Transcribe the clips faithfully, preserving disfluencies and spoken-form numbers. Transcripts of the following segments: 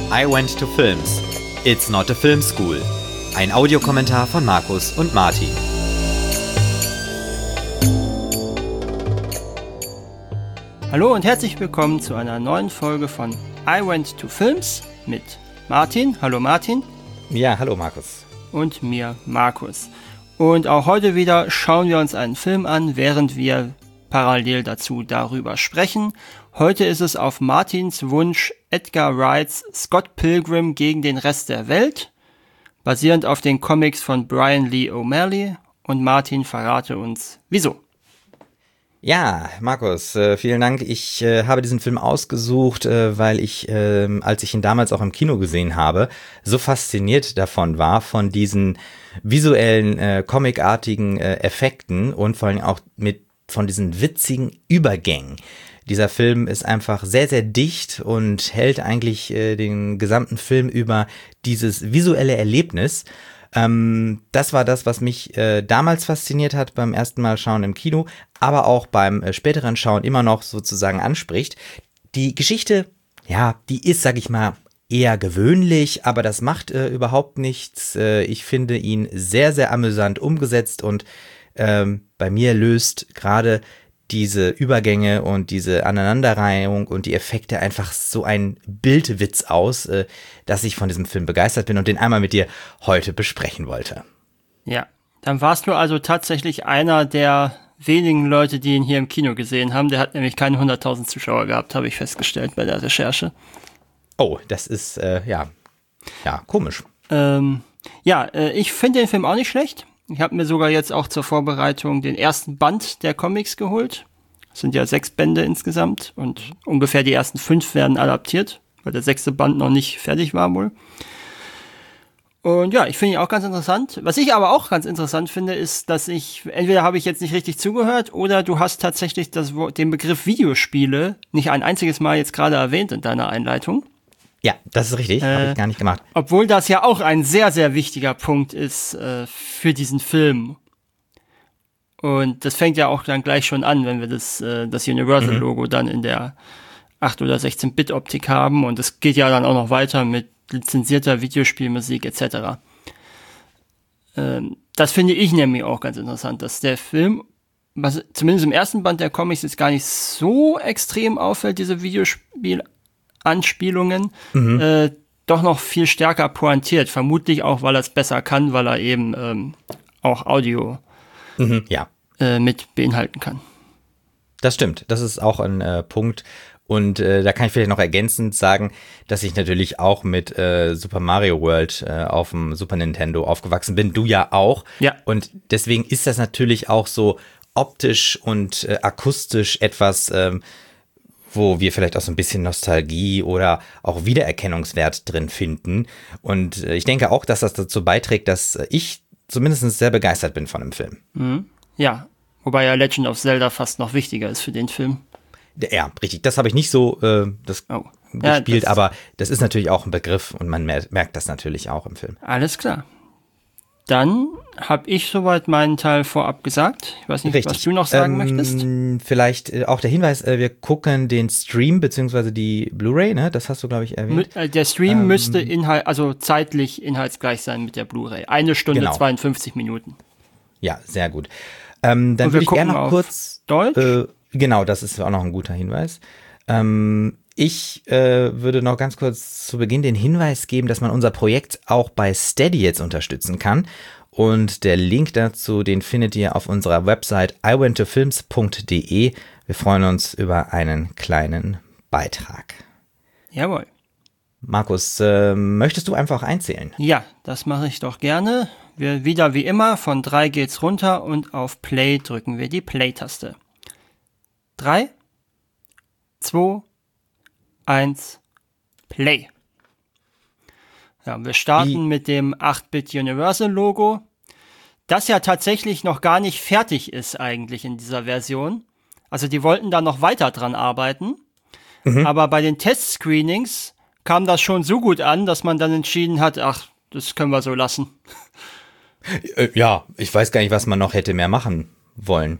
I Went to Films. It's not a film school. Ein Audiokommentar von Markus und Martin. Hallo und herzlich willkommen zu einer neuen Folge von I Went to Films mit Martin. Hallo Martin. Ja, hallo Markus. Und mir, Markus. Und auch heute wieder schauen wir uns einen Film an, während wir parallel dazu darüber sprechen. Heute ist es auf Martins Wunsch Edgar Wrights Scott Pilgrim gegen den Rest der Welt, basierend auf den Comics von Brian Lee O'Malley. Und Martin, verrate uns, wieso. Ja, Markus, äh, vielen Dank. Ich äh, habe diesen Film ausgesucht, äh, weil ich, äh, als ich ihn damals auch im Kino gesehen habe, so fasziniert davon war, von diesen visuellen, äh, comicartigen äh, Effekten und vor allem auch mit von diesen witzigen Übergängen. Dieser Film ist einfach sehr, sehr dicht und hält eigentlich äh, den gesamten Film über dieses visuelle Erlebnis. Ähm, das war das, was mich äh, damals fasziniert hat beim ersten Mal schauen im Kino, aber auch beim äh, späteren Schauen immer noch sozusagen anspricht. Die Geschichte, ja, die ist, sag ich mal, eher gewöhnlich, aber das macht äh, überhaupt nichts. Äh, ich finde ihn sehr, sehr amüsant umgesetzt und ähm, bei mir löst gerade diese Übergänge und diese Aneinanderreihung und die Effekte einfach so ein Bildwitz aus, äh, dass ich von diesem Film begeistert bin und den einmal mit dir heute besprechen wollte. Ja, dann warst du also tatsächlich einer der wenigen Leute, die ihn hier im Kino gesehen haben. Der hat nämlich keine hunderttausend Zuschauer gehabt, habe ich festgestellt bei der Recherche. Oh, das ist, äh, ja, ja, komisch. Ähm, ja, äh, ich finde den Film auch nicht schlecht. Ich habe mir sogar jetzt auch zur Vorbereitung den ersten Band der Comics geholt. Es sind ja sechs Bände insgesamt und ungefähr die ersten fünf werden adaptiert, weil der sechste Band noch nicht fertig war wohl. Und ja, ich finde ihn auch ganz interessant. Was ich aber auch ganz interessant finde, ist, dass ich, entweder habe ich jetzt nicht richtig zugehört oder du hast tatsächlich das, den Begriff Videospiele nicht ein einziges Mal jetzt gerade erwähnt in deiner Einleitung. Ja, das ist richtig, äh, habe ich gar nicht gemacht. Obwohl das ja auch ein sehr, sehr wichtiger Punkt ist äh, für diesen Film. Und das fängt ja auch dann gleich schon an, wenn wir das, äh, das Universal-Logo mhm. dann in der acht- oder sechzehn-Bit-Optik haben. Und es geht ja dann auch noch weiter mit lizenzierter Videospielmusik et cetera. Ähm, das finde ich nämlich auch ganz interessant, dass der Film, was zumindest im ersten Band der Comics jetzt gar nicht so extrem auffällt, diese Videospiel Anspielungen, mhm. äh, doch noch viel stärker pointiert. Vermutlich auch, weil er es besser kann, weil er eben ähm, auch Audio mhm, ja. äh, mit beinhalten kann. Das stimmt, das ist auch ein äh, Punkt. Und äh, da kann ich vielleicht noch ergänzend sagen, dass ich natürlich auch mit äh, Super Mario World äh, auf dem Super Nintendo aufgewachsen bin. Du ja auch. Ja. Und deswegen ist das natürlich auch so optisch und äh, akustisch etwas, ähm, wo wir vielleicht auch so ein bisschen Nostalgie oder auch Wiedererkennungswert drin finden. Und ich denke auch, dass das dazu beiträgt, dass ich zumindest sehr begeistert bin von dem Film. Mhm. Ja, wobei ja Legend of Zelda fast noch wichtiger ist für den Film. Ja, richtig. Das habe ich nicht so äh, das oh. gespielt, ja, das aber das ist natürlich auch ein Begriff und man mer- merkt das natürlich auch im Film. Alles klar. Dann habe ich soweit meinen Teil vorab gesagt. Ich weiß nicht, Richtig. was du noch sagen ähm, möchtest. Vielleicht äh, auch der Hinweis, äh, wir gucken den Stream beziehungsweise die Blu-ray, ne? Das hast du, glaube ich, erwähnt. Mü- äh, der Stream ähm, müsste Inhalt, also zeitlich inhaltsgleich sein mit der Blu-ray. Eine Stunde, genau. zweiundfünfzig Minuten. Ja, sehr gut. Ähm, dann würde ich gerne noch kurz Deutsch? Äh, genau, das ist auch noch ein guter Hinweis. Ähm, ich äh, würde noch ganz kurz zu Beginn den Hinweis geben, dass man unser Projekt auch bei Steady jetzt unterstützen kann. Und der Link dazu, den findet ihr auf unserer Website i went to films punkt de. Wir freuen uns über einen kleinen Beitrag. Jawohl. Markus, äh, möchtest du einfach einzählen? Ja, das mache ich doch gerne. Wir, wieder wie immer, von drei geht's runter und auf Play drücken wir die Play-Taste. Drei, zwei, eins, Play. Ja, wir starten die mit dem acht-Bit Universal-Logo, das ja tatsächlich noch gar nicht fertig ist eigentlich in dieser Version. Also die wollten da noch weiter dran arbeiten, mhm. aber bei den Test-Screenings kam das schon so gut an, dass man dann entschieden hat, ach, das können wir so lassen. Ja, ich weiß gar nicht, was man noch hätte mehr machen wollen.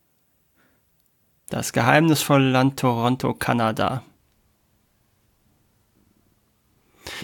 Das geheimnisvolle Land Toronto, Kanada.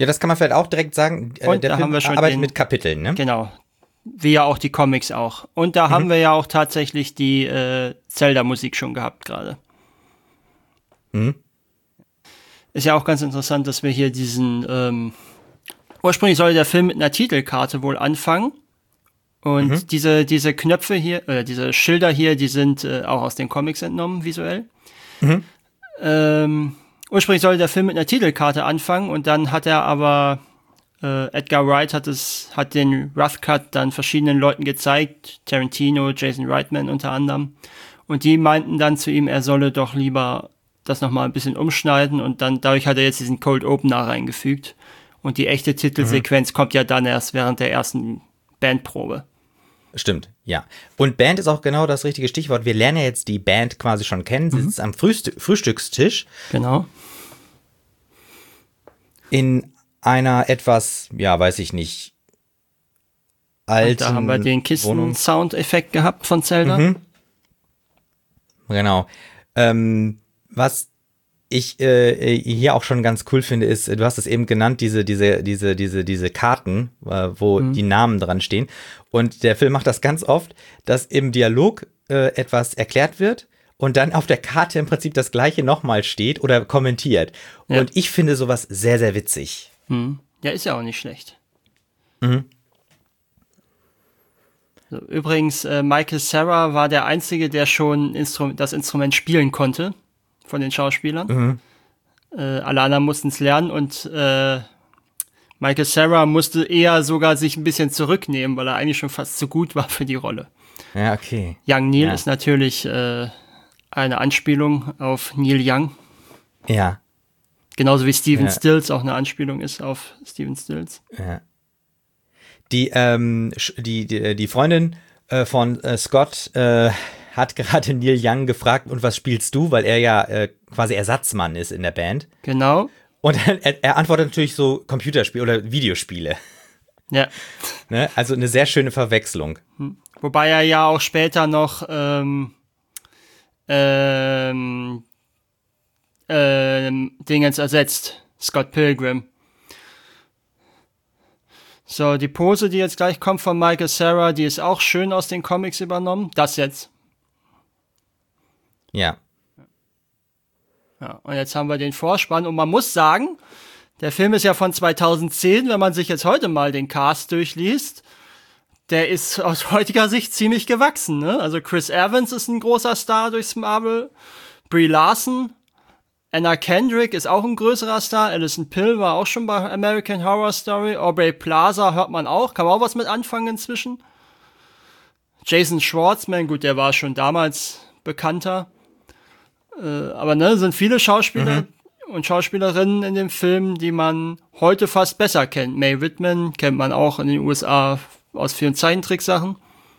Ja, das kann man vielleicht auch direkt sagen. Äh, Und der da Film haben wir schon arbeitet den, mit Kapiteln, ne? Genau. Wie ja auch die Comics auch. Und da mhm. haben wir ja auch tatsächlich die äh, Zelda-Musik schon gehabt gerade. Mhm. Ist ja auch ganz interessant, dass wir hier diesen ähm, ursprünglich soll der Film mit einer Titelkarte wohl anfangen. Und mhm. diese, diese Knöpfe hier, äh, diese Schilder hier, die sind äh, auch aus den Comics entnommen, visuell. Mhm. Ähm, ursprünglich sollte der Film mit einer Titelkarte anfangen und dann hat er aber, äh, Edgar Wright hat es, hat den Rough Cut dann verschiedenen Leuten gezeigt, Tarantino, Jason Reitman unter anderem. Und die meinten dann zu ihm, er solle doch lieber das nochmal ein bisschen umschneiden und dann, dadurch hat er jetzt diesen Cold Opener reingefügt. Und die echte Titelsequenz mhm. kommt ja dann erst während der ersten Bandprobe. Stimmt, ja. Und Band ist auch genau das richtige Stichwort. Wir lernen ja jetzt die Band quasi schon kennen. Sie mhm. sitzt am Frühst- Frühstückstisch. Genau. In einer etwas, ja, weiß ich nicht, alten Und da haben wir den Kisten-Sound-Effekt gehabt von Zelda. Mhm. Genau. Ähm, was ich äh, hier auch schon ganz cool finde, ist, du hast es eben genannt, diese, diese, diese, diese, diese Karten, äh, wo mhm. die Namen dran stehen. Und der Film macht das ganz oft, dass im Dialog äh, etwas erklärt wird und dann auf der Karte im Prinzip das Gleiche nochmal steht oder kommentiert. Ja. Und ich finde sowas sehr, sehr witzig. Mhm. Ja, ist ja auch nicht schlecht. Mhm. So, übrigens, äh, Michael Cera war der Einzige, der schon Instru- das Instrument spielen konnte. Von den Schauspielern. Mhm. Äh, alle anderen mussten es lernen und äh, Michael Cera musste eher sogar sich ein bisschen zurücknehmen, weil er eigentlich schon fast zu gut war für die Rolle. Ja, okay. Young Neil ja. ist natürlich äh, eine Anspielung auf Neil Young. Ja. Genauso wie Steven ja. Stills auch eine Anspielung ist auf Steven Stills. Ja. Die, ähm, die, die, die Freundin äh, von äh, Scott äh, hat gerade Neil Young gefragt, und was spielst du? Weil er ja äh, quasi Ersatzmann ist in der Band. Genau. Und er, er antwortet natürlich so Computerspiele oder Videospiele. Ja. Ne? Also eine sehr schöne Verwechslung. Wobei er ja auch später noch ähm, ähm, ähm, Dingens ersetzt. Scott Pilgrim. So, die Pose, die jetzt gleich kommt von Michael Cera, die ist auch schön aus den Comics übernommen. Das jetzt. Ja. Ja, und jetzt haben wir den Vorspann und man muss sagen, der Film ist ja von zweitausendzehn, wenn man sich jetzt heute mal den Cast durchliest, der ist aus heutiger Sicht ziemlich gewachsen, ne? Also Chris Evans ist ein großer Star durchs Marvel, Brie Larson, Anna Kendrick ist auch ein größerer Star, Alison Pill war auch schon bei American Horror Story, Aubrey Plaza hört man auch, kann man auch was mit anfangen inzwischen. Jason Schwartzman, gut, der war schon damals bekannter. Äh, aber ne, sind viele Schauspieler mhm. und Schauspielerinnen in dem Film, die man heute fast besser kennt. Mae Whitman kennt man auch in den U S A aus vielen Zeichentricksachen.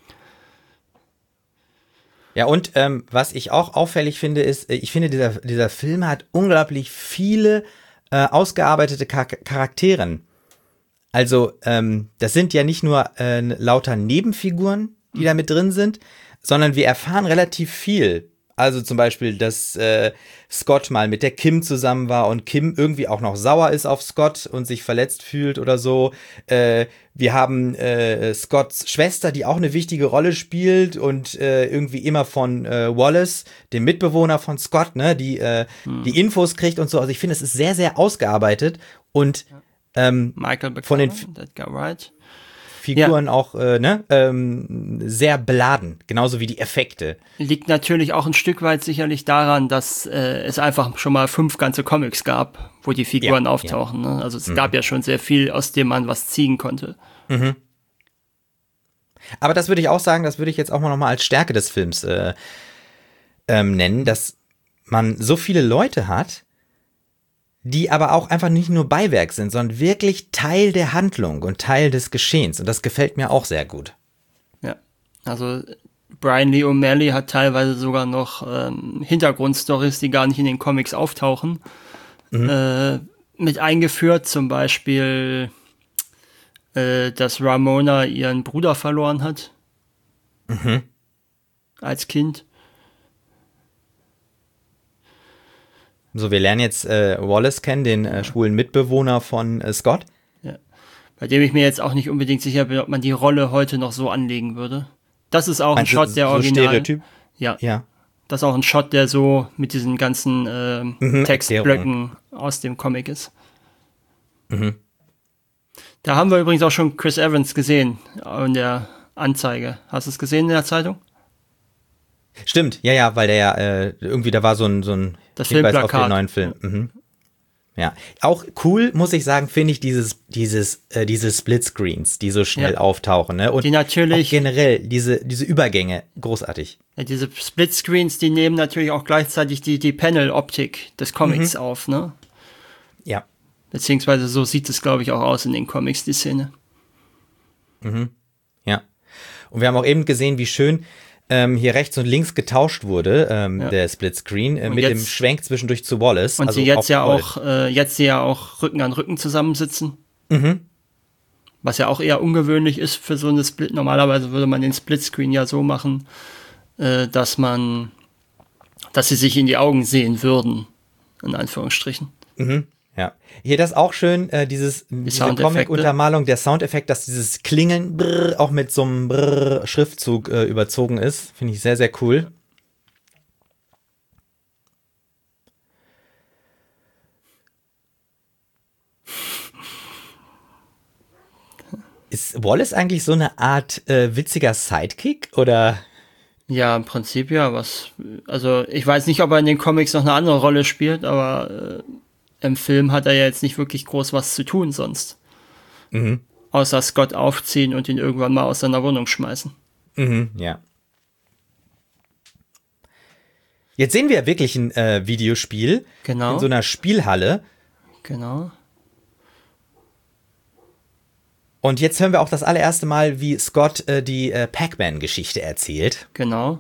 Ja, und ähm, was ich auch auffällig finde, ist, ich finde, dieser, dieser Film hat unglaublich viele äh, ausgearbeitete Char- Charakteren. Also, ähm, das sind ja nicht nur äh, lauter Nebenfiguren, die mhm. da mit drin sind, sondern wir erfahren relativ viel. Also zum Beispiel, dass äh, Scott mal mit der Kim zusammen war und Kim irgendwie auch noch sauer ist auf Scott und sich verletzt fühlt oder so. Äh, wir haben äh, Scotts Schwester, die auch eine wichtige Rolle spielt und äh, irgendwie immer von äh, Wallace, dem Mitbewohner von Scott, ne, die äh, hm. die Infos kriegt und so. Also ich finde, es ist sehr, sehr ausgearbeitet und ähm, Michael von den Edgar Wright. Figuren ja. auch äh, ne, ähm, sehr beladen, genauso wie die Effekte. Liegt natürlich auch ein Stück weit sicherlich daran, dass äh, es einfach schon mal fünf ganze Comics gab, wo die Figuren ja, auftauchen. Ja. Ne? Also es mhm. gab ja schon sehr viel, aus dem man was ziehen konnte. Mhm. Aber das würde ich auch sagen, das würde ich jetzt auch mal noch mal als Stärke des Films äh, ähm, nennen, dass man so viele Leute hat, die aber auch einfach nicht nur Beiwerk sind, sondern wirklich Teil der Handlung und Teil des Geschehens. Und das gefällt mir auch sehr gut. Ja, also Brian Lee O'Malley hat teilweise sogar noch ähm, Hintergrundstories, die gar nicht in den Comics auftauchen, mhm. äh, mit eingeführt. Zum Beispiel, äh, dass Ramona ihren Bruder verloren hat. Mhm. Als Kind. So, wir lernen jetzt äh, Wallace kennen, den äh, schwulen Mitbewohner von äh, Scott. Ja. Bei dem ich mir jetzt auch nicht unbedingt sicher bin, ob man die Rolle heute noch so anlegen würde. Das ist auch Meinst ein du, Shot der so Original. Stereotyp? Ja. Ja. Das ist auch ein Shot, der so mit diesen ganzen äh, Mhm, Textblöcken aus dem Comic ist. Mhm. Da haben wir übrigens auch schon Chris Evans gesehen in der Anzeige. Hast du es gesehen in der Zeitung? Stimmt, ja, ja, weil der ja äh, irgendwie, da war so ein, so ein Das Hinweis auf Filmplakat. den neuen Film. Mhm. Ja, auch cool, muss ich sagen, finde ich dieses, dieses, äh, diese Splitscreens, die so schnell Ja. auftauchen, ne? Und Die natürlich- auch generell diese, diese Übergänge, großartig. Ja, diese Splitscreens, die nehmen natürlich auch gleichzeitig die, die Panel-Optik des Comics auf, ne? Ja. Beziehungsweise so sieht es, glaube ich, auch aus in den Comics, die Szene. Ja. Und wir haben auch eben gesehen, wie schön ähm, hier rechts und links getauscht wurde, ähm, Ja. der Splitscreen, äh, Und mit dem jetzt- Schwenk zwischendurch zu Wallace. Und also sie jetzt ja toll. auch, äh, jetzt sie ja auch Rücken an Rücken zusammensitzen. Mhm. Was ja auch eher ungewöhnlich ist für so eine Split. Normalerweise würde man den Splitscreen ja so machen, äh, dass man, dass sie sich in die Augen sehen würden. In Anführungsstrichen. Ja. Hier das auch schön, äh, dieses diese Soundeffekte. Comic-Untermalung, der Soundeffekt, dass dieses Klingeln brrr, auch mit so einem brrr Schriftzug äh, überzogen ist. Finde ich sehr, sehr cool. Ist Wallace eigentlich so eine Art äh, witziger Sidekick oder? Ja, im Prinzip ja, was, also ich weiß nicht, ob er in den Comics noch eine andere Rolle spielt, aber äh, im Film hat er ja jetzt nicht wirklich groß was zu tun sonst. Mhm. Außer Scott aufziehen und ihn irgendwann mal aus seiner Wohnung schmeißen. Mhm, ja. Jetzt sehen wir ja wirklich ein äh, Videospiel Genau. in so einer Spielhalle. Genau. Und jetzt hören wir auch das allererste Mal, wie Scott äh, die äh, Pac-Man-Geschichte erzählt. Genau.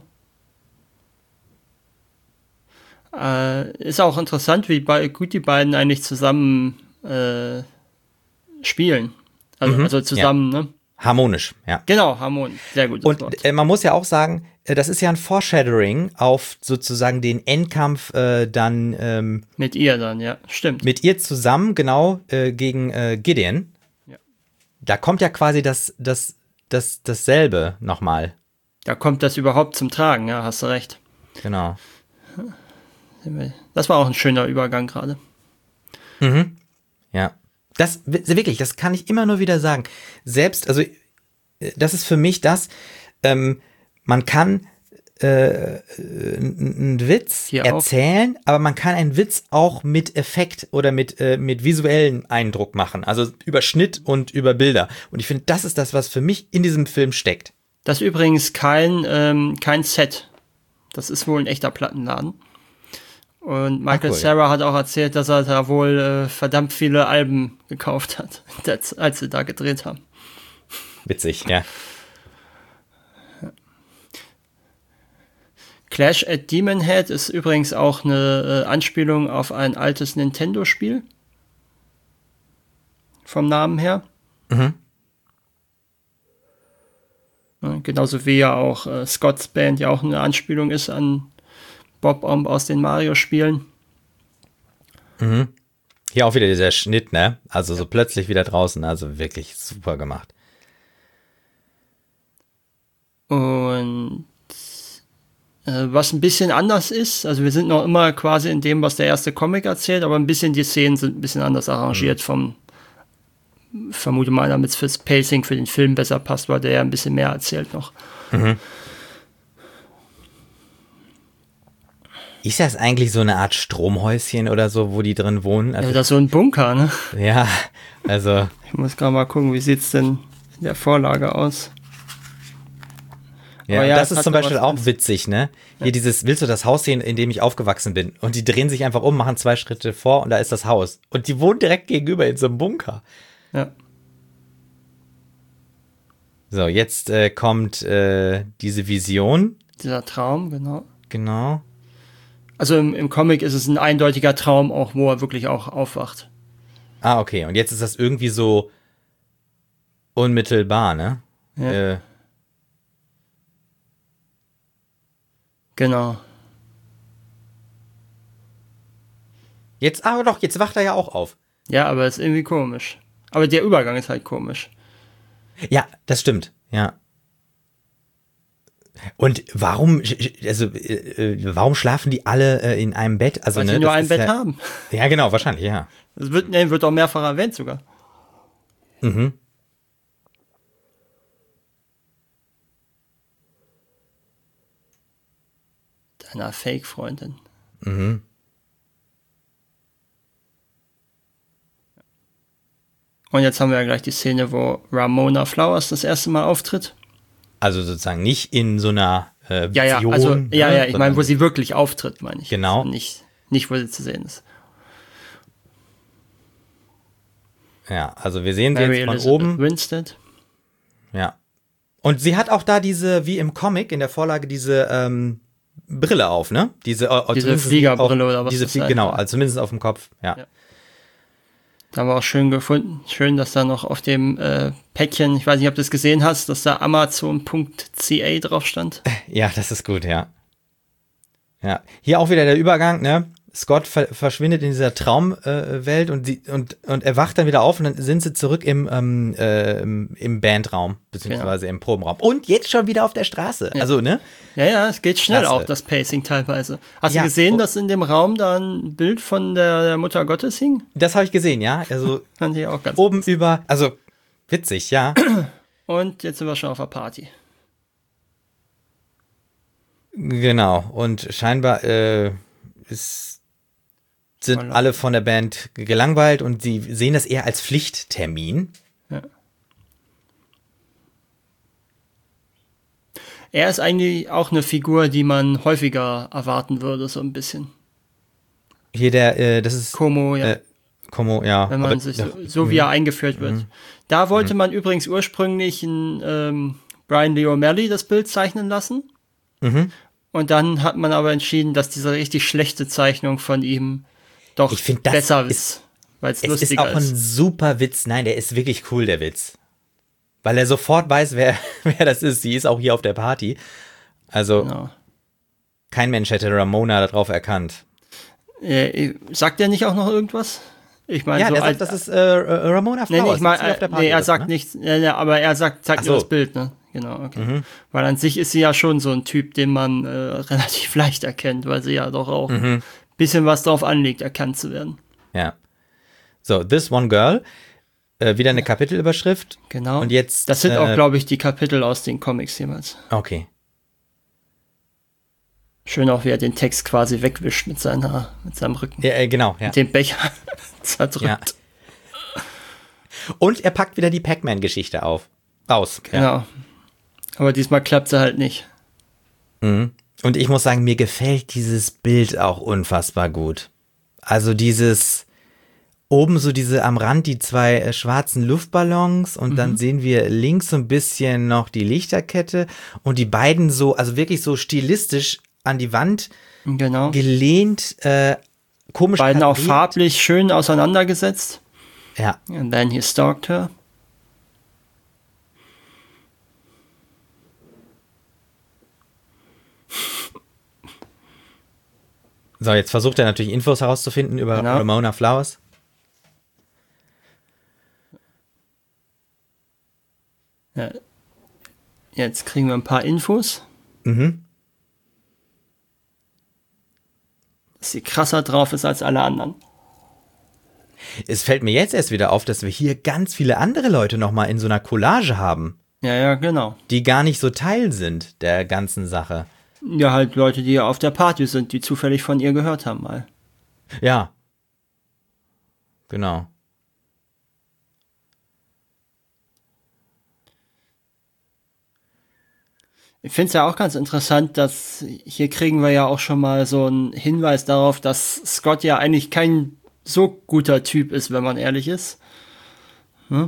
Äh, ist auch interessant, wie bei, gut die beiden eigentlich zusammen äh, spielen. Also, Mhm, also zusammen, ne? Harmonisch, ja. Genau, Harmon. Sehr gut. Und äh, man muss ja auch sagen, äh, das ist ja ein Foreshadowing auf sozusagen den Endkampf äh, dann ähm, Mit ihr dann, ja. Stimmt. mit ihr zusammen, genau, äh, gegen äh, Gideon. Ja. Da kommt ja quasi das, das, das, dasselbe nochmal. Da kommt das überhaupt zum Tragen, ja, hast du recht. Genau. Das war auch ein schöner Übergang gerade. Ja. Das, wirklich, das kann ich immer nur wieder sagen. Selbst, also, das ist für mich das, ähm, man kann äh, einen Witz Hier auch. erzählen, aber man kann einen Witz auch mit Effekt oder mit, äh, mit visuellen Eindruck machen. Also über Schnitt und über Bilder. Und ich finde, das ist das, was für mich in diesem Film steckt. Das ist übrigens kein, ähm, kein Set. Das ist wohl ein echter Plattenladen. Und Michael Ach, cool. Cera hat auch erzählt, dass er da wohl äh, verdammt viele Alben gekauft hat, als sie da gedreht haben. Witzig, ja. Clash at Demon Head ist übrigens auch eine äh, Anspielung auf ein altes Nintendo-Spiel. Vom Namen her. Mhm. Ja, genauso wie ja auch äh, Scott's Band ja auch eine Anspielung ist an Bob Omb aus den Mario-Spielen. Hier auch wieder dieser Schnitt, ne? Also so plötzlich wieder draußen, also wirklich super gemacht. Und äh, was ein bisschen anders ist, also wir sind noch immer quasi in dem, was der erste Comic erzählt, aber ein bisschen die Szenen sind ein bisschen anders arrangiert vom, vermute mal, damit es fürs Pacing für den Film besser passt, weil der ja ein bisschen mehr erzählt noch. Ist das eigentlich so eine Art Stromhäuschen oder so, wo die drin wohnen? Ja, Also, das ist so ein Bunker, ne? ja, also, Ich muss gerade mal gucken, wie sieht's denn in der Vorlage aus? ja, Aber ja, das es ist hat zum so Beispiel was auch ganz- witzig, ne? Hier dieses, willst du das Haus sehen, in dem ich aufgewachsen bin? Und die drehen sich einfach um, machen zwei Schritte vor und da ist das Haus. Und die wohnen direkt gegenüber in so einem Bunker. Ja. So, jetzt äh, kommt äh, diese Vision. Dieser Traum, genau. Genau. Also im, im Comic ist es ein eindeutiger Traum, auch wo er wirklich auch aufwacht. Ah, okay. Und jetzt ist das irgendwie so unmittelbar, ne? Ja. Äh, Genau. Jetzt, aber doch, jetzt wacht er ja auch auf. Ja, aber ist irgendwie komisch. Aber der Übergang ist halt komisch. Ja, das stimmt, ja. Und warum, also, äh, warum schlafen die alle äh, in einem Bett? Also, Weil ne, sie nur das ein ist Bett ja, haben. Ja, genau, wahrscheinlich, ja. Das wird, nee, wird auch mehrfach erwähnt sogar. Mhm. Deiner Fake-Freundin. Mhm. Und jetzt haben wir ja gleich die Szene, wo Ramona Flowers das erste Mal auftritt. Also sozusagen nicht in so einer äh, Ja, ja, Vision, also, ne, ja, ja, ich sondern- meine, wo sie wirklich auftritt, meine ich. Genau. Also nicht, nicht, wo sie zu sehen ist. Ja, also wir sehen sie Mary jetzt von Elizabeth oben. Winstead. Ja. Und sie hat auch da diese, wie im Comic, in der Vorlage, diese ähm, Brille auf, ne? Diese, äh, Diese zumindest Fliegerbrille auf, oder was diese das Flie- sein Genau, soll. also zumindest auf dem Kopf, ja. Ja. Haben wir auch schön gefunden. Schön, dass da noch auf dem äh, Päckchen, ich weiß nicht, ob du es gesehen hast, dass da Amazon Punkt C A drauf stand. Ja, das ist gut, ja. Ja, hier auch wieder der Übergang, ne? Scott ver verschwindet in dieser Traumwelt äh, Welt und, sie, und, und er wacht dann wieder auf und dann sind sie zurück im, ähm, äh, im, im Bandraum, beziehungsweise im Probenraum. Und jetzt schon wieder auf der Straße. Ja. Also, ne? Ja, ja, es geht schnell Klasse. auch, das Pacing teilweise. Hast Ja, du gesehen, oh. dass in dem Raum da ein Bild von der, der Mutter Gottes hing? Das habe ich gesehen, ja. Also Fand ich auch ganz oben über, also witzig, ja. Und jetzt sind wir schon auf der Party. Genau. Und scheinbar äh, ist, sind Voilà. alle von der Band gelangweilt und sie sehen das eher als Pflichttermin. Ja. Er ist eigentlich auch eine Figur, die man häufiger erwarten würde, so ein bisschen. Hier der, äh, das ist Como, ja. äh, Como, ja. wenn man aber- sich ja, so, so wie er eingeführt wird. Da wollte man übrigens ursprünglich einen, ähm, Brian Lee O'Malley das Bild zeichnen lassen. Mhm. Und dann hat man aber entschieden, dass diese richtig schlechte Zeichnung von ihm doch Ich find, das besser ist- ist, weil es Es ist lustiger auch ein ist. super Witz. Nein, der ist wirklich cool, der Witz. Weil er sofort weiß, wer, wer das ist. Sie ist auch hier auf der Party. Also, Genau. kein Mensch hätte Ramona darauf erkannt. Äh, sagt er nicht auch noch irgendwas? Ich meine, Ja, so der als, sagt, das ist äh, Ramona nee, nee, Flowers. ich mein, die auf der äh, Party nee, er ist, sagt ne? nichts, ja, ja, aber er sagt, zeigt Ach nur so. das Bild, ne? Genau, okay. Mhm. Weil an sich ist sie ja schon so ein Typ, den man äh, relativ leicht erkennt, weil sie ja doch auch Mhm. ein bisschen was drauf anlegt, erkannt zu werden. Ja. So, This One Girl. Äh, wieder eine Kapitelüberschrift. Genau. Und jetzt, Das sind äh, auch, glaube ich, die Kapitel aus den Comics jemals. Okay. Schön auch, wie er den Text quasi wegwischt mit seiner, mit seinem Rücken. Ja, äh, genau, ja. Mit dem Becher zerdrückt. ja. Und er packt wieder die Pac-Man-Geschichte auf. Aus. Ja. Genau. Aber diesmal klappt sie halt nicht. Mhm. Und ich muss sagen, mir gefällt dieses Bild auch unfassbar gut. Also dieses oben so diese am Rand die zwei äh, schwarzen Luftballons und Mhm. dann sehen wir links so ein bisschen noch die Lichterkette und die beiden so, also wirklich so stilistisch an die Wand Genau. gelehnt, äh, komisch Beiden auch kariert. farblich schön auseinandergesetzt. Ja, And then he stalked her. so jetzt versucht er natürlich Infos herauszufinden über Genau. Ramona Flowers. Ja. Jetzt kriegen wir ein paar Infos. Mhm. Dass sie krasser drauf ist als alle anderen. Es fällt mir jetzt erst wieder auf, dass wir hier ganz viele andere Leute nochmal in so einer Collage haben, Ja, ja, genau. die gar nicht so Teil sind der ganzen Sache. Ja, halt Leute, die auf der Party sind, die zufällig von ihr gehört haben mal. Ja. Genau. Ich finde es ja auch ganz interessant, dass hier kriegen wir ja auch schon mal so einen Hinweis darauf, dass Scott ja eigentlich kein so guter Typ ist, wenn man ehrlich ist. Hm?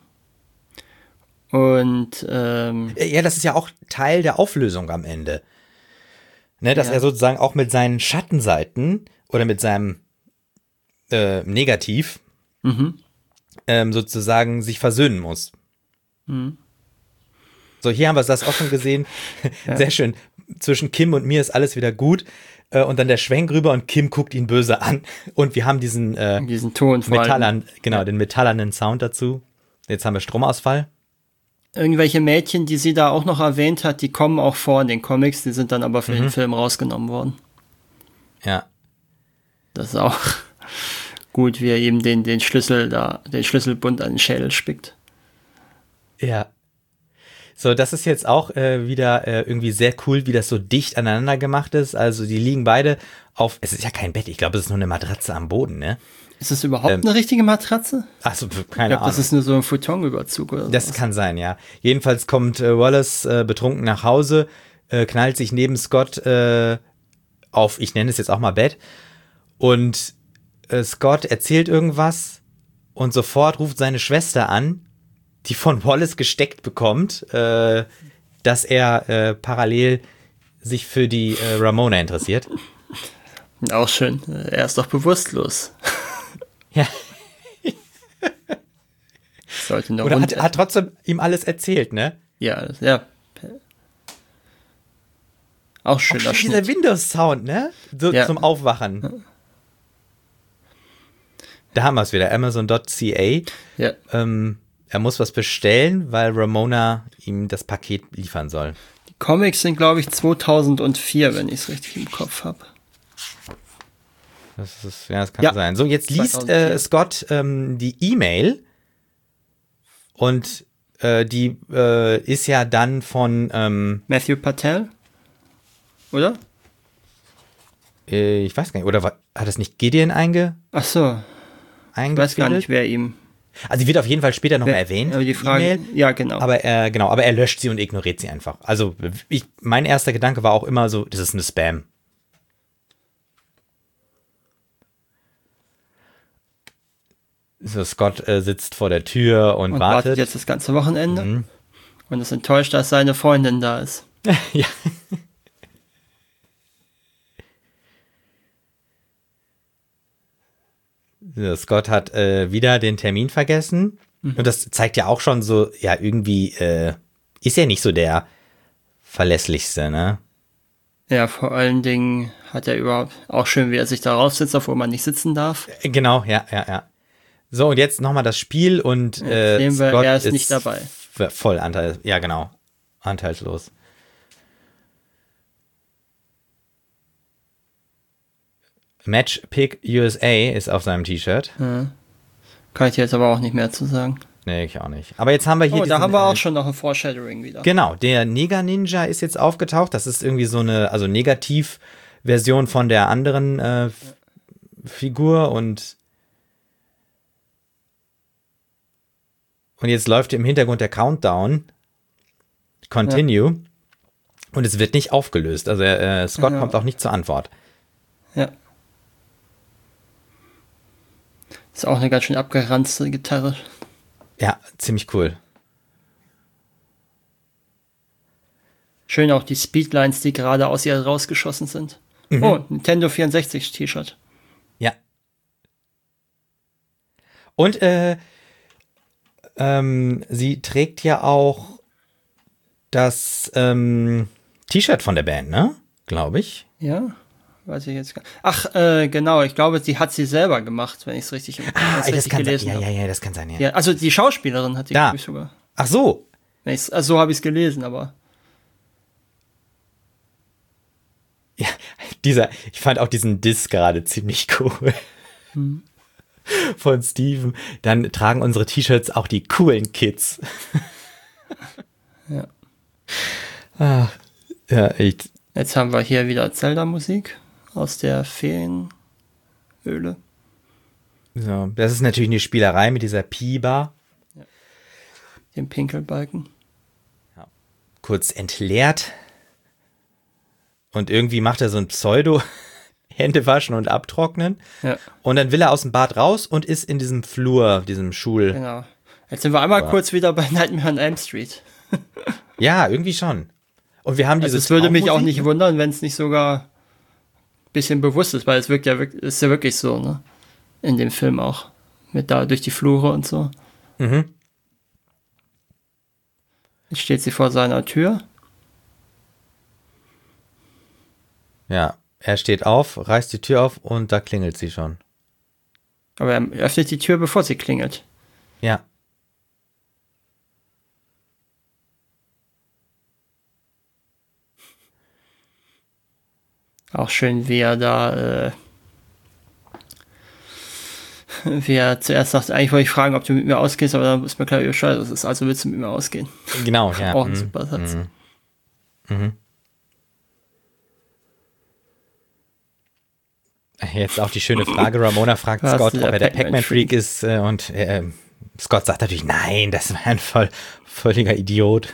Und ähm, Ja, das ist ja auch Teil der Auflösung am Ende. Ne, dass Ja. er sozusagen auch mit seinen Schattenseiten oder mit seinem äh, Negativ mhm. ähm, sozusagen sich versöhnen muss. Mhm. So, hier haben wir das auch schon gesehen. Ja. Sehr schön. Zwischen Kim und mir ist alles wieder gut. Äh, und dann der Schwenk rüber und Kim guckt ihn böse an. Und wir haben diesen, äh, diesen Ton vor allem. Metallern, genau, den metallernen Sound dazu. Jetzt haben wir Stromausfall. Irgendwelche Mädchen, die sie da auch noch erwähnt hat, die kommen auch vor in den Comics, die sind dann aber für Mhm. den Film rausgenommen worden. Ja. Das ist auch gut, wie er eben den, den Schlüssel da, den Schlüsselbund an den Schädel spickt. Ja. So, das ist jetzt auch äh, wieder äh, irgendwie sehr cool, wie das so dicht aneinander gemacht ist. Also die liegen beide auf, es ist ja kein Bett, ich glaube, es ist nur eine Matratze am Boden, ne? Ist das überhaupt Ähm, eine richtige Matratze? Achso, keine Ich glaube, Ahnung. das ist nur so ein Futonüberzug oder Das was. kann sein, ja. Jedenfalls kommt äh, Wallace äh, betrunken nach Hause, äh, knallt sich neben Scott äh, auf, ich nenne es jetzt auch mal Bett. Und äh, Scott erzählt irgendwas und sofort ruft seine Schwester an, die von Wallace gesteckt bekommt, äh, dass er äh, parallel sich für die äh, Ramona interessiert. Auch schön. Er ist doch bewusstlos. Ja. Sollte noch Oder hat, runter. hat trotzdem ihm alles erzählt, ne? Ja, das- ja. Auch schöner Auch schon dieser Schnitt. Windows-Sound, ne? So Ja. zum Aufwachen. Da haben wir es wieder, Amazon Punkt C A. Ja. Ähm, er muss was bestellen, weil Ramona ihm das Paket liefern soll. Die Comics sind, glaube ich, zweitausendvier, wenn ich es richtig im Kopf habe. Das ist, ja, das kann Ja. sein. So, jetzt liest zweitausendvier. äh, Scott ähm, die E-Mail und äh, die äh, ist ja dann von, ähm, Matthew Patel? Oder? äh, ich weiß gar nicht, oder war, hat das nicht Gideon einge, Ach so, ich eingefädelt? weiß gar nicht, wer ihm... Also, die wird auf jeden Fall später noch mal wer, erwähnt. aber die Frage, E-Mail. ja, genau. Aber er, genau, aber er löscht sie und ignoriert sie einfach. Also, ich, mein erster Gedanke war auch immer so, das ist eine Spam. So, Scott äh, sitzt vor der Tür und, und wartet. wartet jetzt das ganze Wochenende Mhm. und ist enttäuscht, dass seine Freundin da ist. Ja. So, Scott hat äh, wieder den Termin vergessen. Und das zeigt ja auch schon so, ja, irgendwie äh, ist er nicht so der verlässlichste, ne? Ja, vor allen Dingen hat er überhaupt auch schön, wie er sich da raufsitzt, obwohl man nicht sitzen darf. Äh, Genau, ja, ja, ja. So, und jetzt nochmal das Spiel und äh, sehen wir, Scott er ist nicht dabei. f- voll Anteil, ja genau, anteilslos. Match Pick U S A ist auf seinem T-Shirt. Kann ich jetzt aber auch nicht mehr zu sagen. Nee, ich auch nicht. Aber jetzt haben wir hier Oh, da diesen, haben wir auch äh, schon noch ein Foreshadowing wieder. Genau, der Neger-Ninja ist jetzt aufgetaucht. Das ist irgendwie so eine, also Negativ-Version von der anderen äh, F- Figur und und jetzt läuft im Hintergrund der Countdown. Continue. Und es wird nicht aufgelöst. Also äh, Scott Ja. kommt auch nicht zur Antwort. Ja. Ist auch eine ganz schön abgeranzte Gitarre. Ja, ziemlich cool. Schön auch die Speedlines, die gerade aus ihr rausgeschossen sind. Mhm. Oh, Nintendo vierundsechzig T-Shirt. Ja. Und äh, ähm, sie trägt ja auch das ähm, T-Shirt von der Band, ne? Glaube ich. Ja, weiß ich jetzt gar nicht. Ach, äh, genau, ich glaube, sie hat sie selber gemacht, wenn ich es richtig, Ah, das ey, das richtig kann sein. gelesen Ja, habe. ja, ja, das kann sein, ja. Ja, also die Schauspielerin hat die, Da. glaube ich, sogar. Ach so. Wenn ich's, also so habe ich es gelesen, aber Ja, dieser, ich fand auch diesen Diss gerade ziemlich cool. Von Steven. Dann tragen unsere T-Shirts auch die coolen Kids. ja. Ah, ja, echt. Jetzt haben wir hier wieder Zelda-Musik aus der Feenhöhle. So, das ist natürlich eine Spielerei mit dieser Pi-Bar. Den Pinkelbalken. Kurz entleert. Und irgendwie macht er so ein Pseudo Hände waschen und abtrocknen. Ja, Und dann will er aus dem Bad raus und ist in diesem Flur, diesem Schul. genau. Jetzt sind wir einmal Aber- kurz wieder bei Nightmare on Elm Street. Ja, irgendwie schon. Und wir haben diese Also es würde mich auch Traummusik, nicht wundern, wenn es nicht sogar ein bisschen bewusst ist, weil es wirkt ja wirklich, ist ja wirklich so, ne? In dem Film auch. Mit da durch die Flure und so. Mhm. Jetzt steht sie vor seiner Tür. Ja. Er steht auf, reißt die Tür auf und da klingelt sie schon. Aber er öffnet die Tür, bevor sie klingelt. Ja. Auch schön, wie er da, äh, wie er zuerst sagt, eigentlich wollte ich fragen, ob du mit mir ausgehst, aber dann ist mir klar, wie bescheuert das ist, also willst du mit mir ausgehen. Genau, ja. Auch ein mhm. super Satz. Mhm. Mhm. Jetzt auch die schöne Frage, Ramona fragt Was Scott, ob der er der Pac-Man Pac-Man-Freak ist äh, und äh, Scott sagt natürlich, nein, das war ein voll, völliger Idiot.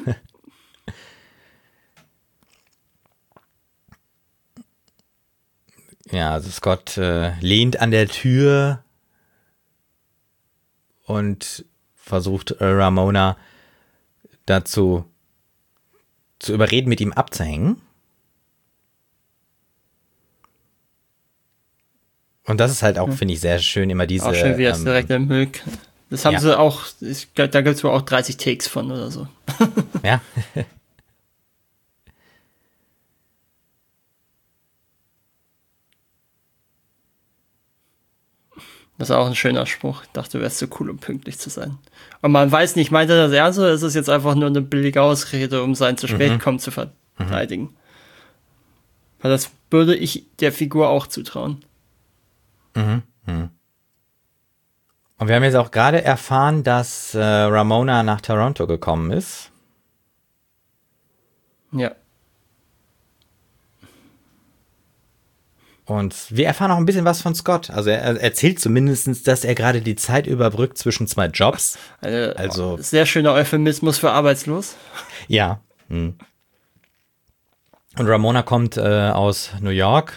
Ja, also Scott äh, lehnt an der Tür und versucht äh, Ramona dazu zu überreden, mit ihm abzuhängen. Und das ist halt auch, finde ich, sehr schön, immer diese... Auch schön, wie er es ähm, direkt im Müll... Das haben ja. sie auch, ich, da gibt es wohl auch dreißig Takes von oder so. Ja. Das ist auch ein schöner Spruch. Ich dachte, du wärst so cool, um pünktlich zu sein. Und man weiß nicht, meint er das ernst oder ist es jetzt einfach nur eine billige Ausrede, um sein zu spät kommen zu verteidigen? Mhm. Weil das würde ich der Figur auch zutrauen. Mhm. Mhm. Und wir haben jetzt auch gerade erfahren, dass äh, Ramona nach Toronto gekommen ist. Ja. Und wir erfahren auch ein bisschen was von Scott. Also er, er erzählt zumindest, dass er gerade die Zeit überbrückt zwischen zwei Jobs. Eine, also sehr schöner Euphemismus für arbeitslos. Ja. Hm. Und Ramona kommt äh, aus New York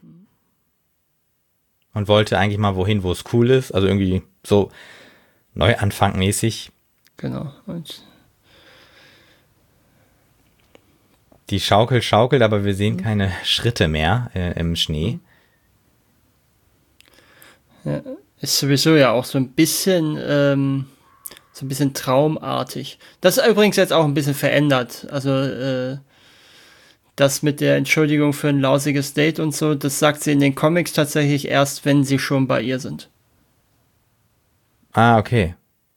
und wollte eigentlich mal wohin, wo es cool ist. Also irgendwie so Neuanfangmäßig. Genau. Und die Schaukel schaukelt, aber wir sehen keine Schritte mehr äh, im Schnee. Ja, ist sowieso ja auch so ein bisschen ähm, so ein bisschen traumartig. Das ist übrigens jetzt auch ein bisschen verändert. Also äh, das mit der Entschuldigung für ein lausiges Date und so, das sagt sie in den Comics tatsächlich erst, wenn sie schon bei ihr sind. Ah, okay.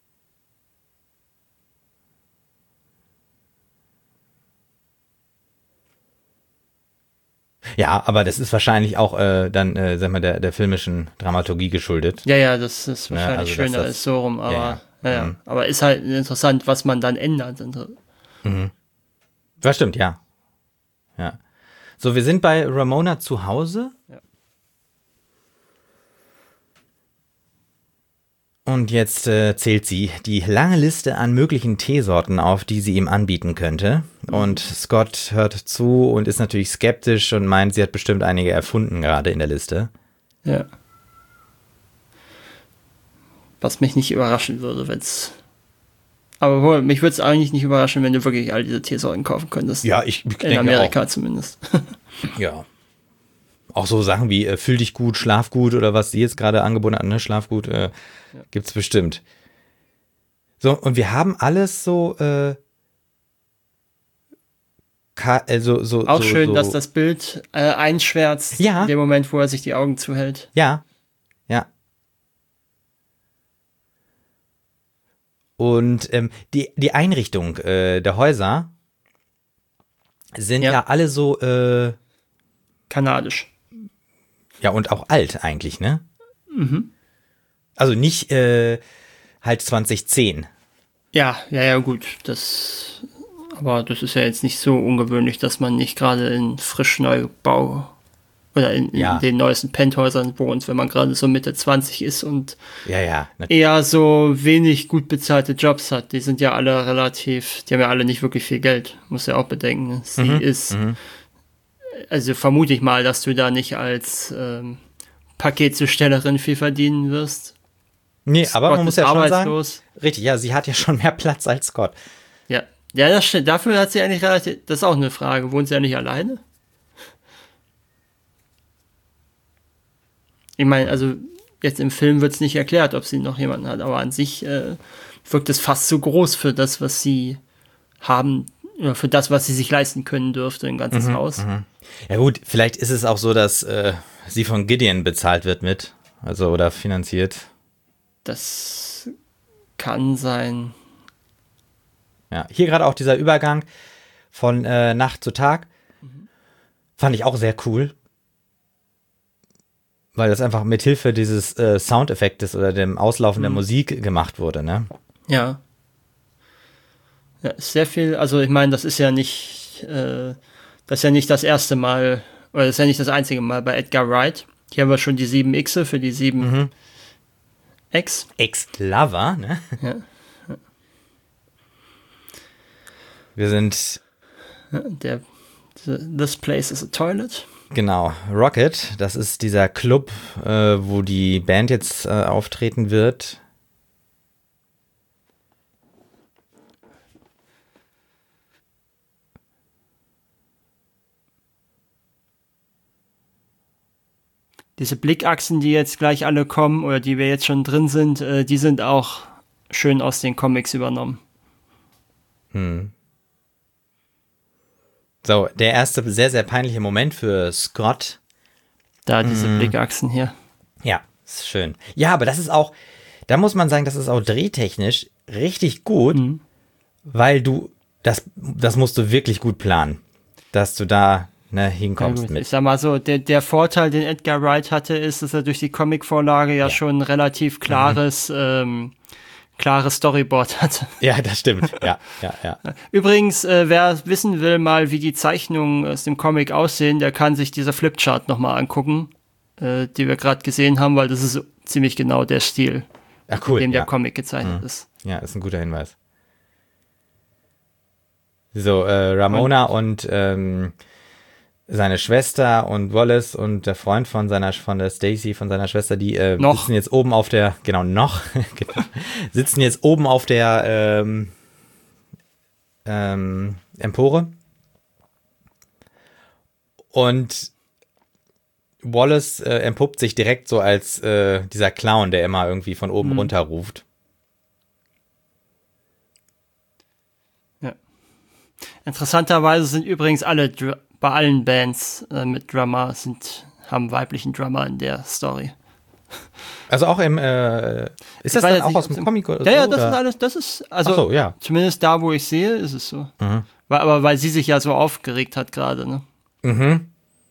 Ja, aber das ist wahrscheinlich auch äh, dann, äh, sag mal, der, der filmischen Dramaturgie geschuldet. Ja, ja, das ist wahrscheinlich ja, also schöner das, als so rum, aber ja, ja, ja. Mhm. aber ist halt interessant, was man dann ändert. Mhm. Das stimmt, ja. Ja. So, wir sind bei Ramona zu Hause. Ja. Und jetzt äh, zählt sie die lange Liste an möglichen Teesorten auf, die sie ihm anbieten könnte. Und Scott hört zu und ist natürlich skeptisch und meint, sie hat bestimmt einige erfunden gerade in der Liste. Ja. Was mich nicht überraschen würde, wenn es... Aber wohl, mich würde es eigentlich nicht überraschen, wenn du wirklich all diese Teesorten kaufen könntest. Ja, ich, ich In Amerika auch. zumindest. Ja. Auch so Sachen wie äh, fühl dich gut, schlaf gut oder was sie jetzt gerade angeboten hat, ne? Schlaf gut, äh, ja. Gibt's bestimmt. So, und wir haben alles so, äh, ka- also so, Auch so, schön, so. dass das Bild äh, einschwärzt, Ja. in dem Moment, wo er sich die Augen zuhält. Ja, ja. Und ähm, die, die Einrichtung äh, der Häuser sind ja, Ja. alle so, äh, Kanadisch. ja, und auch alt eigentlich, ne? Mhm. Also nicht äh, halt zwanzig zehn. Ja, ja, ja, gut. Das, aber das ist ja jetzt nicht so ungewöhnlich, dass man nicht gerade in Frischneubau oder in, Ja. in den neuesten Penthäusern wohnt, wenn man gerade so Mitte zwanzig ist und Ja, ja. natürlich. eher so wenig gut bezahlte Jobs hat. Die sind ja alle relativ, die haben ja alle nicht wirklich viel Geld, muss ja auch bedenken. Sie Mhm, ist, mhm. also vermute ich mal, dass du da nicht als ähm, Paketzustellerin viel verdienen wirst. Nee, aber Scott man muss ist ja schon sagen, arbeitslos. richtig, ja, sie hat ja schon mehr Platz als Scott. Ja, ja, das stimmt. Dafür hat sie eigentlich relativ, das ist auch eine Frage. Wohnt sie ja nicht alleine? Ich meine, also jetzt im Film wird es nicht erklärt, ob sie noch jemanden hat, aber an sich äh, wirkt es fast zu groß für das, was sie haben ja, für das, was sie sich leisten können dürfte, ein ganzes Mhm, Haus. mhm. Ja gut, vielleicht ist es auch so, dass äh, sie von Gideon bezahlt wird mit, also oder finanziert. Das kann sein. Ja, hier gerade auch dieser Übergang von äh, Nacht zu Tag fand ich auch sehr cool, weil das einfach mit Hilfe dieses äh, Soundeffektes oder dem Auslaufen der Musik gemacht wurde, ne? Ja. Ja, ist sehr viel, also ich meine, das ist ja nicht, äh, das ist ja nicht das erste Mal, oder das ist ja nicht das einzige Mal bei Edgar Wright. Hier haben wir schon die sieben Xe für die sieben Mhm. X. Ex-Lover, ne? Ja. Wir sind, Ja, der, this place is a toilet. genau, Rocket, das ist dieser Club, äh, wo die Band jetzt äh, auftreten wird. Diese Blickachsen, die jetzt gleich alle kommen, oder die wir jetzt schon drin sind, äh, die sind auch schön aus den Comics übernommen. Hm. So, der erste sehr, sehr peinliche Moment für Scott. Da diese Blickachsen hier. Ja, ist schön. Ja, aber das ist auch, da muss man sagen, das ist auch drehtechnisch richtig gut, Mhm. weil du, das, das musst du wirklich gut planen, dass du da ne, hinkommst Ja, gut. mit. Ich sag mal so, der, der Vorteil, den Edgar Wright hatte, ist, dass er durch die Comicvorlage ja, Ja. schon ein relativ klares, ähm, klares Storyboard hatte. Ja, das stimmt. Ja, ja, ja. Übrigens, äh, wer wissen will mal, wie die Zeichnungen aus dem Comic aussehen, der kann sich diese Flipchart nochmal angucken, äh, die wir gerade gesehen haben, weil das ist ziemlich genau der Stil, Ach, cool. in dem ja. der Comic gezeichnet Mhm. ist. Ja, ist ein guter Hinweis. So, äh, Ramona und, ähm, seine Schwester und Wallace und der Freund von seiner, von der Stacy, von seiner Schwester, die äh, Noch. sitzen jetzt oben auf der, genau, noch, genau, sitzen jetzt oben auf der ähm, ähm, Empore. Und Wallace äh, entpuppt sich direkt so als äh, dieser Clown, der immer irgendwie von oben Mhm. runter ruft. Interessanterweise sind übrigens alle Dr- bei allen Bands äh, mit Drummer sind haben weiblichen Drummer in der Story. Also auch im, äh, ist Ich das weiß dann jetzt auch nicht, aus ob's dem im- Comic oder Ja, ja, so, das oder? ist alles, das ist, also Ach so, ja. zumindest da, wo ich sehe, ist es so. Mhm. Weil, aber weil sie sich ja so aufgeregt hat gerade, ne? Mhm.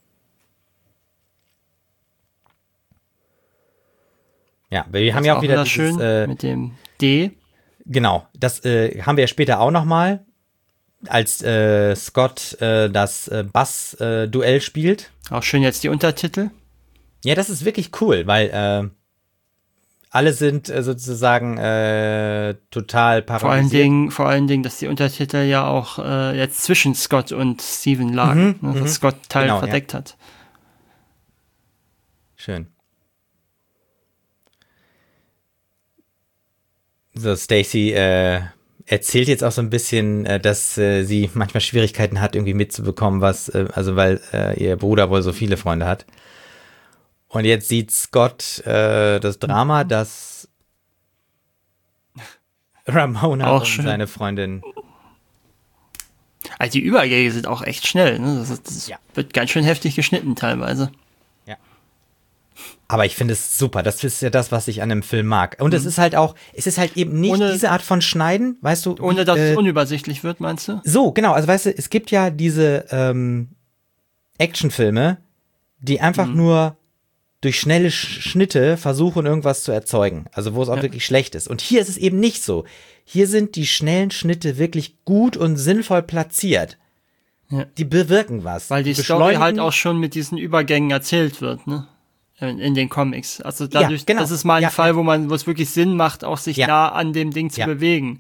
Ja, wir haben ja auch wieder schön dieses, äh, mit dem D. genau, das äh, haben wir ja später auch noch mal, als äh, Scott äh, das äh, Bass-Duell spielt. Auch schön jetzt die Untertitel. Ja, das ist wirklich cool, weil äh, alle sind äh, sozusagen äh, total Vor allen paralysiert. Dingen, vor allen Dingen, dass die Untertitel ja auch äh, jetzt zwischen Scott und Steven lagen, Mhm, ne, mhm. dass Scott Teil Genau, ja. verdeckt hat. Schön. So, Stacy äh, erzählt jetzt auch so ein bisschen, äh, dass äh, sie manchmal Schwierigkeiten hat, irgendwie mitzubekommen, was, äh, also weil äh, ihr Bruder wohl so viele Freunde hat. Und jetzt sieht Scott äh, das Drama, dass Ramona Auch und schön. seine Freundin. Also die Übergänge sind auch echt schnell, ne? Das, ist, das Ja. wird ganz schön heftig geschnitten teilweise. Aber ich finde es super. Das ist ja das, was ich an dem Film mag. Und es ist halt auch, es ist halt eben nicht Ohne- diese Art von Schneiden, weißt du? Ohne wie, dass äh, es unübersichtlich wird, meinst du? So, genau. Also weißt du, es gibt ja diese ähm, Actionfilme, die einfach nur durch schnelle Sch Schnitte versuchen, irgendwas zu erzeugen. Also wo es auch Ja. wirklich schlecht ist. Und hier ist es eben nicht so. Hier sind die schnellen Schnitte wirklich gut und sinnvoll platziert. Ja. Die bewirken was. Weil die Story beschleunigen- halt auch schon mit diesen Übergängen erzählt wird, ne? In, in den Comics. Also dadurch, genau. das ist mal ein Ja, Fall, wo man, wo es wirklich Sinn macht, auch sich Ja. nah an dem Ding zu Ja. bewegen.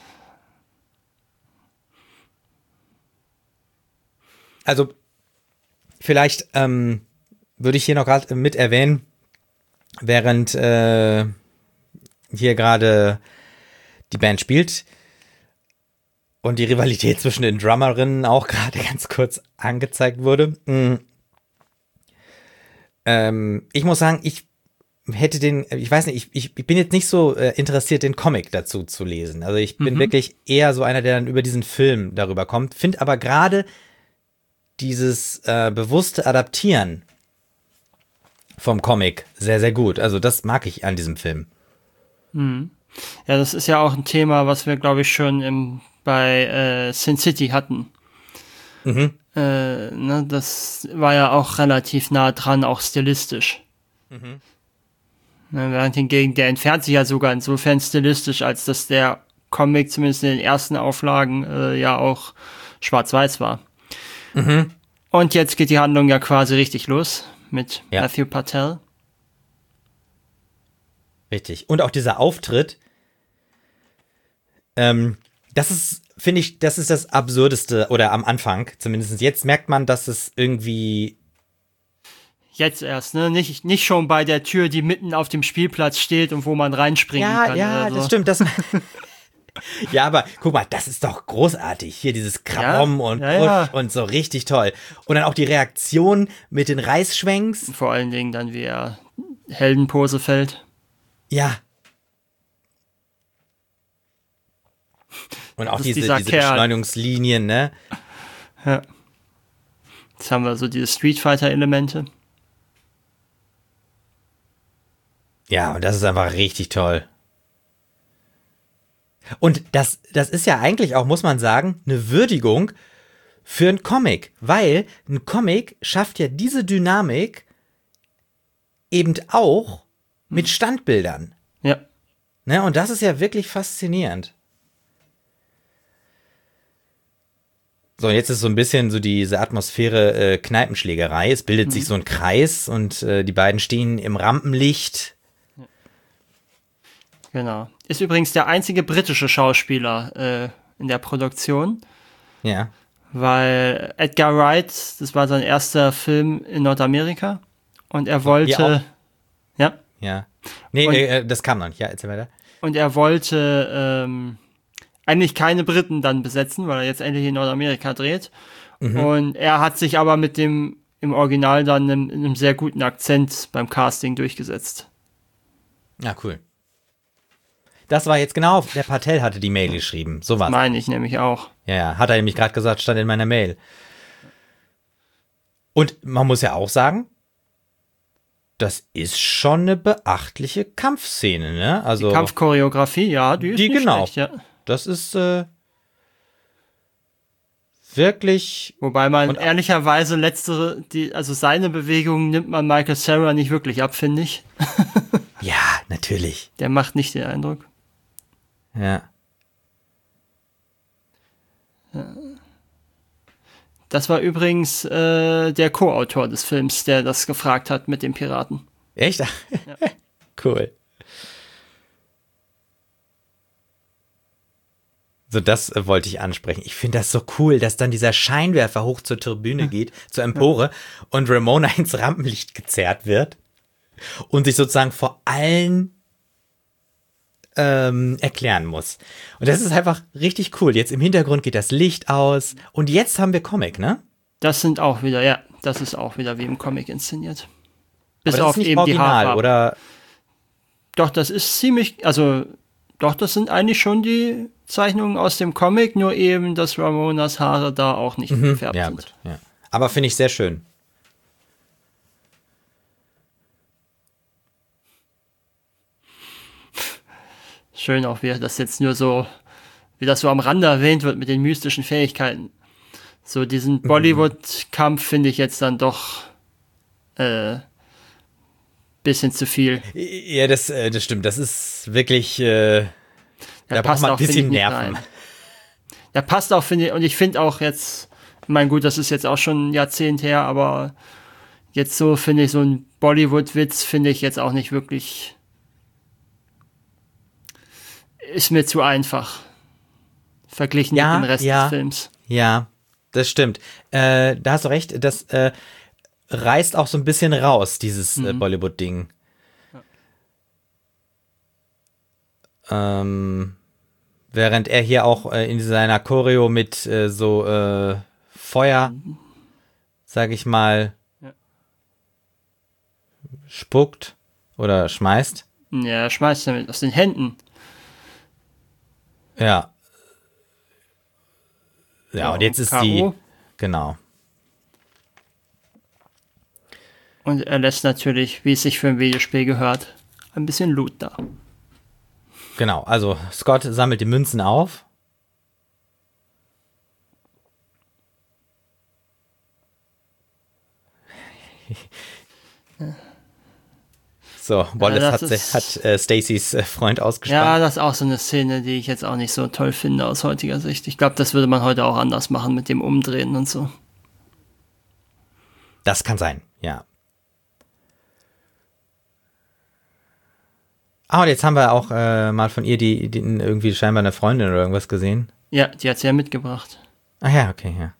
Also, vielleicht ähm, würde ich hier noch gerade mit erwähnen, während äh, hier gerade die Band spielt und die Rivalität zwischen den Drummerinnen auch gerade ganz kurz angezeigt wurde. Mhm. Ähm, ich muss sagen, ich hätte den, ich weiß nicht, ich, ich, ich bin jetzt nicht so äh, interessiert, den Comic dazu zu lesen. Also ich bin mhm. wirklich eher so einer, der dann über diesen Film darüber kommt. Finde aber gerade dieses äh, bewusste Adaptieren vom Comic sehr, sehr gut. Also das mag ich an diesem Film. Mhm. Ja, das ist ja auch ein Thema, was wir, glaube ich, schon im, bei äh, Sin City hatten. Mhm. Äh, ne, das war ja auch relativ nah dran, auch stilistisch. Mhm. Ne, während hingegen, der entfernt sich ja sogar insofern stilistisch, als dass der Comic zumindest in den ersten Auflagen äh, ja auch schwarz-weiß war. Mhm. Und jetzt geht die Handlung ja quasi richtig los mit ja. Matthew Patel. Richtig. Und auch dieser Auftritt, ähm, das ist, finde ich, das ist das Absurdeste, oder am Anfang, zumindest jetzt merkt man, dass es irgendwie Jetzt erst, ne? Nicht, nicht schon bei der Tür, die mitten auf dem Spielplatz steht und wo man reinspringen ja, kann. Ja, ja, so. Das stimmt. Das ja, aber guck mal, das ist doch großartig. Hier dieses Kram ja, und ja, ja. und so richtig toll. Und dann auch die Reaktion mit den Reißschwenks. Vor allen Dingen dann, wie er Heldenpose fällt. Ja. Und auch diese, diese Beschleunigungslinien, ne? Ja. Jetzt haben wir so diese Street Fighter-Elemente. Ja, und das ist einfach richtig toll. Und das, das ist ja eigentlich auch, muss man sagen, eine Würdigung für einen Comic. Weil ein Comic schafft ja diese Dynamik eben auch mit Standbildern. Ja. Ne, und das ist ja wirklich faszinierend. So, jetzt ist so ein bisschen so diese Atmosphäre äh, Kneipenschlägerei. Es bildet mhm. sich so ein Kreis und äh, die beiden stehen im Rampenlicht. Genau. Ist übrigens der einzige britische Schauspieler äh, in der Produktion. Ja. Weil Edgar Wright, das war sein erster Film in Nordamerika. Und er wollte... Ja. Ja. ja. Nee, und, äh, das kam noch nicht. Ja, erzähl weiter. Und er wollte ähm, eigentlich keine Briten dann besetzen, weil er jetzt endlich in Nordamerika dreht. Mhm. Und er hat sich aber mit dem im Original dann in einem sehr guten Akzent beim Casting durchgesetzt. Ja, cool. Das war jetzt genau, der Patel hatte die Mail geschrieben. So was. Meine ich nämlich auch. Ja, ja, hat er nämlich gerade gesagt, stand in meiner Mail. Und man muss ja auch sagen, das ist schon eine beachtliche Kampfszene, ne? Also die Kampfchoreografie, ja, die ist die nicht genau. schlecht, ja. Das ist äh, wirklich. Wobei man und ehrlicherweise letztere, die, also seine Bewegungen nimmt man Michael Cera nicht wirklich ab, finde ich. Ja, natürlich. Der macht nicht den Eindruck. Ja. Das war übrigens äh, der Co-Autor des Films, der das gefragt hat mit dem Piraten. Echt? Ja. Cool. So, das äh, wollte ich ansprechen. Ich finde das so cool, dass dann dieser Scheinwerfer hoch zur Tribüne geht, zur Empore, und Ramona ins Rampenlicht gezerrt wird und sich sozusagen vor allen ähm, erklären muss. Und das ist einfach richtig cool. Jetzt im Hintergrund geht das Licht aus und jetzt haben wir Comic, ne? Das sind auch wieder, ja, das ist auch wieder wie im Comic inszeniert. Bis Aber das auf ist nicht eben original, die Haarfarben. Oder? Doch, das ist ziemlich, also, doch, das sind eigentlich schon die Zeichnungen aus dem Comic, nur eben, dass Ramonas Haare da auch nicht mhm. gefärbt ja, sind. Gut, ja. Aber finde ich sehr schön. Schön auch, wie das jetzt nur so, wie das so am Rande erwähnt wird mit den mystischen Fähigkeiten. So diesen Bollywood-Kampf finde ich jetzt dann doch äh, bisschen zu viel. Ja, das, äh, das stimmt. Das ist wirklich, äh, der da braucht man ein bisschen Nerven. Der passt auch, finde ich, und ich finde auch jetzt, ich meine, gut, das ist jetzt auch schon ein Jahrzehnt her, aber jetzt so finde ich, so ein Bollywood-Witz finde ich jetzt auch nicht wirklich, ist mir zu einfach. Verglichen ja, mit dem Rest ja, des Films. Ja, das stimmt. Äh, da hast du recht, das äh, reißt auch so ein bisschen raus, dieses mhm. äh, Bollywood-Ding. Ja. Ähm, während er hier auch äh, in seiner Choreo mit äh, so äh, Feuer, mhm. sag ich mal, ja. spuckt oder schmeißt. Ja, er schmeißt damit aus den Händen. Ja. Ja, Ja, und jetzt ist K O. die, genau. Und er lässt natürlich, wie es sich für ein Videospiel gehört, ein bisschen Loot da. Genau, also Scott sammelt die Münzen auf. So, Wallace Ja, hat, das ist- hat äh, Stacys äh, Freund Ja, ausgespannt. das ist auch so eine Szene, die ich jetzt auch nicht so toll finde aus heutiger Sicht. Ich glaube, das würde man heute auch anders machen mit dem Umdrehen und so. Das kann sein, ja. Ah, und jetzt haben wir auch äh, mal von ihr die, die irgendwie scheinbar eine Freundin oder irgendwas gesehen. Ja, die hat sie ja mitgebracht. Ach ja, okay, ja.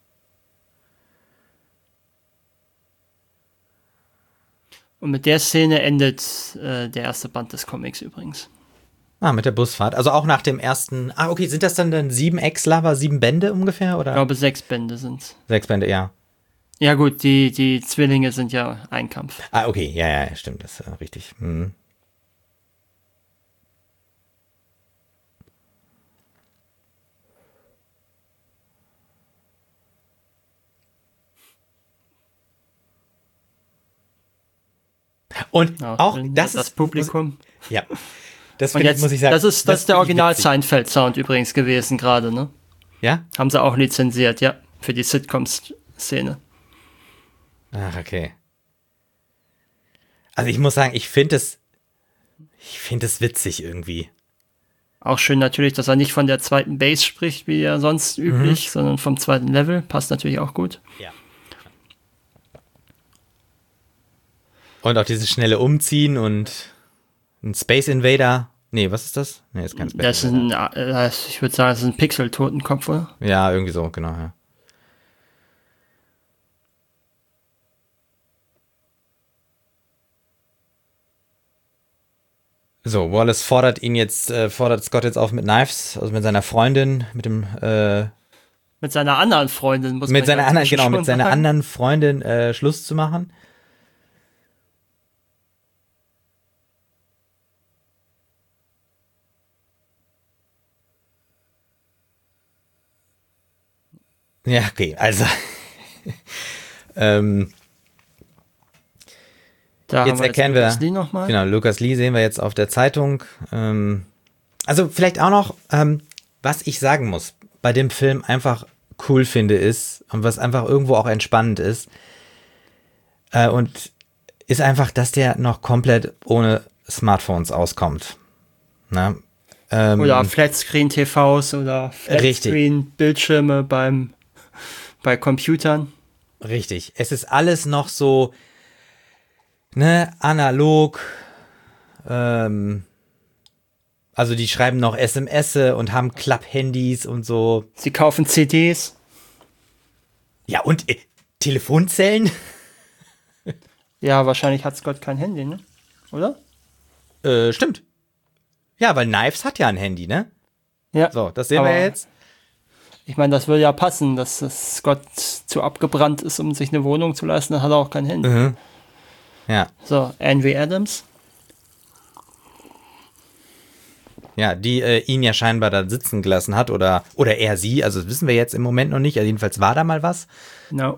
Und mit der Szene endet äh, der erste Band des Comics übrigens. Ah, mit der Busfahrt. Also auch nach dem ersten. Ah, okay, sind das dann, dann sieben Ex-Lover, sieben Bände ungefähr? Oder? Ich glaube, sechs Bände sind's. Sechs Bände, ja. Ja gut, die, die Zwillinge sind ja ein Kampf. Ah, okay, ja, ja, ja, stimmt, das ist äh, richtig. Mhm. Und Ja, auch das, das ist, Publikum. Muss, ja, das Und find, jetzt, muss ich sagen. das ist, das ist der finde ich Original witzig. Seinfeld-Sound übrigens gewesen gerade, ne? Ja? Haben sie auch lizenziert, ja, für die Sitcoms-Szene. Ach, okay. Also ich muss sagen, ich finde es, ich finde es witzig irgendwie. Auch schön natürlich, dass er nicht von der zweiten Base spricht, wie ja sonst üblich, sondern vom zweiten Level. Passt natürlich auch gut. Ja. Und auch dieses schnelle Umziehen und ein Space Invader. Nee, was ist das? Nee, ist kein Space Das ist Invader. ein, äh, ich würde sagen, das ist ein Pixel-Totenkopf, oder? Ja, irgendwie so, genau, ja. So, Wallace fordert ihn jetzt, äh, fordert Scott jetzt auf mit Knives, also mit seiner Freundin, mit dem, äh, Mit seiner anderen Freundin, muss mit man seiner ja anderen, inzwischen genau, schon mit seiner sagen. anderen Freundin äh, Schluss zu machen. Ja, okay, also ähm, Da jetzt haben erkennen wir wir, Lucas Lee noch mal. genau, Lucas Lee sehen wir jetzt auf der Zeitung. Ähm, also vielleicht auch noch, ähm, was ich sagen muss, bei dem Film einfach cool finde ist und was einfach irgendwo auch entspannend ist äh, und ist einfach, dass der noch komplett ohne Smartphones auskommt. Na? Ähm, Oder Flatscreen-T Vs oder Flatscreen-Bildschirme beim bei Computern. Richtig. Es ist alles noch so, ne, analog. Ähm, also die schreiben noch S M S und haben Klapp-Handys und so. Sie kaufen C Ds. Ja, und äh, Telefonzellen? Ja, wahrscheinlich hat Scott kein Handy, ne? Oder? Äh, stimmt. Ja, weil Knives hat ja ein Handy, ne? Ja. So, das sehen aber wir jetzt. Ich meine, das würde ja passen, dass das Scott zu abgebrannt ist, um sich eine Wohnung zu leisten, dann hat er auch kein Handy. Mhm. Ja, So, Henry Adams. ja, die äh, ihn ja scheinbar da sitzen gelassen hat oder, oder er sie, also das wissen wir jetzt im Moment noch nicht, also jedenfalls war da mal was. No.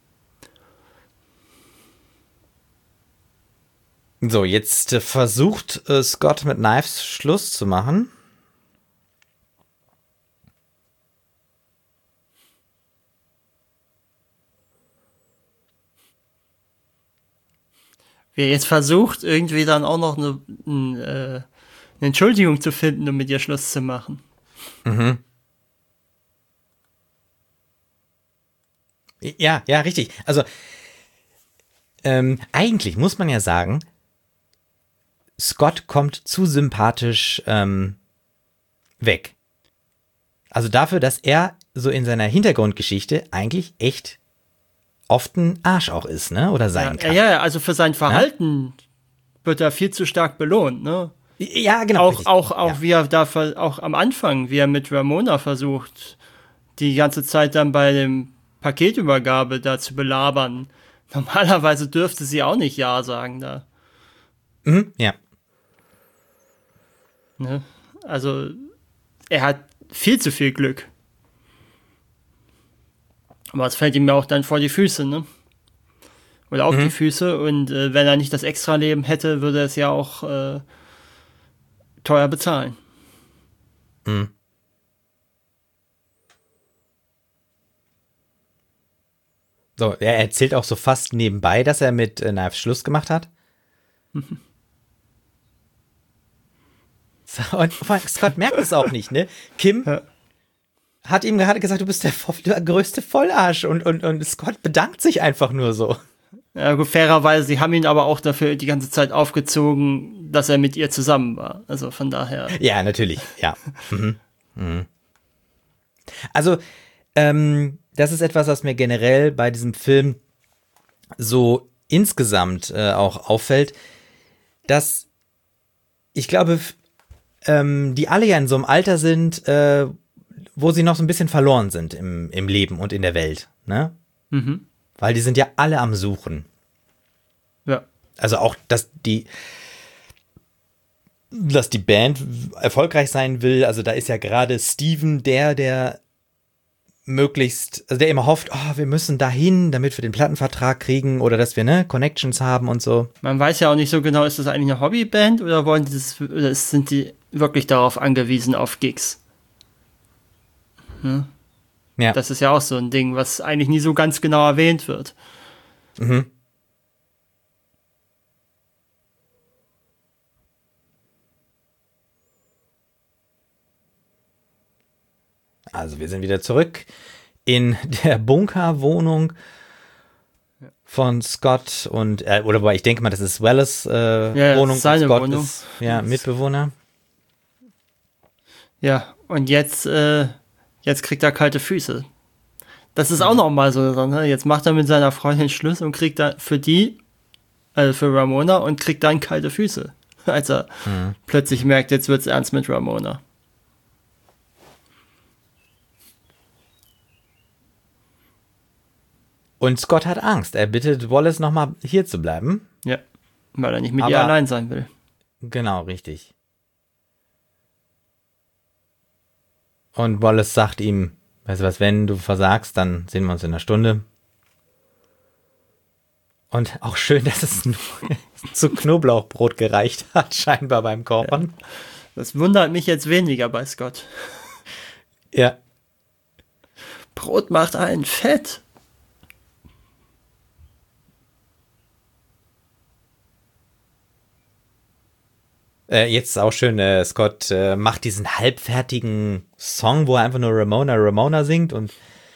So, jetzt äh, versucht äh, Scott mit Knives Schluss zu machen. Wer jetzt versucht, irgendwie dann auch noch eine, eine, äh, eine Entschuldigung zu finden, um mit ihr Schluss zu machen. Mhm. Ja, ja, richtig. Also, ähm, eigentlich muss man ja sagen, Scott kommt zu sympathisch ähm, weg. Also dafür, dass er so in seiner Hintergrundgeschichte eigentlich echt oft ein Arsch auch ist, ne? Oder sein Ja, kann. ja, also für sein Verhalten wird er viel zu stark belohnt, ne? Ja, genau. Auch, richtig. auch, auch Ja. wie er da, ver- auch am Anfang, wie er mit Ramona versucht, die ganze Zeit dann bei dem Paketübergabe da zu belabern. Normalerweise dürfte sie auch nicht Ja sagen da. Mhm, ja. Ne? Also, er hat viel zu viel Glück. Aber es fällt ihm ja auch dann vor die Füße, ne? Oder auf mhm. die Füße. Und äh, wenn er nicht das Extra-Leben hätte, würde er es ja auch äh, teuer bezahlen. Mhm. So, er erzählt auch so fast nebenbei, dass er mit äh, Knives Schluss gemacht hat. Mhm. So, und Scott merkt es auch nicht, ne? Kim ja. hat ihm gerade gesagt, du bist der, der größte Vollarsch und, und, und Scott bedankt sich einfach nur so. Ja gut, fairerweise, sie haben ihn aber auch dafür die ganze Zeit aufgezogen, dass er mit ihr zusammen war. Also von daher. Ja, natürlich, ja. Mhm. Mhm. Also, ähm, das ist etwas, was mir generell bei diesem Film so insgesamt äh, auch auffällt, dass ich glaube, ähm, die alle ja in so einem Alter sind, äh, wo sie noch so ein bisschen verloren sind im, im Leben und in der Welt, ne? Mhm. Weil die sind ja alle am Suchen. Ja. Also auch, dass die, dass die Band erfolgreich sein will. Also da ist ja gerade Steven der, der möglichst, also der immer hofft, oh, wir müssen dahin, damit wir den Plattenvertrag kriegen oder dass wir, ne, Connections haben und so. Man weiß ja auch nicht so genau, ist das eigentlich eine Hobbyband oder wollen die das, oder sind die wirklich darauf angewiesen, auf Gigs? Hm? Ja. Das ist ja auch so ein Ding, was eigentlich nie so ganz genau erwähnt wird. Mhm. Also wir sind wieder zurück in der Bunkerwohnung von Scott und, äh, oder wobei ich denke mal, das ist Wallace äh, ja, Wohnung. Seine Scott Wohnung. Ist, ja, Mitbewohner. Ja, und jetzt, äh, jetzt kriegt er kalte Füße. Das ist auch nochmal so, ne? Jetzt macht er mit seiner Freundin Schluss und kriegt dann für die, also für Ramona, und kriegt dann kalte Füße. Als er mhm. plötzlich merkt, jetzt wird's ernst mit Ramona. Und Scott hat Angst. Er bittet Wallace nochmal hier zu bleiben. Ja, weil er nicht mit Aber, ihr allein sein will. Genau, richtig. Und Wallace sagt ihm, weißt du was, wenn du versagst, dann sehen wir uns in einer Stunde. Und auch schön, dass es nur zu Knoblauchbrot gereicht hat, scheinbar beim Kochen. Ja. Das wundert mich jetzt weniger bei Scott. Ja. Brot macht einen fett. Äh, jetzt ist auch schön, äh, Scott äh, macht diesen halbfertigen Song, wo er einfach nur Ramona, Ramona singt und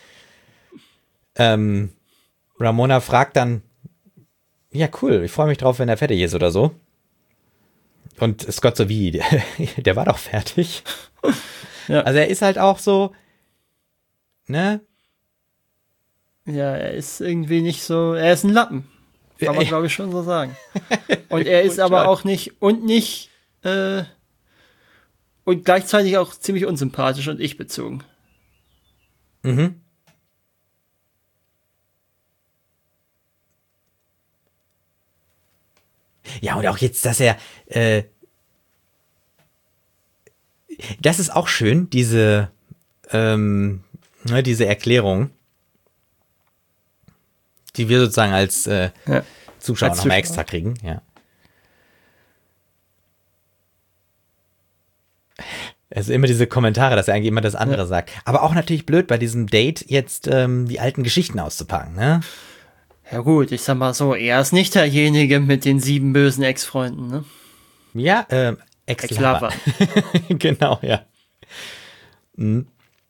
ähm, Ramona fragt dann, ja cool, ich freue mich drauf, wenn er fertig ist oder so. Und Scott so, wie, der, der war doch fertig. Ja. Also er ist halt auch so, ne? Ja, er ist irgendwie nicht so, er ist ein Lappen. Kann man, glaube ich, schon so sagen. Und er ist aber auch nicht, und nicht, äh, und gleichzeitig auch ziemlich unsympathisch und ich-bezogen. Mhm. Ja, und auch jetzt, dass er, äh, das ist auch schön, diese, ähm, ne, diese Erklärung, die wir sozusagen als äh, ja. Zuschauer nochmal extra kriegen, ja. Also immer diese Kommentare, dass er eigentlich immer das andere ja. sagt. Aber auch natürlich blöd, bei diesem Date jetzt ähm, die alten Geschichten auszupacken, ne? Ja gut, ich sag mal so, er ist nicht derjenige mit den sieben bösen Ex-Freunden, ne? Ja, ähm, Ex-Lover. Ex genau, ja. Mhm.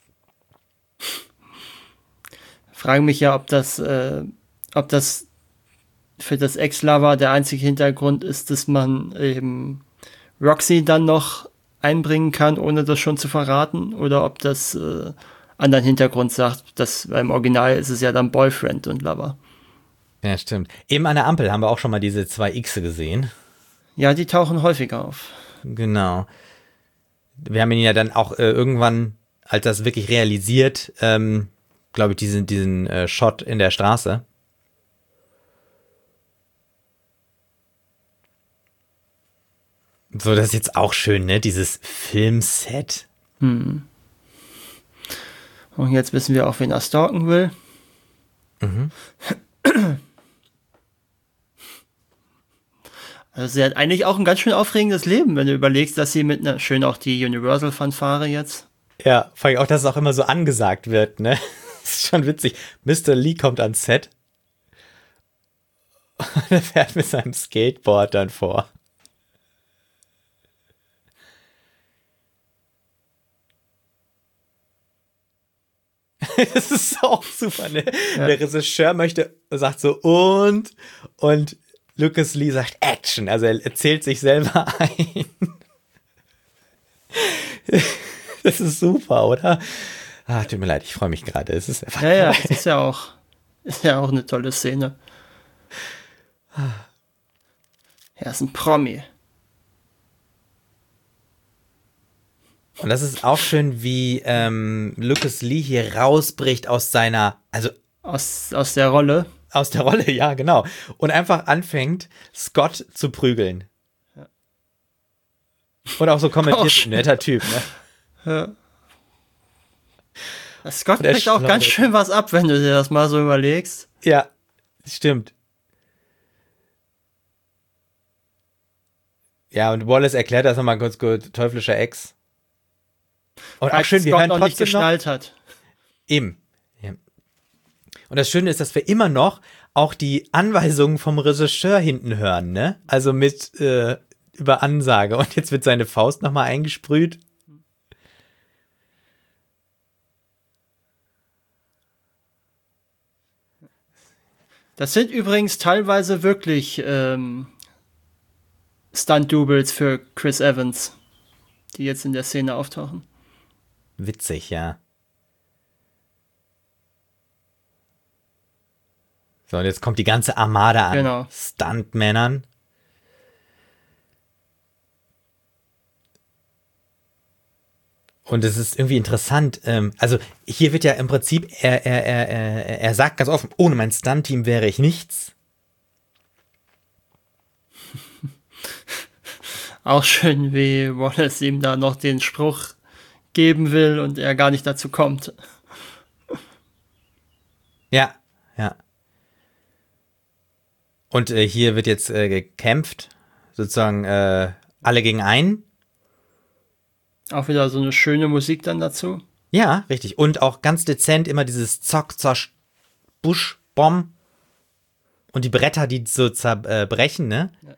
Frage mich ja, ob das, äh, ob das für das Ex-Lover der einzige Hintergrund ist, dass man eben Roxy dann noch einbringen kann, ohne das schon zu verraten, oder ob das äh, anderen Hintergrund sagt, dass beim Original ist es ja dann Boyfriend und Lover. Ja, stimmt. Eben an der Ampel haben wir auch schon mal diese zwei Xe gesehen. Ja, die tauchen häufiger auf. Genau. Wir haben ihn ja dann auch äh, irgendwann, als das wirklich realisiert, ähm, glaube ich, diesen, diesen äh, Shot in der Straße. So, das ist jetzt auch schön, ne? Dieses Filmset. Hm. Und jetzt wissen wir auch, wen er stalken will. Mhm. Also sie hat eigentlich auch ein ganz schön aufregendes Leben, wenn du überlegst, dass sie mit einer, schön auch die Universal-Fanfare jetzt. Ja, vor allem auch, dass es auch immer so angesagt wird, ne? Das ist schon witzig. Mister Lee kommt ans Set und er fährt mit seinem Skateboard dann vor. Das ist auch super, ne? Ja. Der Regisseur möchte, sagt so und, und Lucas Lee sagt Action. Also er erzählt sich selber ein. Das ist super, oder? Ah, tut mir leid, ich freue mich gerade. Es ist einfach ja, ja, es ist ja auch, ist ja auch eine tolle Szene. Er ist ein Promi. Und das ist auch schön, wie ähm, Lucas Lee hier rausbricht aus seiner, also aus, aus der Rolle. Aus der Rolle, ja, genau. Und einfach anfängt, Scott zu prügeln. Ja. Und auch so kommentiert, netter Typ, ne? Ja. Scott kriegt auch ganz schön was ab, wenn du dir das mal so überlegst. Ja, stimmt. Ja, und Wallace erklärt das nochmal kurz gut, teuflischer Ex. Und auch schön, wir hören trotzdem nicht geschnallt noch, hat. Eben. Ja. Und das Schöne ist, dass wir immer noch auch die Anweisungen vom Regisseur hinten hören, ne? Also mit äh, über Ansage. Und jetzt wird seine Faust nochmal eingesprüht. Das sind übrigens teilweise wirklich ähm, Stunt-Doubles für Chris Evans, die jetzt in der Szene auftauchen. Witzig, ja. So, und jetzt kommt die ganze Armada an genau. Stuntmännern. Und es ist irgendwie interessant. Ähm, also hier wird ja im Prinzip, er, er, er, er, er sagt ganz offen, ohne mein Stunt-Team wäre ich nichts. Auch schön, wie Wallace ihm da noch den Spruch geben will und er gar nicht dazu kommt. Ja, ja. Und äh, hier wird jetzt äh, gekämpft, sozusagen äh, alle gegen einen. Auch wieder so eine schöne Musik dann dazu. Ja, richtig. Und auch ganz dezent immer dieses Zock, Zosch, Busch, Bomb. Und die Bretter, die so zerbrechen, ne? Ja.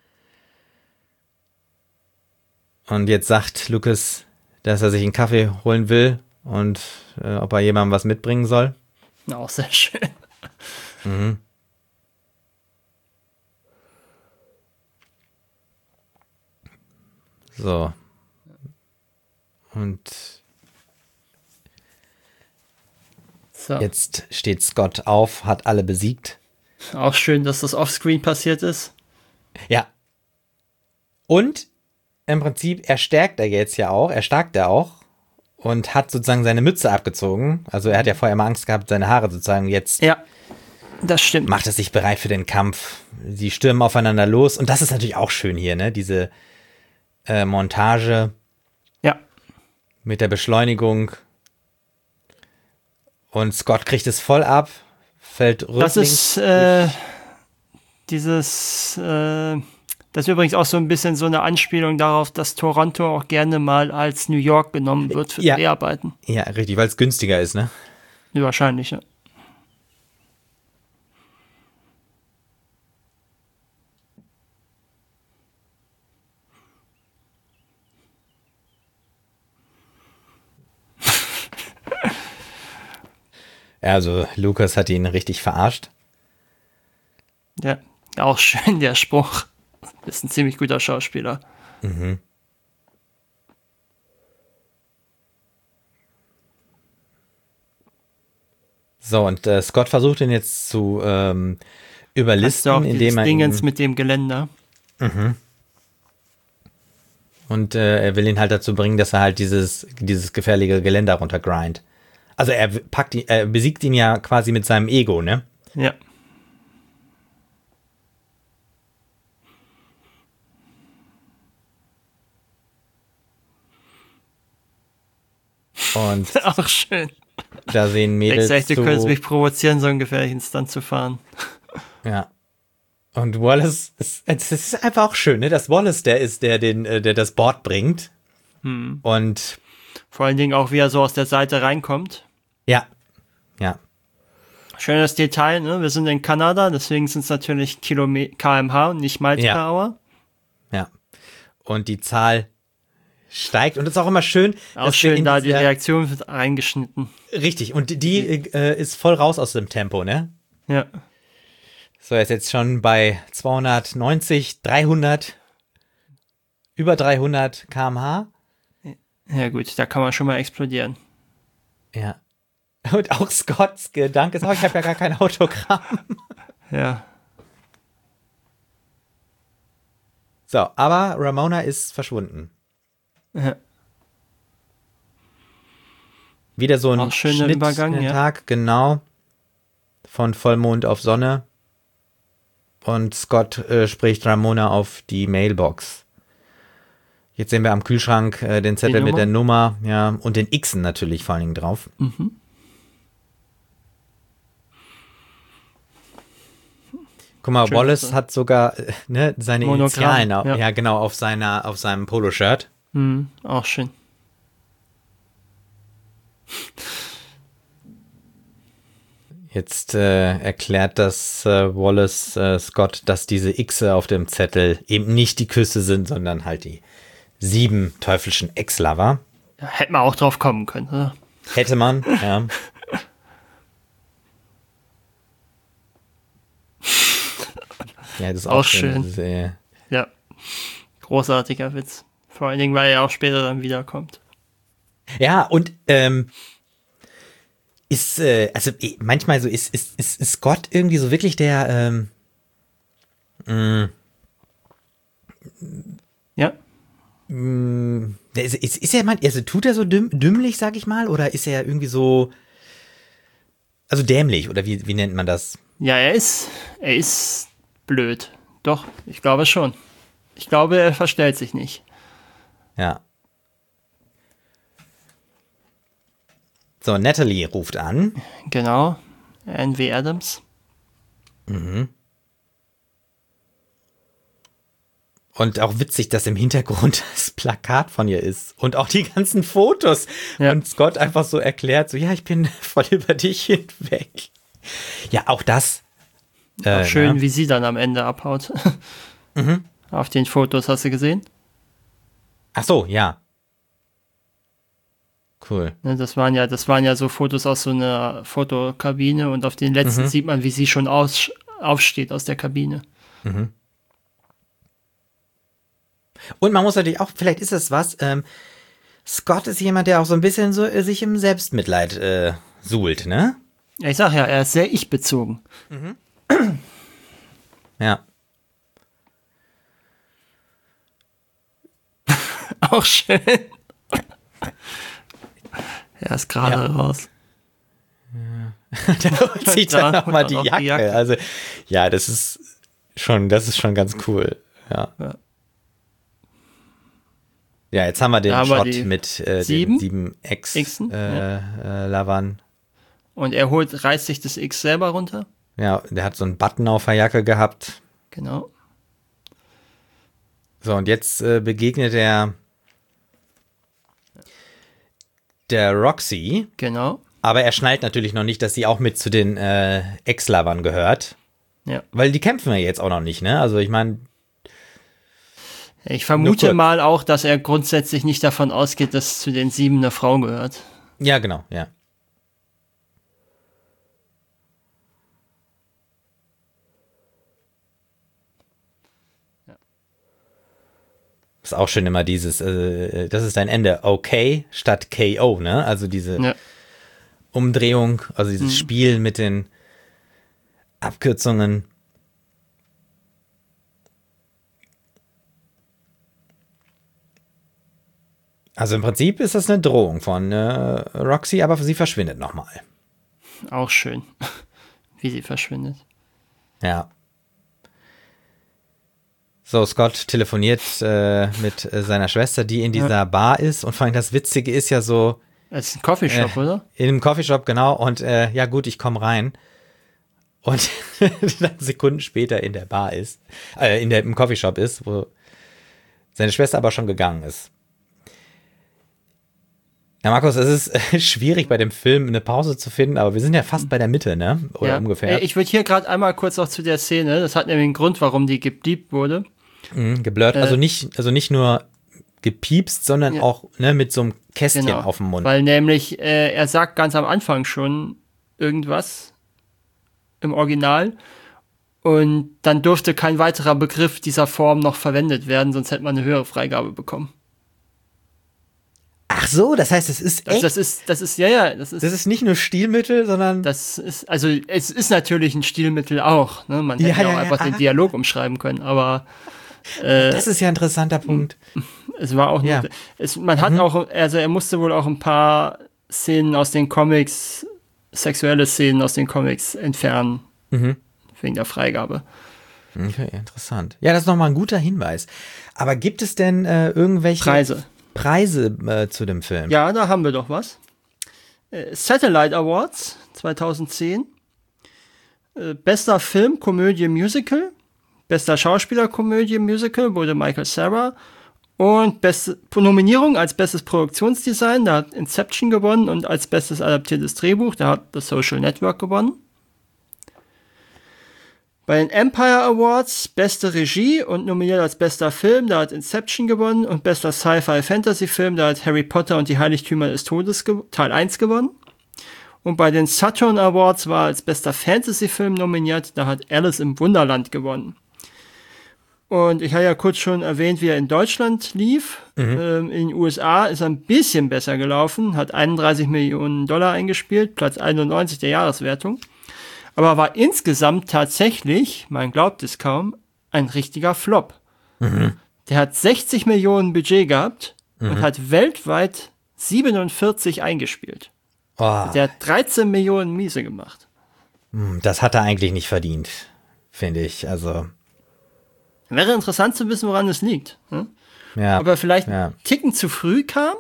Und jetzt sagt Lucas, dass er sich einen Kaffee holen will und äh, ob er jemandem was mitbringen soll. Auch sehr schön. Mhm. So. Und so. Jetzt steht Scott auf, hat alle besiegt. Auch schön, dass das offscreen passiert ist. Ja. Und im Prinzip erstärkt er jetzt ja auch, erstarkt er auch und hat sozusagen seine Mütze abgezogen. Also er hat ja vorher mal Angst gehabt, seine Haare sozusagen jetzt. Ja, das stimmt. Macht er sich bereit für den Kampf. Sie stürmen aufeinander los. Und das ist natürlich auch schön hier, ne? Diese äh, Montage. Ja. Mit der Beschleunigung. Und Scott kriegt es voll ab. Fällt rücklings. Das ist äh, dieses äh, das ist übrigens auch so ein bisschen so eine Anspielung darauf, dass Toronto auch gerne mal als New York genommen wird für ja. Dreharbeiten. Ja, richtig, weil es günstiger ist, ne? Ja, wahrscheinlich, ja. Ja, also Lucas hat ihn richtig verarscht. Ja, auch schön der Spruch. Ist ein ziemlich guter Schauspieler. Mhm. So, und äh, Scott versucht ihn jetzt zu ähm, überlisten, auch indem er Dingens mit dem Geländer. Mhm. Und äh, er will ihn halt dazu bringen, dass er halt dieses, dieses gefährliche Geländer runtergrindt. Also er packt ihn, er besiegt ihn ja quasi mit seinem Ego, ne? Ja. Und Auch schön. da sehen Mädels Ich sag, du zu. könntest mich provozieren, so einen gefährlichen Stunt zu fahren. Ja. Und Wallace, es, es ist einfach auch schön, ne? Dass Wallace der ist, der den, äh, der das Board bringt. Hm. Und Vor allen Dingen auch, wie er so aus der Seite reinkommt. ja, ja, Schönes Detail, ne? Wir sind in Kanada, deswegen sind es natürlich Kilometer Kilometer pro Stunde und nicht Miles Ja. per Hour. ja. Und die Zahl steigt. Und es ist auch immer schön. Auch dass wir schön, in da die dieser- Reaktion wird reingeschnitten. Richtig. Und die, die äh, ist voll raus aus dem Tempo, ne? Ja. So, er ist jetzt schon bei zweihundertneunzig, dreihundert, über dreihundert Kilometer pro Stunde. Ja gut, da kann man schon mal explodieren. Ja. Und auch Scotts Gedanke ist, oh, ich habe ja gar kein Autogramm. Ja. So, aber Ramona ist verschwunden. Ja. Wieder so ein Auch schöner Schnitt Übergang, in den ja. Tag, genau. Von Vollmond auf Sonne. Und Scott äh, spricht Ramona auf die Mailbox. Jetzt sehen wir am Kühlschrank äh, den Zettel Die mit Nummer? der Nummer, ja, und den Xen natürlich vor allen Dingen drauf. Mhm. Guck mal, Schön, Wallace so. hat sogar äh, ne, seine Monogramm, Initialen, au- ja. ja. genau, auf seiner, auf seinem Poloshirt. Mhm. Auch schön. Jetzt äh, erklärt das äh, Wallace äh, Scott, dass diese Xe auf dem Zettel eben nicht die Küsse sind, sondern halt die sieben teuflischen Ex-Lover. Ja, hätte man auch drauf kommen können, oder? Hätte man, ja. Ja, das ist auch, Auch schön. schön. Das ist, äh, Ja. Großartiger Witz. Vor allen Dingen, weil er auch später dann wiederkommt. ja, und ähm, ist, äh, also eh, manchmal so, ist, ist, ist, ist Scott irgendwie so wirklich der, ähm, mh, Ja. mh, der ist, ist, ist er man, also tut er so dümm, dümmlich, sag ich mal, oder ist er irgendwie so, also dämlich, oder wie, wie nennt man das? Ja, er ist, er ist blöd. Doch, ich glaube schon. Ich glaube, er verstellt sich nicht. Ja. So, Natalie ruft an. Genau. N W Adams. Und auch witzig, dass im Hintergrund das Plakat von ihr ist. Und auch die ganzen Fotos. Ja. Und Scott einfach so erklärt, so, ja, ich bin voll über dich hinweg. Ja, auch das. Auch Äh, schön, ja. wie sie dann am Ende abhaut. Mhm. Auf den Fotos, hast du gesehen? Ach so, ja. Cool. Ne, das waren ja, das waren ja so Fotos aus so einer Fotokabine und auf den letzten sieht man, wie sie schon aus, aufsteht aus der Kabine. Und man muss natürlich auch, vielleicht ist das was, ähm, Scott ist jemand, der auch so ein bisschen so äh, sich im Selbstmitleid äh, suhlt, ne? Ja, ich sag ja, er ist sehr ich-bezogen. Ja. Auch schön. Er ist gerade Ja. raus. Der holt sich dann Da nochmal holt die er noch Jacke. die Jacke. Also, ja, das ist schon, das ist schon ganz cool. Ja. Ja. Ja, jetzt haben wir den Da haben wir Shot die mit äh, sieben den sieben Xen, Ex-Lavern. Äh, äh, Lavern. Und er holt, reißt sich das X selber runter. Ja, der hat so einen Button auf der Jacke gehabt. Genau. So, und jetzt äh, begegnet er der Roxy, Genau. aber er schnallt natürlich noch nicht, dass sie auch mit zu den äh, Ex-Lavern gehört. Ja. Weil die kämpfen ja jetzt auch noch nicht, ne? Also ich meine, Ich Nur vermute kurz. mal auch, dass er grundsätzlich nicht davon ausgeht, dass zu den sieben eine Frau gehört. ja genau, ja. Ist auch schön immer dieses, äh, das ist dein Ende, okay statt K O, ne? Also diese Ja. Umdrehung, also dieses Spiel mit den Abkürzungen. Also im Prinzip ist das eine Drohung von äh, Roxy, aber sie verschwindet nochmal. Auch schön, wie sie verschwindet. Ja. So, Scott telefoniert äh, mit äh, seiner Schwester, die in dieser Bar ist. Und vor allem das Witzige ist ja so, Es ist ein Coffeeshop, äh, oder? In einem Coffeeshop, genau. Und äh, ja gut, ich komme rein. Und dann Sekunden später in der Bar ist, äh, in der, im Coffeeshop ist, wo seine Schwester aber schon gegangen ist. Ja, Markus, es ist äh, schwierig bei dem Film eine Pause zu finden, aber wir sind ja fast bei der Mitte, ne? Oder ja. ungefähr. Ich würde hier gerade einmal kurz auch zu der Szene, das hat nämlich einen Grund, warum die gebliebt wurde. Mhm, geblurrt, äh, also nicht, also nicht nur gepiepst, sondern ja. auch ne, mit so einem Kästchen Genau. auf dem Mund. Weil nämlich, äh, er sagt ganz am Anfang schon irgendwas im Original und dann durfte kein weiterer Begriff dieser Form noch verwendet werden, sonst hätte man eine höhere Freigabe bekommen. Ach so, das heißt, es ist Das, echt? das ist, das ist, ja, ja, das ist, Das ist nicht nur Stilmittel, sondern das ist, also es ist natürlich ein Stilmittel auch, ne? Man hätte Ja, ja, ja, auch ja. einfach den Dialog umschreiben können, aber äh, das ist ja ein interessanter Punkt. es war auch nur, Ja. es, man hat auch, also er musste wohl auch ein paar Szenen aus den Comics, sexuelle Szenen aus den Comics entfernen, Mhm. wegen der Freigabe. Okay, interessant. Ja, das ist nochmal ein guter Hinweis. Aber gibt es denn äh, irgendwelche Preise. Preise äh, zu dem Film? Ja, da haben wir doch was. Äh, Satellite Awards zweitausendzehn. Äh, bester Film, Komödie, Musical. Bester Schauspieler, Komödie, Musical wurde Michael Cera. Und beste Nominierung als bestes Produktionsdesign, da hat Inception gewonnen. Und als bestes adaptiertes Drehbuch, da hat The Social Network gewonnen. Bei den Empire Awards beste Regie und nominiert als bester Film, da hat Inception gewonnen, und bester Sci-Fi-Fantasy-Film, da hat Harry Potter und die Heiligtümer des Todes Teil eins gewonnen. Und bei den Saturn Awards war als bester Fantasy-Film nominiert, da hat Alice im Wunderland gewonnen. Und ich habe ja kurz schon erwähnt, wie er in Deutschland lief. Mhm. Ähm, in den U S A ist er ein bisschen besser gelaufen, hat einunddreißig Millionen Dollar eingespielt, Platz einundneunzig der Jahreswertung. Aber war insgesamt tatsächlich, man glaubt es kaum, ein richtiger Flop. Mhm. Der hat sechzig Millionen Budget gehabt mhm. und hat weltweit siebenundvierzig eingespielt. Oh. Der hat dreizehn Millionen Miese gemacht. Das hat er eigentlich nicht verdient, finde ich. Also wäre interessant zu wissen, woran es liegt. Hm? Ja. Ob er vielleicht ja. einen Ticken zu früh kam?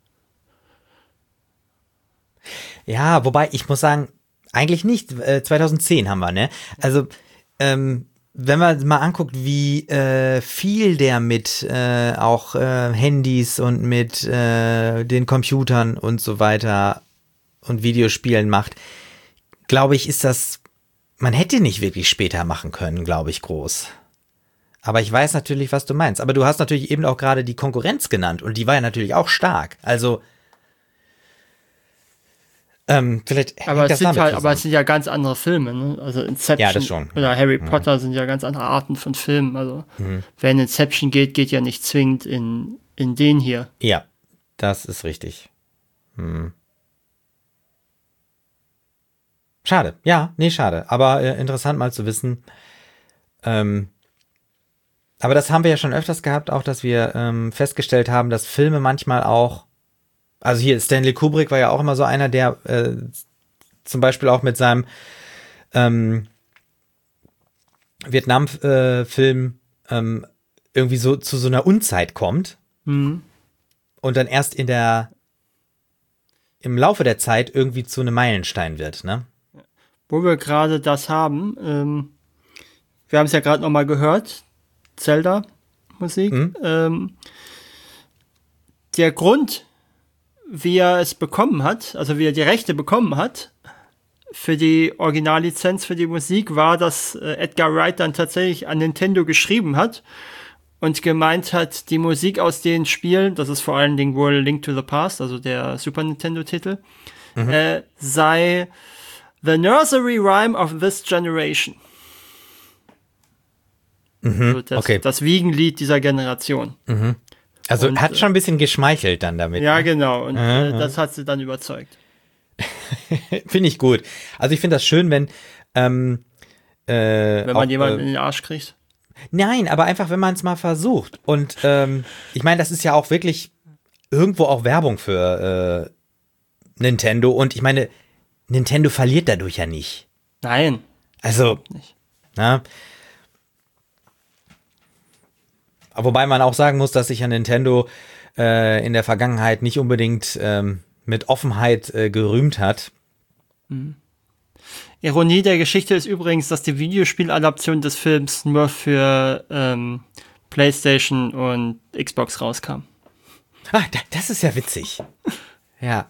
Ja, wobei ich muss sagen, eigentlich nicht. Äh, zweitausendzehn haben wir, ne? Also, ähm, wenn man mal anguckt, wie äh, viel der mit äh, auch äh, Handys und mit äh, den Computern und so weiter und Videospielen macht, glaube ich, ist das, man hätte nicht wirklich später machen können, glaube ich, groß. Aber ich weiß natürlich, was du meinst. Aber du hast natürlich eben auch gerade die Konkurrenz genannt und die war ja natürlich auch stark. Also Ähm, vielleicht aber, es sind halt, zusammen. aber es sind ja ganz andere Filme, ne? Also Inception ja, das schon. oder Harry mhm. Potter sind ja ganz andere Arten von Filmen. Also mhm. wer in Inception geht, geht ja nicht zwingend in, in den hier. Ja, das ist richtig. Hm. Schade, ja, nee, schade. Aber äh, interessant mal zu wissen. Ähm, aber das haben wir ja schon öfters gehabt, auch dass wir ähm, festgestellt haben, dass Filme manchmal auch, also hier Stanley Kubrick war ja auch immer so einer, der äh, zum Beispiel auch mit seinem ähm, Vietnam-Film äh, ähm, irgendwie so zu so einer Unzeit kommt Mhm. und dann erst in der im Laufe der Zeit irgendwie zu einem Meilenstein wird, ne? Wo wir gerade das haben, ähm, wir haben es ja gerade nochmal gehört, Zelda-Musik. Mhm. Ähm, der Grund, wie er es bekommen hat, also wie er die Rechte bekommen hat für die Originallizenz für die Musik, war, dass äh, Edgar Wright dann tatsächlich an Nintendo geschrieben hat und gemeint hat, die Musik aus den Spielen, das ist vor allen Dingen wohl Link to the Past, also der Super Nintendo-Titel, mhm. äh, sei The Nursery Rhyme of This Generation. Mhm, so das, okay. das Wiegenlied dieser Generation. Mhm. Also Und, hat schon ein bisschen geschmeichelt dann damit. Ja, ne? genau. Und mhm, äh, das hat sie dann überzeugt. Finde ich gut. Also ich finde das schön, wenn ähm, äh, Wenn man auch, jemanden äh, in den Arsch kriegt. Nein, aber einfach, wenn man es mal versucht. Und ähm, ich meine, das ist ja auch wirklich irgendwo auch Werbung für äh, Nintendo. Und ich meine, Nintendo verliert dadurch ja nicht. Nein. Also, Nicht. na, wobei man auch sagen muss, dass sich ja Nintendo äh, in der Vergangenheit nicht unbedingt ähm, mit Offenheit äh, gerühmt hat. Mhm. Ironie der Geschichte ist übrigens, dass die Videospieladaption des Films nur für ähm, PlayStation und Xbox rauskam. Ah, da, das ist ja witzig. Ja.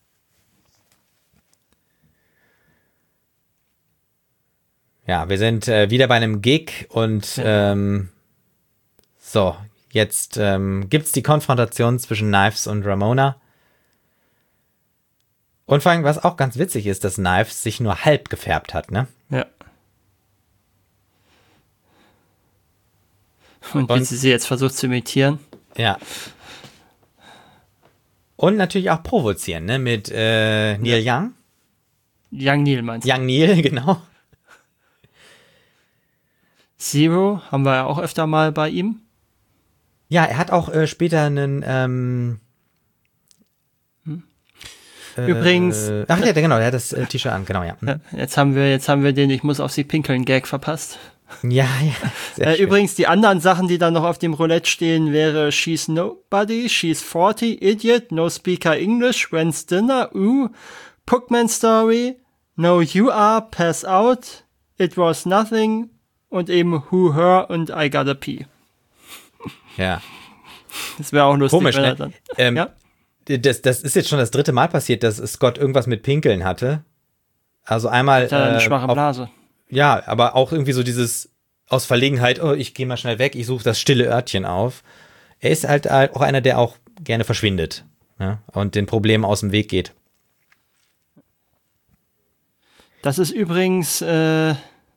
Ja, wir sind äh, wieder bei einem Gig und ähm, so, jetzt ähm, gibt's die Konfrontation zwischen Knives und Ramona. Und vor allem, was auch ganz witzig ist, dass Knives sich nur halb gefärbt hat, ne? Ja. Und, Und wie sie sie jetzt versucht zu imitieren. Ja. Und natürlich auch provozieren, ne? Mit äh, Neil ja. Young. Young Neil meinst du? Young Neil, genau. Zero haben wir ja auch öfter mal bei ihm. Ja, er hat auch äh, später einen ähm, hm. Übrigens. Äh, ach ja, genau, er hat das äh, T-Shirt an, genau, ja. Hm. Jetzt haben wir, jetzt haben wir den Ich muss auf sie pinkeln Gag verpasst. Ja, ja. Äh, übrigens, die anderen Sachen, die dann noch auf dem Roulette stehen, wäre She's Nobody, She's forty, Idiot, No Speaker English, When's Dinner, Ooh, Puckman Story, No You Are, Pass Out, It Was Nothing und eben Who, Her und I Gotta Pee. Ja. Das wäre auch lustig. Komisch, wenn er ne? dann, ähm, ja? das, das ist jetzt schon das dritte Mal passiert, dass Scott irgendwas mit Pinkeln hatte. Also einmal Hat er eine äh, schwache auf, Blase. Ja, aber auch irgendwie so dieses aus Verlegenheit, oh, ich gehe mal schnell weg, ich suche das stille Örtchen auf. Er ist halt auch einer, der auch gerne verschwindet, ja, und den Problemen aus dem Weg geht. Das ist übrigens äh,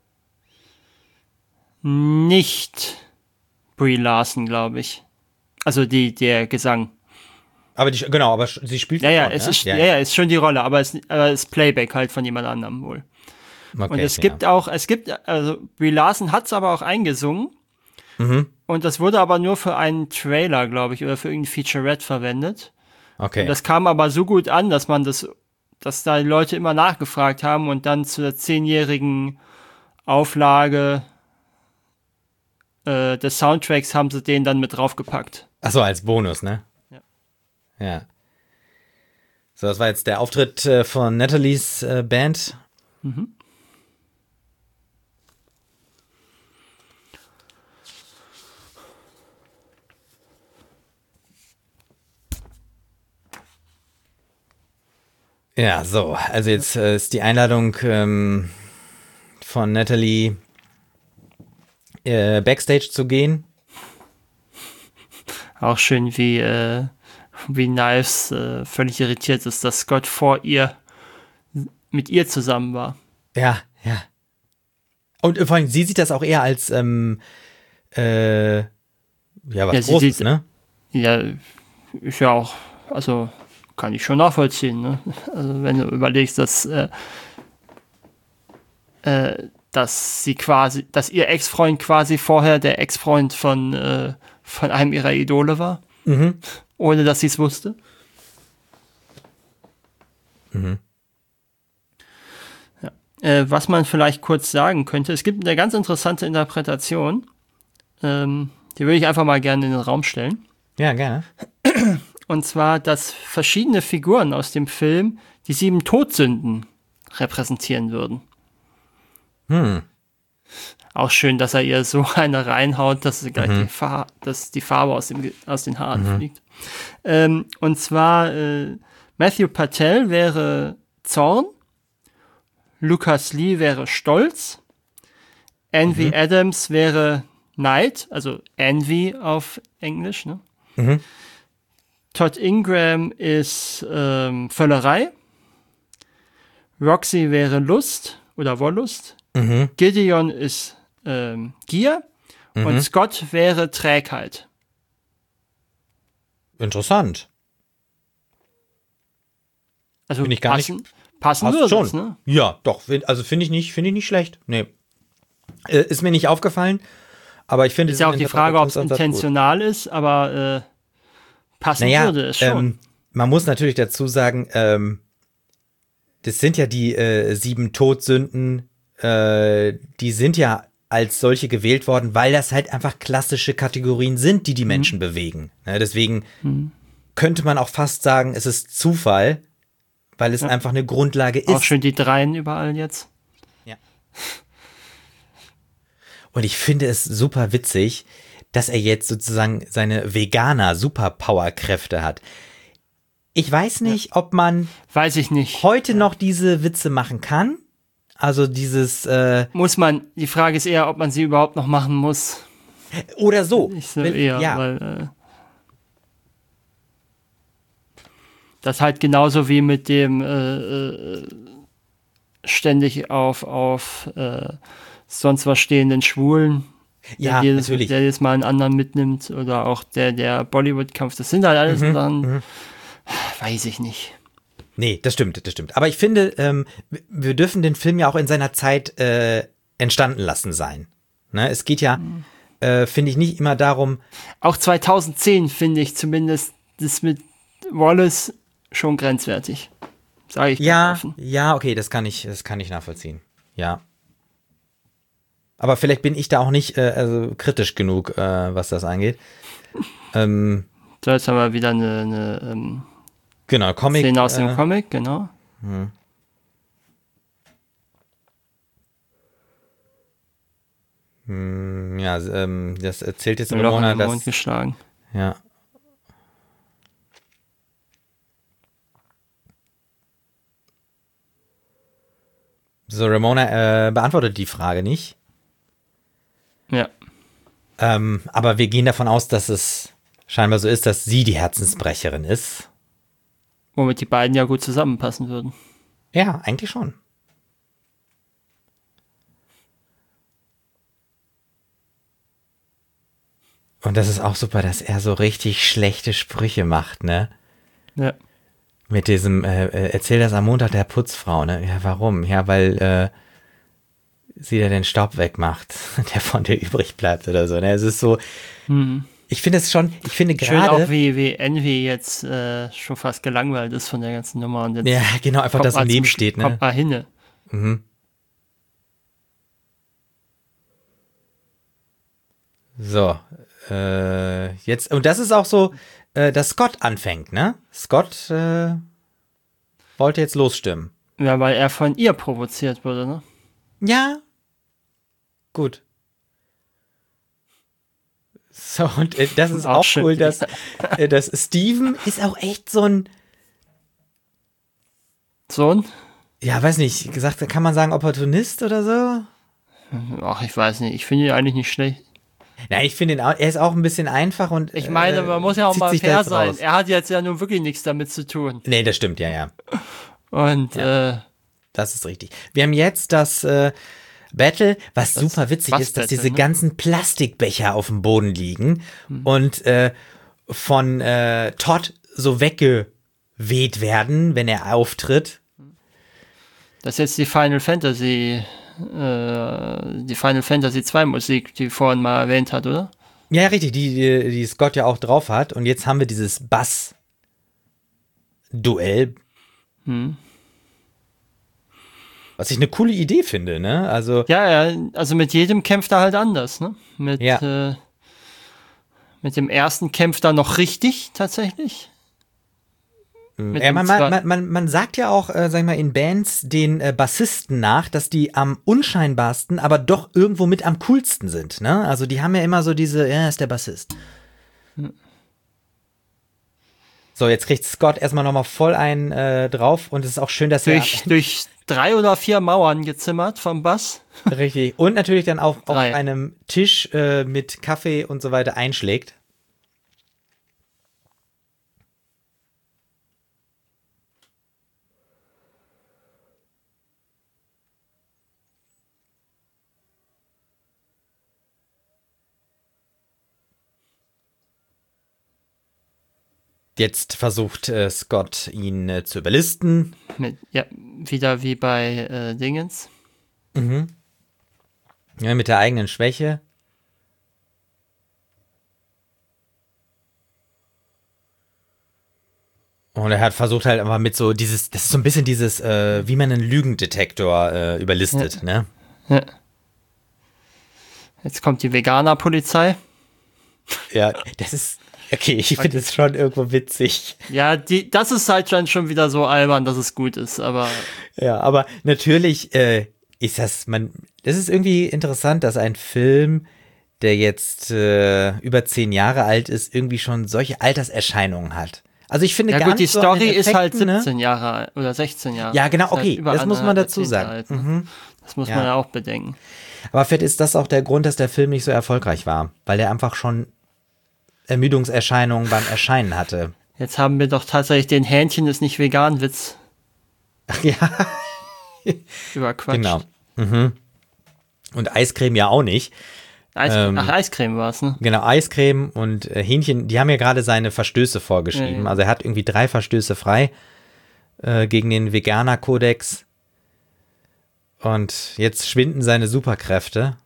nicht Brie Larson, glaube ich. Also die der Gesang. Aber die, genau, aber sie spielt ja, ja, schon, es ja? ist ja, ja, ja, ist schon die Rolle, aber es aber es ist Playback halt von jemand anderem wohl. Okay, und es ja. gibt auch, es gibt, also Brie Larson hat es aber auch eingesungen. Mhm. Und das wurde aber nur für einen Trailer, glaube ich, oder für irgendein Featurette verwendet. Okay. Und das kam aber so gut an, dass man das, dass da die Leute immer nachgefragt haben und dann zu der zehnjährigen Auflage äh, des Soundtracks haben sie den dann mit draufgepackt. Ach so, als Bonus, ne? Ja. Ja. So, das war jetzt der Auftritt äh, von Nathalies äh, Band. Mhm. Ja, so, also jetzt äh, ist die Einladung ähm, von Natalie äh, Backstage zu gehen. Auch schön, wie, äh, wie Knives äh, völlig irritiert ist, dass Scott vor ihr mit ihr zusammen war. Ja, ja. Und äh, vor allem, sie sieht das auch eher als ähm, äh, ja, was ja, Großes, sieht, ne? Ja, ist ja auch, also kann ich schon nachvollziehen, ne? Also wenn du überlegst, dass äh, äh, dass sie quasi, dass ihr Ex-Freund quasi vorher der Ex-Freund von äh, von einem ihrer Idole war, mhm. ohne dass sie es wusste. Mhm. Ja. Äh, was man vielleicht kurz sagen könnte, es gibt eine ganz interessante Interpretation, ähm, die würde ich einfach mal gerne in den Raum stellen. Ja, gerne. Und zwar, dass verschiedene Figuren aus dem Film die sieben Todsünden repräsentieren würden. Hm. Auch schön, dass er ihr so eine reinhaut, dass, sie gleich mhm. die, Fa- dass die Farbe aus, dem, aus den Haaren mhm. fliegt. Ähm, und zwar äh, Matthew Patel wäre Zorn, Lucas Lee wäre Stolz, Envy mhm. Adams wäre Neid, also Envy auf Englisch, ne? Mhm. Todd Ingram ist ähm, Völlerei. Roxy wäre Lust oder Wollust. Mhm. Gideon ist ähm, Gier. Mhm. Und Scott wäre Trägheit. Interessant. Also Find ich gar passen, nicht, passen würde schon. Es, ne? Ja, doch. Also finde ich nicht, finde ich nicht schlecht. Nee. Äh, ist mir nicht aufgefallen. Aber ich finde es ist ja auch die Frage, ob es intentional gut. ist, aber äh, passen naja, würde es schon. Ähm, man muss natürlich dazu sagen, ähm, das sind ja die äh, sieben Todsünden, äh, die sind ja als solche gewählt worden, weil das halt einfach klassische Kategorien sind, die die Menschen mhm. bewegen. Ja, deswegen, mhm. könnte man auch fast sagen, es ist Zufall, weil es ja. einfach eine Grundlage ist. Auch schön die Dreien überall jetzt. Ja. Und ich finde es super witzig, dass er jetzt sozusagen seine Veganer-Superpower-Kräfte hat. Ich weiß nicht, ja. ob man weiß ich nicht. heute noch diese Witze machen kann. Also dieses äh muss man, die Frage ist eher, ob man sie überhaupt noch machen muss. Oder so. Ich so eher, ja. weil äh, das halt genauso wie mit dem äh, äh, ständig auf, auf äh, sonst was stehenden Schwulen, ja, der, jedes, natürlich. der jetzt mal einen anderen mitnimmt, oder auch der, der Bollywood-Kampf. Das sind halt alles mhm, Sachen, mhm. weiß ich nicht. Nee, das stimmt, das stimmt. Aber ich finde, ähm, wir dürfen den Film ja auch in seiner Zeit äh, entstanden lassen sein. Ne? Es geht ja, mhm. äh, finde ich, nicht immer darum. Auch zweitausendzehn finde ich zumindest das mit Wallace schon grenzwertig. Sage ich ja, offen. Ja, okay, das kann ich, das kann ich nachvollziehen. Ja. Aber vielleicht bin ich da auch nicht äh, also kritisch genug, äh, was das angeht. ähm, so, jetzt haben wir wieder eine, eine ähm, genau, Comic. Szene aus dem äh, Comic, genau. Hm. Hm, ja, ähm, das erzählt jetzt Ramona, dass... Mond geschlagen. Ja. So, Ramona äh, beantwortet die Frage nicht. Ja. Ähm, aber wir gehen davon aus, dass es scheinbar so ist, dass sie die Herzensbrecherin ist. Womit die beiden ja gut zusammenpassen würden. Ja, eigentlich schon. Und das ist auch super, dass er so richtig schlechte Sprüche macht, ne? Ja. Mit diesem, äh, erzähl das am Montag der Putzfrau, ne? Ja, warum? Ja, weil äh, sie da den Staub wegmacht, der von dir übrig bleibt oder so, ne? Es ist so, hm. ich finde es schon, ich finde gerade... Schön auch, wie, wie Envy jetzt äh, schon fast gelangweilt ist von der ganzen Nummer. Und jetzt ja, genau, einfach, dass daneben steht, ne? Kommt mal hin. Mhm. So, äh, jetzt, und das ist auch so, äh, dass Scott anfängt, ne? Scott äh, wollte jetzt losstimmen. Ja, weil er von ihr provoziert wurde, ne? Ja. Gut. So, und äh, das ist auch, auch cool, dass, äh, dass Steven ist auch echt so ein Sohn? Ja, weiß nicht, gesagt, kann man sagen Opportunist oder so? Ach, ich weiß nicht, ich finde ihn eigentlich nicht schlecht. Ja, ich finde ihn auch, er ist auch ein bisschen einfach und ich meine, man äh, muss ja auch mal fair sein. Raus. Er hat jetzt ja nun wirklich nichts damit zu tun. Nee, das stimmt, ja, ja. Und, ja, äh. Das ist richtig. Wir haben jetzt das, äh, Battle, was das super witzig ist, dass Battle, diese ne? ganzen Plastikbecher auf dem Boden liegen hm. und äh, von äh, Todd so weggeweht werden, wenn er auftritt. Das ist jetzt die Final Fantasy, äh, die Final Fantasy zwei Musik, die vorhin mal erwähnt hat, oder? Ja, richtig, die, die, die Scott ja auch drauf hat. Und jetzt haben wir dieses Bass-Duell. Hm. Was ich eine coole Idee finde, ne? Also ja, ja, also mit jedem kämpft er halt anders, ne? Mit, ja. äh, mit dem ersten kämpft er noch richtig, tatsächlich. Mit ja, man, man, man, man sagt ja auch, äh, sag ich mal, in Bands den äh, Bassisten nach, dass die am unscheinbarsten, aber doch irgendwo mit am coolsten sind, ne? Also die haben ja immer so diese, ja, ist der Bassist. Hm. So, jetzt kriegt Scott erstmal nochmal voll einen äh, drauf und es ist auch schön, dass durch, er... Durch drei oder vier Mauern gezimmert vom Bass. Richtig. Und natürlich dann auch auf einem Tisch äh, mit Kaffee und so weiter einschlägt. Jetzt versucht äh, Scott, ihn äh, zu überlisten. Mit, ja, wieder wie bei äh, Dingens. Mhm. Ja, mit der eigenen Schwäche. Und er hat versucht halt einfach mit so dieses, das ist so ein bisschen dieses, äh, wie man einen Lügendetektor äh, überlistet, ja. ne? Ja. Jetzt kommt die Veganer-Polizei. Ja, das ist... Okay, ich finde es schon irgendwo witzig. Ja, die, das ist halt dann schon wieder so albern, dass es gut ist, aber. Ja, aber natürlich äh, ist das, man, das ist irgendwie interessant, dass ein Film, der jetzt äh, über zehn Jahre alt ist, irgendwie schon solche Alterserscheinungen hat. Also ich finde ja gar gut, die nicht so Story an den ist halt Effekten, siebzehn Jahre alt oder sechzehn Jahre. Ja, genau, Ist halt okay, über das muss man anderthalb dazu Jahrzehnte sagen. alt, ne? Mhm. Das muss Ja. man ja auch bedenken. Aber vielleicht ist das auch der Grund, dass der Film nicht so erfolgreich war, weil er einfach schon Ermüdungserscheinungen beim Erscheinen hatte. Jetzt haben wir doch tatsächlich den Hähnchen ist nicht vegan Witz Ach ja, überquatscht. genau. Mhm. Und Eiscreme ja auch nicht. Eis, Ähm, ach, Eiscreme war es, ne? Genau, Eiscreme und äh, Hähnchen, die haben ja gerade seine Verstöße vorgeschrieben. Ja, ja. Also er hat irgendwie drei Verstöße frei äh, gegen den Veganer-Kodex. Und jetzt schwinden seine Superkräfte.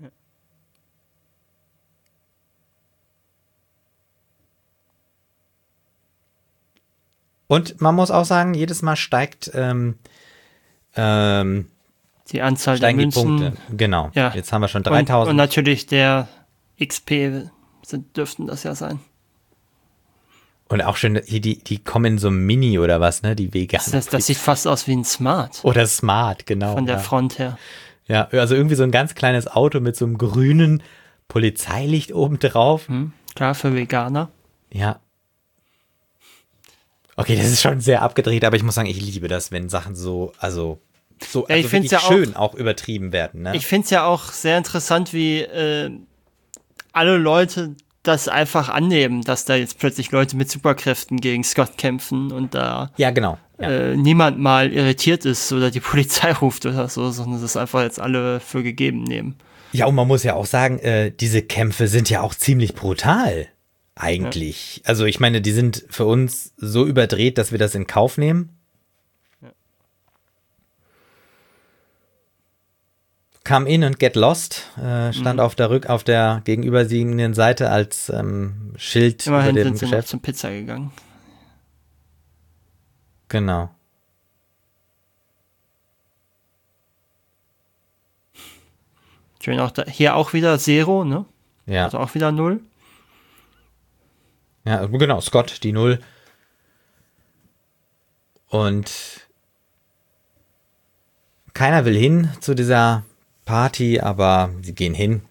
Und man muss auch sagen, jedes Mal steigt ähm, ähm, Die Anzahl steigen der die Münzen. Punkte. Genau. Ja. Jetzt haben wir schon Und, dreitausend. und natürlich der X P sind, dürften das ja sein. Und auch schön, die, die, die kommen in so einem Mini oder was, ne? Die Veganer. Das, das sieht fast aus wie ein Smart Oder Smart, genau. von der ja. Front her. Ja, also irgendwie so ein ganz kleines Auto mit so einem grünen Polizeilicht oben drauf. Hm? Klar, für Veganer. Ja. Okay, das ist schon sehr abgedreht, aber ich muss sagen, ich liebe das, wenn Sachen so, also, so Ja, ich also find's wirklich ja auch- schön auch übertrieben werden. Ne? Ich finde es ja auch sehr interessant, wie äh, alle Leute das einfach annehmen, dass da jetzt plötzlich Leute mit Superkräften gegen Scott kämpfen und da ja, genau. Ja. äh, niemand mal irritiert ist oder die Polizei ruft oder so, sondern das einfach jetzt alle für gegeben nehmen. ja, und man muss ja auch sagen, äh, diese Kämpfe sind ja auch ziemlich brutal. Eigentlich. Ja. Also ich meine, die sind für uns so überdreht, dass wir das in Kauf nehmen. Ja. Come in and get lost äh, stand Mhm. auf der Rück auf der gegenüberliegenden Seite als ähm, Schild Immerhin über dem sind sie noch Geschäft. zum Pizza gegangen. Genau. Schön auch da, hier auch wieder Zero, ne? Ja. Also auch wieder Null. Ja, genau, Scott, die Null. Und keiner will hin zu dieser Party, aber sie gehen hin.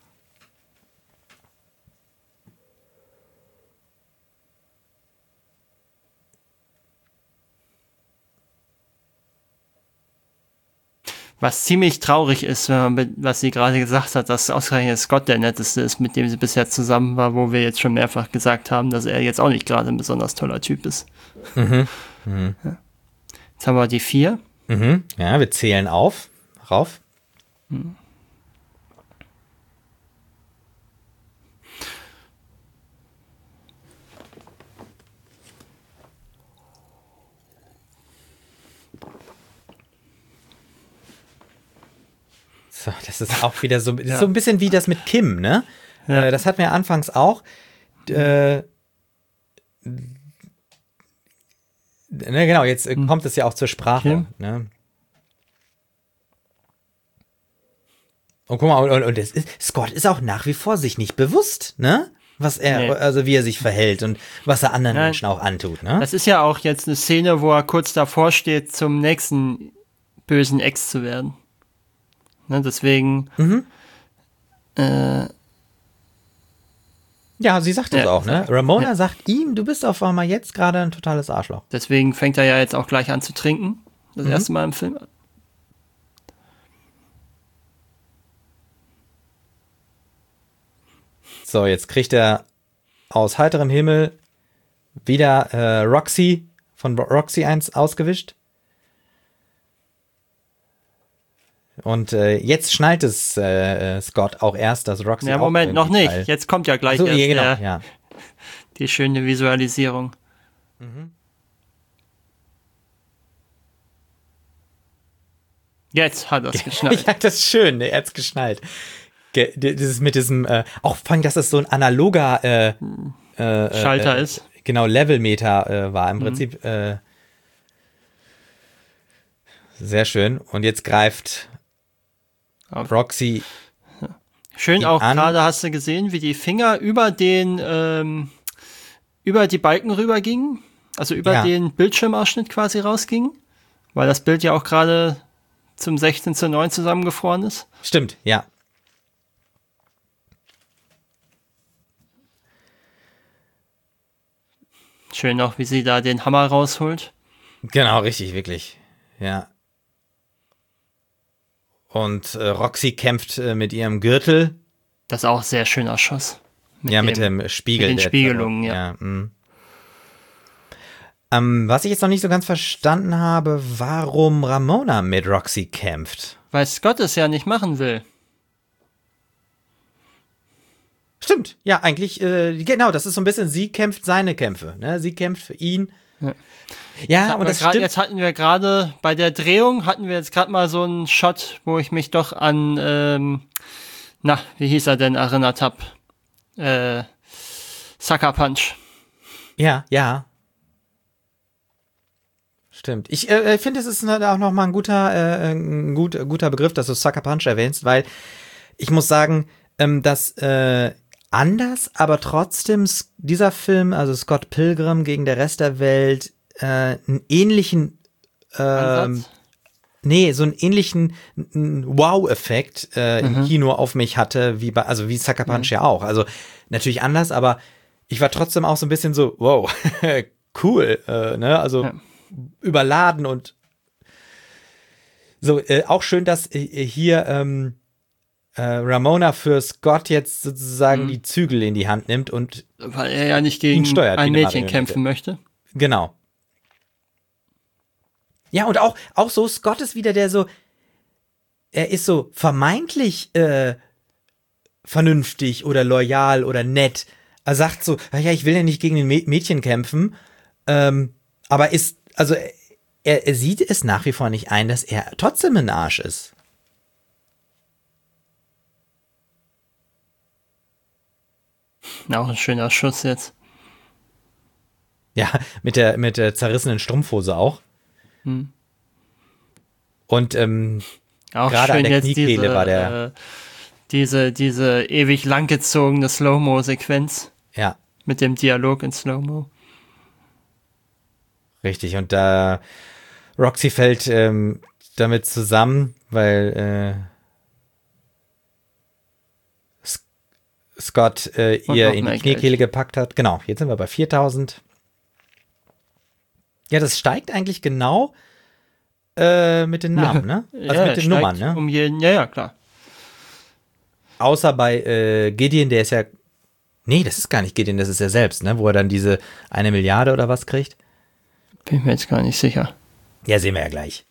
Was ziemlich traurig ist, wenn man, mit- was sie gerade gesagt hat, dass ausgerechnet Scott der Netteste ist, mit dem sie bisher zusammen war, wo wir jetzt schon mehrfach gesagt haben, dass er jetzt auch nicht gerade ein besonders toller Typ ist. Mhm. Mhm. Ja. Jetzt haben wir die vier. Mhm. Ja, wir zählen auf, rauf. Hm. So, das ist auch wieder so, das Ja. ist so ein bisschen wie das mit Kim, ne? Ja. Äh, das hatten wir anfangs auch. Äh, ne, genau, jetzt äh, kommt es ja auch zur Sprache. Kim? Ne? Und guck mal, und, und, und es ist, Scott ist auch nach wie vor sich nicht bewusst, ne? Was er, Nee. also wie er sich verhält und was er anderen Nein. Menschen auch antut, ne? Das ist ja auch jetzt eine Szene, wo er kurz davor steht, zum nächsten bösen Ex zu werden. Ne, deswegen, Mhm. äh, Ja, sie sagt das Ja. auch, ne? Ramona Ja. sagt ihm, du bist auf einmal jetzt gerade ein totales Arschloch. deswegen fängt er ja jetzt auch gleich an zu trinken. Das Mhm. erste Mal im Film. So, jetzt kriegt er aus heiterem Himmel wieder äh, Roxy, von Ro- Roxy eins ausgewischt. Und äh, jetzt schnallt es äh, Scott auch erst, dass Roxy Ja, auch Moment, noch irgendwie nicht. Teil- Jetzt kommt ja gleich so, erst ja, genau, der, ja. die schöne Visualisierung. Mhm. Jetzt hat er es geschnallt. Ja, das ist schön, er hat's geschnallt. Ge dieses mit diesem, äh, auch vor allem, dass das so ein analoger äh, äh, äh, Schalter äh, ist. Genau, Levelmeter äh, war im Mhm. Prinzip äh, sehr schön. Und jetzt greift Auf. Roxy Schön ihn auch an. gerade hast du gesehen, wie die Finger über den ähm, über die Balken rüberging, also über Ja. den Bildschirmausschnitt quasi rausging, weil das Bild ja auch gerade zum sechzehn zu neun zusammengefroren ist. Stimmt, ja. Schön auch, wie sie da den Hammer rausholt. Genau, richtig, wirklich. Ja. Und äh, Roxy kämpft äh, mit ihrem Gürtel. Das ist auch ein sehr schöner Schuss. Ja, mit dem Spiegel. mit den der- Spiegelungen, ja. ja mm. ähm, was ich jetzt noch nicht so ganz verstanden habe, warum Ramona mit Roxy kämpft. Weil Scott es ja nicht machen will. Stimmt, ja, eigentlich, äh, genau, das ist so ein bisschen, sie kämpft seine Kämpfe, ne? Sie kämpft für ihn. Ja. Ja, Hatten und wir das grad, stimmt. jetzt hatten wir gerade bei der Drehung hatten wir jetzt gerade mal so einen Shot, wo ich mich doch an ähm, na, wie hieß er denn, erinnert hab. Äh, Sucker Punch. Ja, ja. Stimmt. Ich äh, finde, es ist auch noch mal ein guter, äh, ein gut, guter Begriff, dass du Sucker Punch erwähnst, weil ich muss sagen, ähm, dass äh, anders, aber trotzdem s- dieser Film, also Scott Pilgrim gegen der Rest der Welt, äh, einen ähnlichen, ähm, Ansatz? nee, so einen ähnlichen n- Wow-Effekt äh, im Kino auf mich hatte, wie bei, also wie Sucker Punch ja auch. Also natürlich anders, aber ich war trotzdem auch so ein bisschen so, wow, cool, äh, ne? Also Ja. überladen und so, äh, auch schön, dass äh, hier ähm, äh, Ramona für Scott jetzt sozusagen die Zügel in die Hand nimmt und Weil er ja nicht gegen Ihn steuert, ein wie eine Mädchen Marionette. kämpfen möchte. genau. Ja, und auch, auch so, Scott ist wieder der so, er ist so vermeintlich äh, vernünftig oder loyal oder nett. Er sagt so, "Ah ja, ich will ja nicht gegen ein Mä- Mädchen kämpfen, ähm, aber ist, also er, er sieht es nach wie vor nicht ein, dass er trotzdem ein Arsch ist. Auch ein schöner Schuss jetzt. Ja, mit der, mit der zerrissenen Strumpfhose auch. Hm. Und ähm, Auch Gerade an schön der jetzt Kniekehle diese, war der- äh, diese, diese ewig langgezogene Slow-Mo-Sequenz ja, mit dem Dialog in Slow-Mo. richtig. Und da Roxy fällt ähm, damit zusammen, weil äh, S- Scott äh, Und ihr noch in mehr die Kniekehle Geld. gepackt hat. Genau, jetzt sind wir bei viertausend. Ja, das steigt eigentlich genau äh, mit den Namen, ne? Also Ja, mit den steigt Nummern, ne? Um jeden, ja, ja, klar. Außer bei äh, Gideon, der ist ja. Nee, das ist gar nicht Gideon, das ist er selbst, ne? Wo er dann diese eine Milliarde oder was kriegt. Bin mir jetzt gar nicht sicher. Ja, sehen wir ja gleich.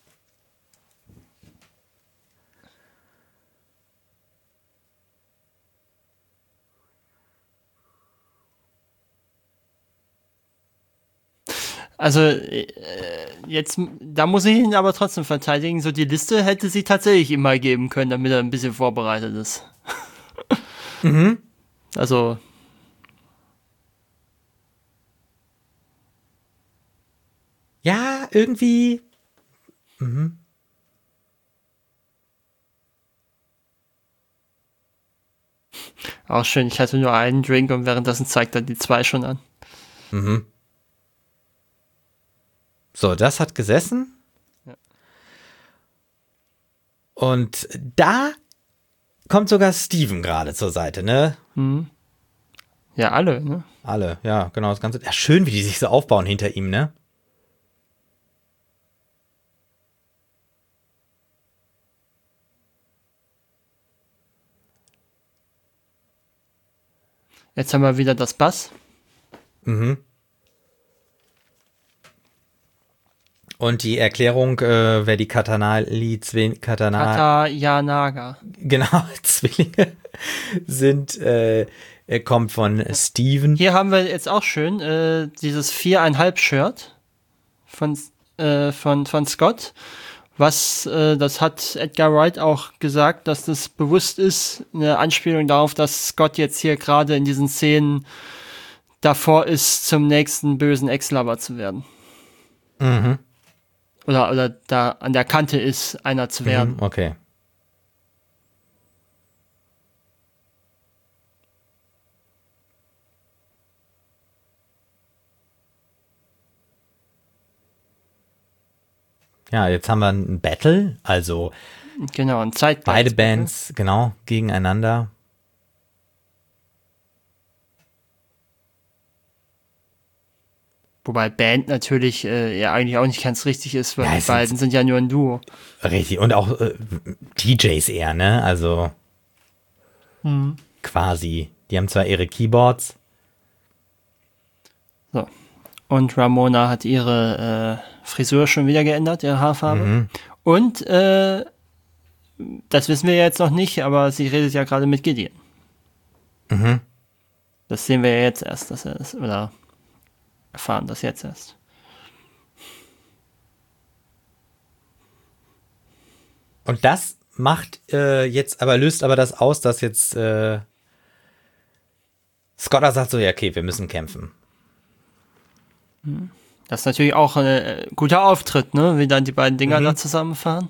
Also, äh, jetzt, da muss ich ihn aber trotzdem verteidigen. So, die Liste hätte sie tatsächlich ihm mal geben können, damit er ein bisschen vorbereitet ist. Mhm. Also, Ja, irgendwie. auch schön, ich hatte nur einen Drink und währenddessen zeigt er die zwei schon an. Mhm. So, das hat gesessen. Und da kommt sogar Steven gerade zur Seite, ne? Ja, alle, ne? Alle, ja, genau, das Ganze. Ja, schön, wie die sich so aufbauen hinter ihm, ne? Jetzt haben wir wieder das Bass. Mhm. Und die Erklärung, äh, wer die Katanali, Zwin, Katana, Kata Yanaga. genau, Zwillinge sind, äh, äh, kommt von Steven. Hier haben wir jetzt auch schön äh, dieses viereinhalb Shirt von, äh, von, von Scott. Was, äh, das hat Edgar Wright auch gesagt, dass das bewusst ist, eine Anspielung darauf, dass Scott jetzt hier gerade in diesen Szenen davor ist, zum nächsten bösen Ex-Lover zu werden. Mhm. Oder, oder da an der Kante ist, einer zu werden. Mhm, okay. ja, jetzt haben wir ein Battle, also Genau, ein Zeitgeist. beide Bands, genau, gegeneinander. Wobei Band natürlich äh, ja eigentlich auch nicht ganz richtig ist, weil Ja, die es sind- beiden sind ja nur ein Duo. Richtig, und auch äh, D Js eher, ne? Also quasi. Die haben zwar ihre Keyboards. So. Und Ramona hat ihre äh, Frisur schon wieder geändert, ihre Haarfarbe. Und äh, das wissen wir ja jetzt noch nicht, aber sie redet ja gerade mit Gideon. Das sehen wir ja jetzt erst, dass er das, oder erfahren das jetzt erst. Und das macht äh, jetzt, aber löst aber das aus, dass jetzt äh, Scotta sagt so, ja, okay, wir müssen kämpfen. Das ist natürlich auch ein äh, guter Auftritt, ne? Wie dann die beiden Dinger da zusammenfahren.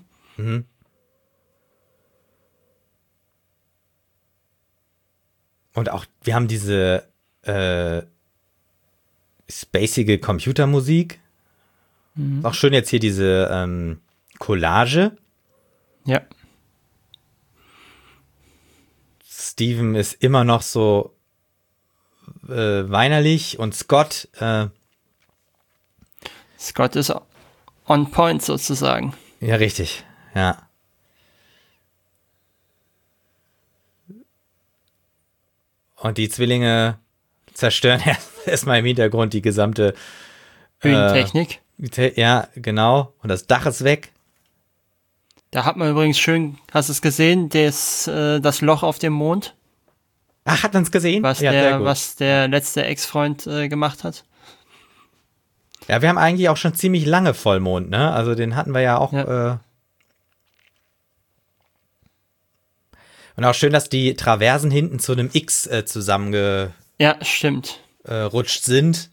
Und auch, wir haben diese äh, spacige Computermusik. Auch schön jetzt hier diese ähm, Collage. Ja. Steven ist immer noch so äh, weinerlich und Scott, äh, Scott ist on point sozusagen. ja, richtig, ja. Und die Zwillinge zerstören erstmal im Hintergrund die gesamte Bühnentechnik. Te- Ja, genau. Und das Dach ist weg. Da hat man übrigens schön, hast du es gesehen, das, äh, das Loch auf dem Mond, Ach, hat man's gesehen? was, ja, sehr der, gut. was der letzte Ex-Freund äh, gemacht hat. Ja, wir haben eigentlich auch schon ziemlich lange Vollmond, ne? Also den hatten wir ja auch. Ja. Äh Und auch schön, dass die Traversen hinten zu einem X äh, zusammengerutscht Ja, stimmt. sind.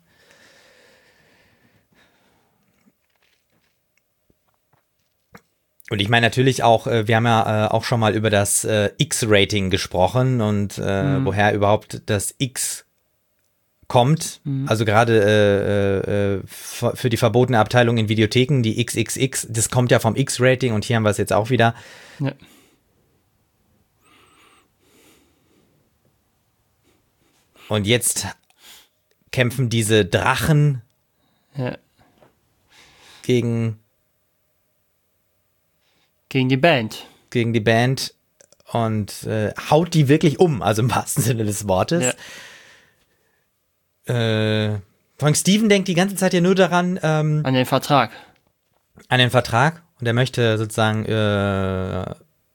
Und ich meine natürlich auch, äh, wir haben ja äh, auch schon mal über das äh, X-Rating gesprochen und äh, woher überhaupt das X kommt. Also gerade äh, äh, f- für die verbotene Abteilung in Videotheken, die X X X, das kommt ja vom X-Rating und hier haben wir es jetzt auch wieder. Ja. Und jetzt kämpfen diese Drachen Ja. gegen, Gegen die Band. gegen die Band und äh, haut die wirklich um, also im wahrsten Sinne des Wortes. Ja. Äh, Frank Steven denkt die ganze Zeit ja nur daran, ähm, An den Vertrag. an den Vertrag und er möchte sozusagen äh,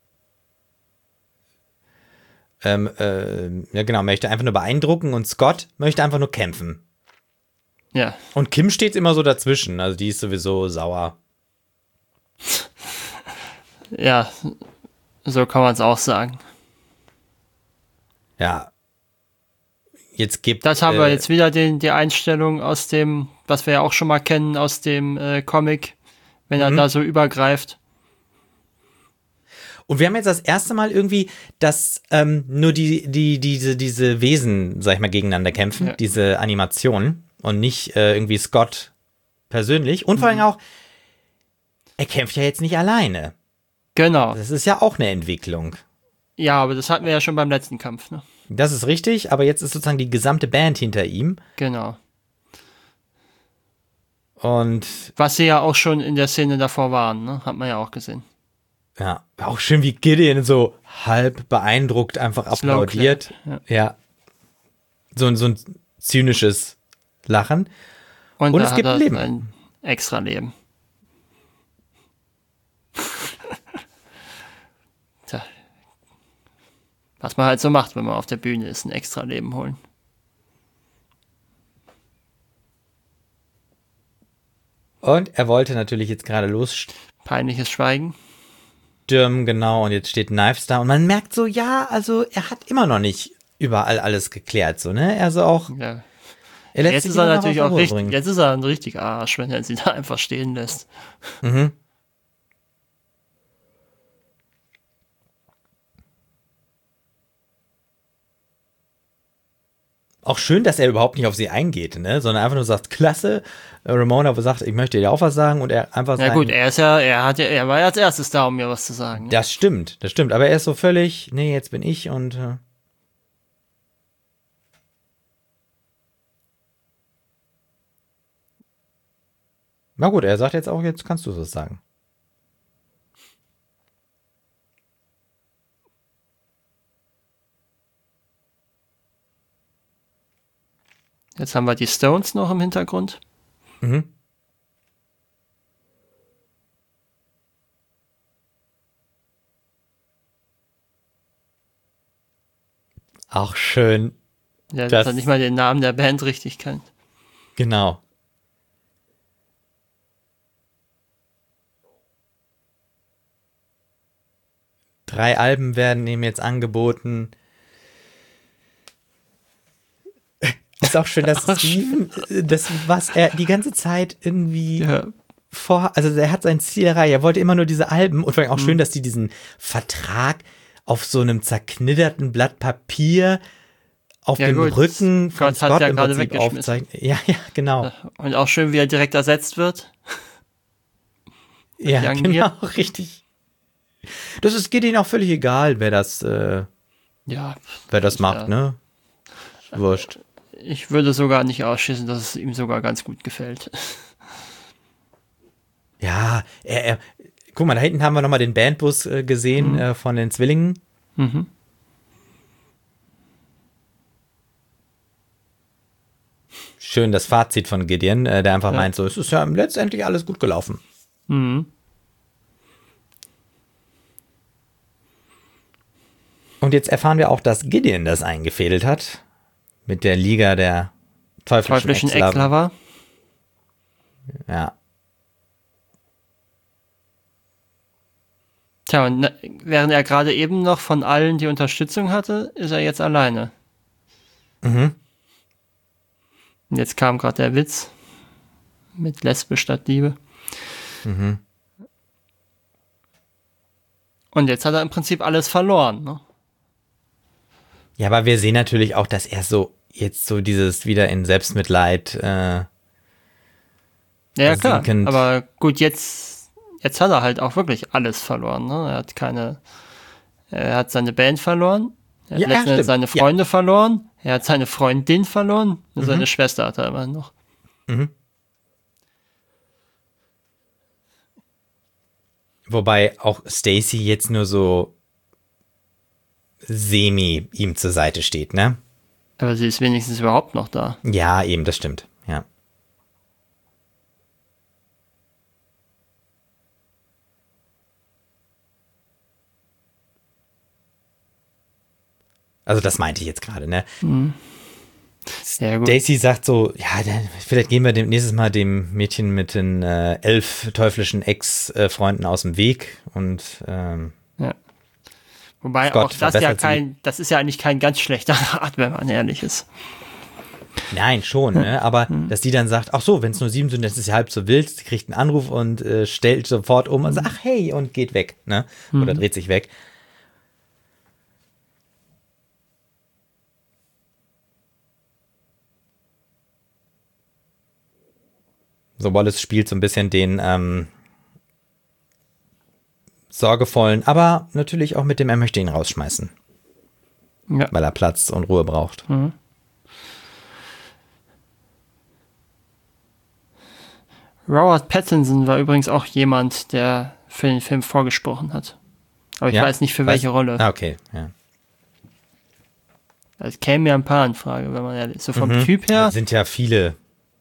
ähm, äh, ja genau, möchte einfach nur beeindrucken und Scott möchte einfach nur kämpfen. Ja. Und Kim steht immer so dazwischen, also die ist sowieso sauer. Ja. So kann man es auch sagen. Ja. Jetzt gibt Das haben wir äh, jetzt wieder den, die Einstellung aus dem, was wir ja auch schon mal kennen aus dem äh, Comic, wenn er da so übergreift. Und wir haben jetzt das erste Mal irgendwie, dass ähm, nur die, die, diese, diese Wesen, sag ich mal, gegeneinander kämpfen, Ja. diese Animationen und nicht äh, irgendwie Scott persönlich. Und vor allem auch, er kämpft ja jetzt nicht alleine. Genau. Das ist ja auch eine Entwicklung. Ja, aber das hatten wir ja schon beim letzten Kampf, ne? Das ist richtig, aber jetzt ist sozusagen die gesamte Band hinter ihm. Genau. Und Was sie ja auch schon in der Szene davor waren, ne? Hat man ja auch gesehen. ja, auch schön wie Gideon so halb beeindruckt einfach Slow applaudiert. clap, Ja. So, ein- so ein zynisches Lachen. Und, Und da es hat gibt er Leben. ein extra Leben. Tja. Was man halt so macht, wenn man auf der Bühne ist, ein extra Leben holen. Und er wollte natürlich jetzt gerade losstürmen, Peinliches Schweigen. genau, und jetzt steht Knives da und man merkt so, ja, also er hat immer noch nicht überall alles geklärt, so, ne? Also auch, Ja. er lässt Jetzt sich ist er immer noch natürlich auf auch Ruhe richtig, bringen. jetzt ist er ein richtig Arsch, wenn er sie da einfach stehen lässt. Auch schön, dass er überhaupt nicht auf sie eingeht, ne? Sondern einfach nur sagt, klasse. Ramona sagt, ich möchte dir auch was sagen und er einfach sagt. Ja gut, er ist ja, er hat ja, er war ja als erstes da, um mir was zu sagen. Ne? Das stimmt, das stimmt. Aber er ist so völlig, nee, jetzt bin ich und. Äh Na gut, er sagt jetzt auch, jetzt kannst du es sagen. Jetzt haben wir die Stones noch im Hintergrund. Mhm. Auch schön. Ja, dass er nicht mal den Namen der Band richtig kennt. Genau. Drei Alben werden ihm jetzt angeboten. Ist auch schön, dass Steven, das, was er die ganze Zeit irgendwie ja. vor, also er hat sein Ziel erreicht, er wollte immer nur diese Alben und vor allem auch mhm. schön, dass die diesen Vertrag auf so einem zerknitterten Blatt Papier auf ja, dem gut. Rücken von Gott Scott hat ja im gerade Prinzip aufzeichnet. Ja, ja, genau. Und auch schön, wie er direkt ersetzt wird. Ja, genau, hier. Richtig. Das ist, geht ihnen auch völlig egal, wer das, äh, ja, wer das macht, ja. ne? Wurscht. Ich würde sogar nicht ausschließen, dass es ihm sogar ganz gut gefällt. Ja, er, er guck mal, da hinten haben wir nochmal den Bandbus äh, gesehen mhm. äh, von den Zwillingen. Mhm. Schön das Fazit von Gideon, äh, der einfach ja. meint so, es ist ja letztendlich alles gut gelaufen. Mhm. Und jetzt erfahren wir auch, dass Gideon das eingefädelt hat. Mit der Liga der teuflischen, teuflischen Ex-Lover. Ja. Tja, und während er gerade eben noch von allen die Unterstützung hatte, ist er jetzt alleine. Mhm. Und jetzt kam gerade der Witz mit Lesbe statt Liebe. Mhm. Und jetzt hat er im Prinzip alles verloren, ne? Ja, aber wir sehen natürlich auch, dass er so jetzt so dieses wieder in Selbstmitleid äh, ja, klar, aber gut, jetzt jetzt hat er halt auch wirklich alles verloren, ne? Er hat keine er hat seine Band verloren, er hat ja, letzten Endes seine Freunde ja. verloren, er hat seine Freundin verloren, und mhm. seine Schwester hat er immer noch. Mhm. Wobei auch Stacy jetzt nur so semi ihm zur Seite steht, ne? Aber sie ist wenigstens überhaupt noch da. Ja, eben, das stimmt, ja. Also das meinte ich jetzt gerade, ne? Mhm. Sehr gut. Stacy sagt so, ja, dann, vielleicht gehen wir dem, nächstes Mal dem Mädchen mit den äh, elf teuflischen Ex-Freunden aus dem Weg und ähm, ja. Wobei Scott auch das ja kein, das ist ja eigentlich kein ganz schlechter Rat, wenn man ehrlich ist. Nein, schon, ne? Aber hm. dass die dann sagt, ach so, wenn es nur sieben sind, dann ist es ja halb so wild, sie kriegt einen Anruf und äh, stellt sofort um und sagt, ach hey, und geht weg, ne? Oder hm. dreht sich weg. So, Wallace spielt so ein bisschen den ähm, sorgevollen, aber natürlich auch mit dem, er möchte ihn rausschmeißen. Ja. Weil er Platz und Ruhe braucht. Mhm. Robert Pattinson war übrigens auch jemand, der für den Film vorgesprochen hat. Aber ich ja? weiß nicht, für welche weiß? Rolle. Ah, okay, ja. Es käme mir ein paar in Frage, wenn man ehrlich ist. So vom mhm. Typ her. Das sind ja viele.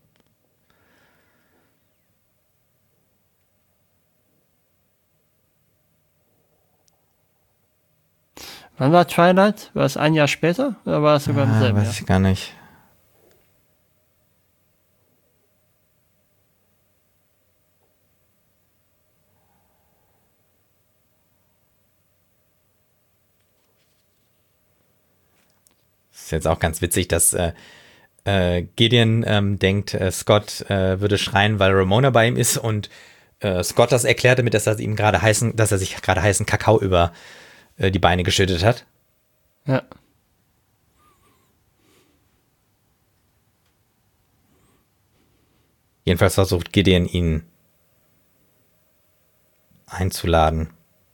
Wann war Twilight? War es ein Jahr später? Oder war es sogar im ah, selben weiß Jahr? Weiß ich gar nicht. Ist jetzt auch ganz witzig, dass äh, äh, Gideon ähm, denkt, äh, Scott äh, würde schreien, weil Ramona bei ihm ist und äh, Scott das erklärt damit, dass er ihm gerade heißen, dass er sich gerade heißen Kakao über äh, die Beine geschüttet hat. Ja. Jedenfalls versucht Gideon, ihn einzuladen.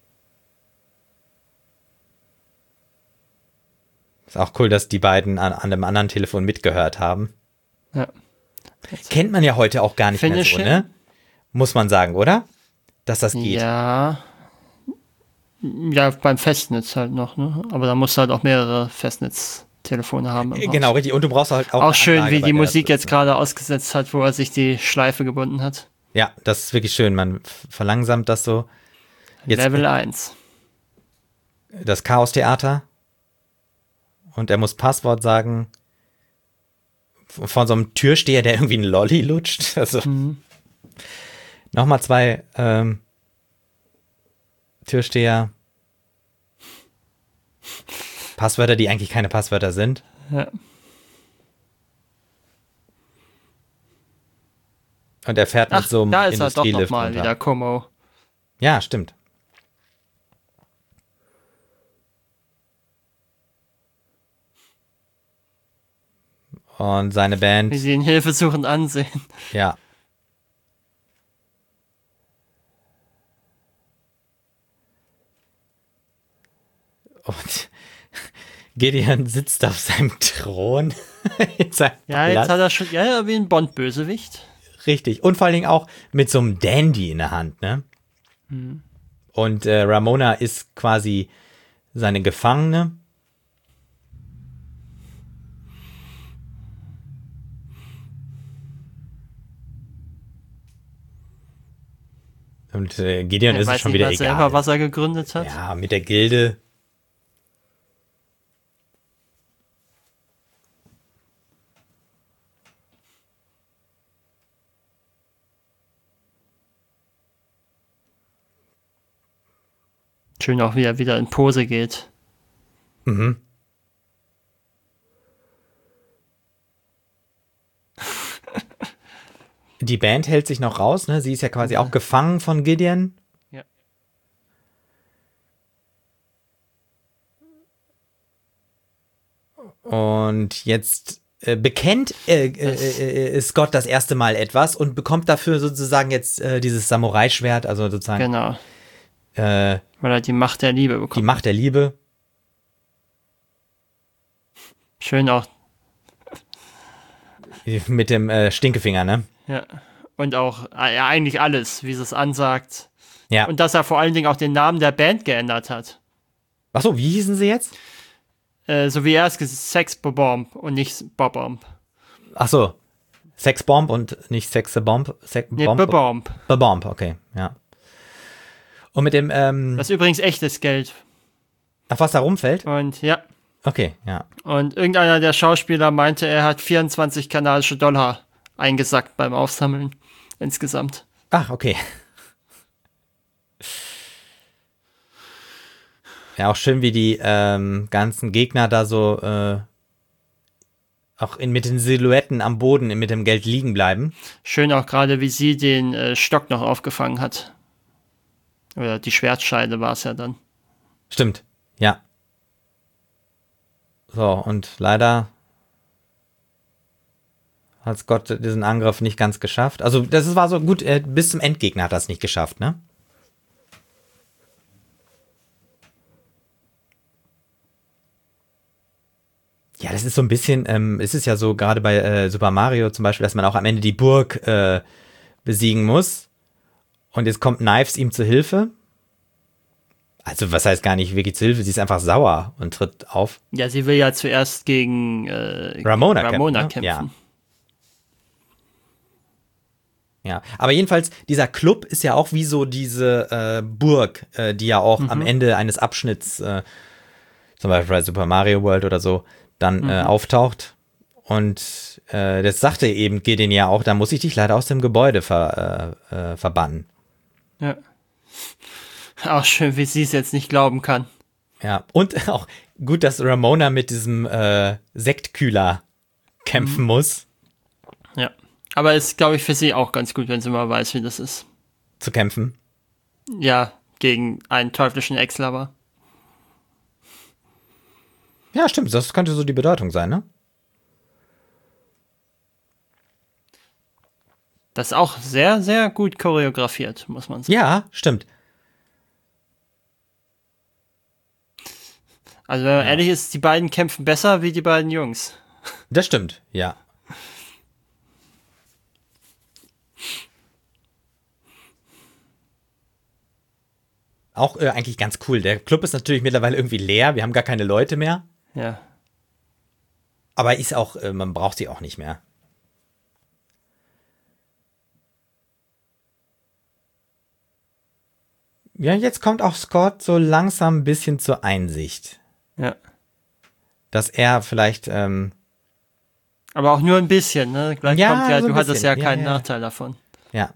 Ist auch cool, dass die beiden an, an einem anderen Telefon mitgehört haben. Ja. Kennt man ja heute auch gar nicht Finish mehr so, ne? Muss man sagen, oder? Dass das geht. Ja. Ja, beim Festnetz halt noch, ne? Aber da musst du halt auch mehrere Festnetztelefone haben. im Genau, Haus. richtig. Und du brauchst halt auch Auch eine schön, Anlage, wie bei die der das Musik jetzt ist. gerade ausgesetzt hat, wo er sich die Schleife gebunden hat. Ja, das ist wirklich schön. Man verlangsamt das so. Jetzt Level eins. das Chaos-Theater. Und er muss Passwort sagen. Von so einem Türsteher, der irgendwie einen Lolli lutscht. Also Mhm. nochmal zwei ähm, Türsteher. Passwörter, die eigentlich keine Passwörter sind. Ja. Und er fährt mit Ach, so einem da ist er doch Industrielift nochmal runter. wieder, Como. Ja, stimmt. Und seine Band, Wie sie ihn hilfesuchend ansehen. ja. Und Gideon sitzt auf seinem Thron. in seinem Ja, jetzt Palast. hat er schon, ja, ja, wie ein Bond-Bösewicht. Richtig. Und vor allen Dingen auch mit so einem Dandy in der Hand, ne? Und äh, Ramona ist quasi seine Gefangene. Und äh, Gideon Er ist es weiß schon nicht wieder mal egal. selber, was er gegründet hat. Ja, mit der Gilde. Schön auch, wie er wieder in Pose geht. Mhm. Die Band hält sich noch raus, ne? Sie ist ja quasi auch gefangen von Gideon. Ja. Und jetzt äh, bekennt äh, äh, äh, Scott das erste Mal etwas und bekommt dafür sozusagen jetzt äh, dieses Samurai-Schwert, also sozusagen Genau. äh, Weil er die Macht der Liebe die bekommt. Macht der Liebe. Schön auch, Mit dem äh, Stinkefinger, ne? ja. Und auch äh, ja, eigentlich alles, wie sie es ansagt. Ja. Und dass er vor allen Dingen auch den Namen der Band geändert hat. Achso, wie hießen sie jetzt? Äh, so wie er es gesagt hat, Sex Bomb und nicht Bob-Bomb. Achso, Sexbomb und nicht Sexebomb. Sex Nee, Bomb. Bomb. Bomb, okay, ja. Und mit dem, ähm, Das ist übrigens echtes Geld. ach, was da rumfällt? Und ja. Okay, ja. Und irgendeiner der Schauspieler meinte, er hat vierundzwanzig kanadische Dollar eingesackt beim Aufsammeln insgesamt. Ach, okay. Ja, auch schön, wie die ähm, ganzen Gegner da so äh, auch in, mit den Silhouetten am Boden mit dem Geld liegen bleiben. Schön auch gerade, wie sie den äh, Stock noch aufgefangen hat. Oder die Schwertscheide war es ja dann. Stimmt, ja. So, und leider hat Scott diesen Angriff nicht ganz geschafft. Also das war so gut, äh, bis zum Endgegner hat er es nicht geschafft, ne? Ja, das ist so ein bisschen, ähm, es ist ja so gerade bei äh, Super Mario zum Beispiel, dass man auch am Ende die Burg äh, besiegen muss. Und jetzt kommt Knives ihm zu Hilfe. Also was heißt gar nicht wirklich zu Hilfe, sie ist einfach sauer und tritt auf. Ja, sie will ja zuerst gegen äh, Ramona, Ramona kämpfen. kämpfen. Ne? Ja. Ja, aber jedenfalls, dieser Club ist ja auch wie so diese äh, Burg, äh, die ja auch Mhm. am Ende eines Abschnitts, äh, zum Beispiel bei Super Mario World oder so, dann äh, Mhm. auftaucht. Und äh, das sagte eben Gideon ja auch, da muss ich dich leider aus dem Gebäude ver, äh, äh, verbannen. Ja. Auch schön, wie sie es jetzt nicht glauben kann. Ja, und auch gut, dass Ramona mit diesem äh, Sektkühler kämpfen Mhm. muss, Ja. Aber ist, glaube ich, für sie auch ganz gut, wenn sie mal weiß, wie das ist. zu kämpfen. Ja, gegen einen teuflischen Ex-Lover. Ja, stimmt, das könnte so die Bedeutung sein, ne? Das ist auch sehr, sehr gut choreografiert, muss man sagen. Ja, stimmt. Also wenn man ehrlich ist, die beiden kämpfen besser wie die beiden Jungs. Das stimmt, ja. Auch äh, eigentlich ganz cool. Der Club ist natürlich mittlerweile irgendwie leer. Wir haben gar keine Leute mehr. Ja. Aber ist auch, äh, man braucht sie auch nicht mehr. Ja, jetzt kommt auch Scott so langsam ein bisschen zur Einsicht. Ja. Dass er vielleicht, ähm, Aber auch nur ein bisschen, ne? Gleich Ja, kommt ja, so ein du hattest bisschen. ja Ja, keinen ja. Nachteil davon. ja.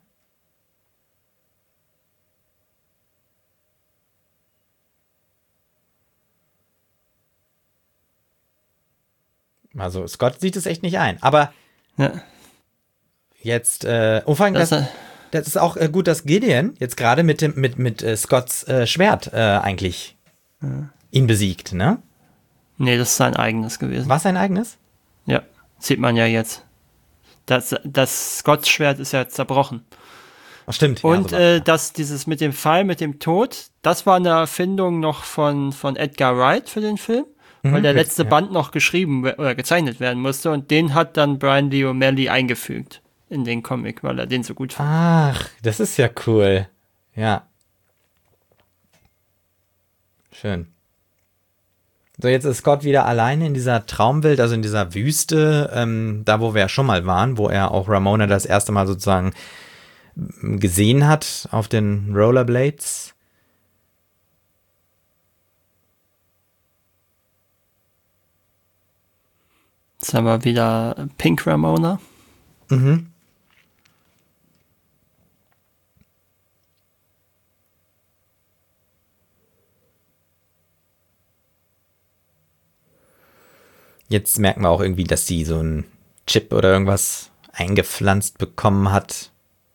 Also Scott sieht es echt nicht ein. Aber Ja. jetzt, äh, oh, vor allem, das, Das, äh, das ist auch äh, gut, dass Gideon jetzt gerade mit dem, mit, mit äh, Scotts äh, Schwert äh, eigentlich ihn besiegt, ne? nee, das ist sein eigenes gewesen. War sein eigenes? Ja, sieht man ja jetzt. Das, das Scotts Schwert ist ja zerbrochen. Oh, stimmt. Und ja, äh, das, dieses mit dem Pfeil, mit dem Tod, das war eine Erfindung noch von, von Edgar Wright für den Film, weil der letzte ja. Band noch geschrieben we- oder gezeichnet werden musste und den hat dann Brian Lee O'Malley eingefügt in den Comic, weil er den so gut fand. Ach, das ist ja cool. Ja. Schön. So, jetzt ist Scott wieder alleine in dieser Traumwelt, also in dieser Wüste, ähm, da wo wir ja schon mal waren, wo er auch Ramona das erste Mal sozusagen m, gesehen hat auf den Rollerblades. Jetzt haben wir wieder Pink Ramona. Mhm. Jetzt merken wir auch irgendwie, dass sie so einen Chip oder irgendwas eingepflanzt bekommen hat.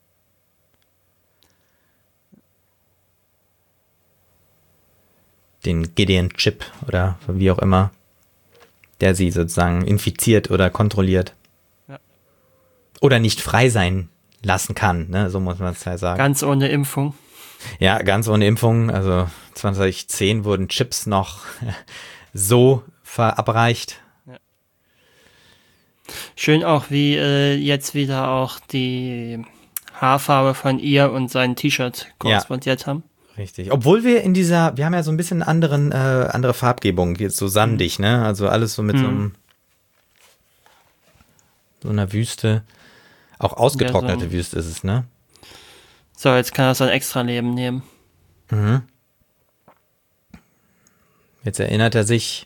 Den Gideon-Chip oder wie auch immer, der sie sozusagen infiziert oder kontrolliert. Ja. Oder nicht frei sein lassen kann, ne? So muss man es ja sagen. Ganz ohne Impfung. Ja, ganz ohne Impfung. Also zwanzig zehn wurden Chips noch so verabreicht. Schön auch, wie äh, jetzt wieder auch die Haarfarbe von ihr und sein T-Shirt korrespondiert haben. Richtig. Obwohl wir in dieser, wir haben ja so ein bisschen anderen, äh, andere Farbgebung, jetzt so sandig, ne? Also alles so mit so einem, so einer Wüste. Auch ausgetrocknete Ja, so. Wüste ist es, ne? So, jetzt kann er sein Extra-Leben nehmen. Mhm. Jetzt erinnert er sich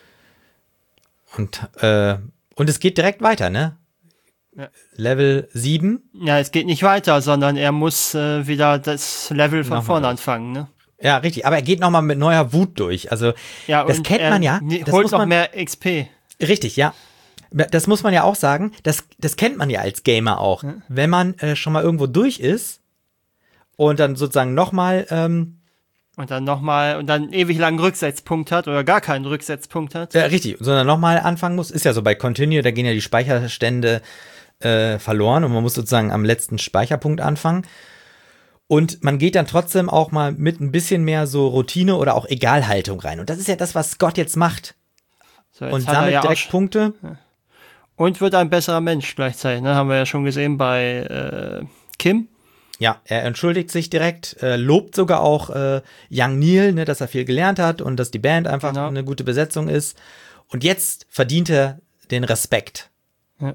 und, äh, und es geht direkt weiter, ne? Ja. Level sieben. Ja, es geht nicht weiter, sondern er muss äh, wieder das Level von Nochmal vorne durch. anfangen, ne? Ja, richtig. Aber er geht nochmal mit neuer Wut durch. Also, Ja, das und kennt er man ja. ne- Das holt muss noch man, mehr X P. richtig, ja. Das muss man ja auch sagen. Das, das kennt man ja als Gamer auch. Ja. Wenn man äh, schon mal irgendwo durch ist und dann sozusagen nochmal, ähm, Und dann nochmal, und dann ewig langen Rücksetzpunkt hat oder gar keinen Rücksetzpunkt hat. ja, richtig, sondern nochmal anfangen muss, ist ja so bei Continue, da gehen ja die Speicherstände äh, verloren und man muss sozusagen am letzten Speicherpunkt anfangen. Und man geht dann trotzdem auch mal mit ein bisschen mehr so Routine oder auch Egalhaltung rein. Und das ist ja das, was Scott jetzt macht. So, jetzt Und hat er sammelt ja auch direkt sch- Punkte. Und wird ein besserer Mensch gleichzeitig, ne? Haben wir ja schon gesehen bei äh, Kim. Ja, er entschuldigt sich direkt, äh, lobt sogar auch äh, Young Neil, ne, dass er viel gelernt hat und dass die Band einfach Genau. eine gute Besetzung ist. Und jetzt verdient er den Respekt. Ja.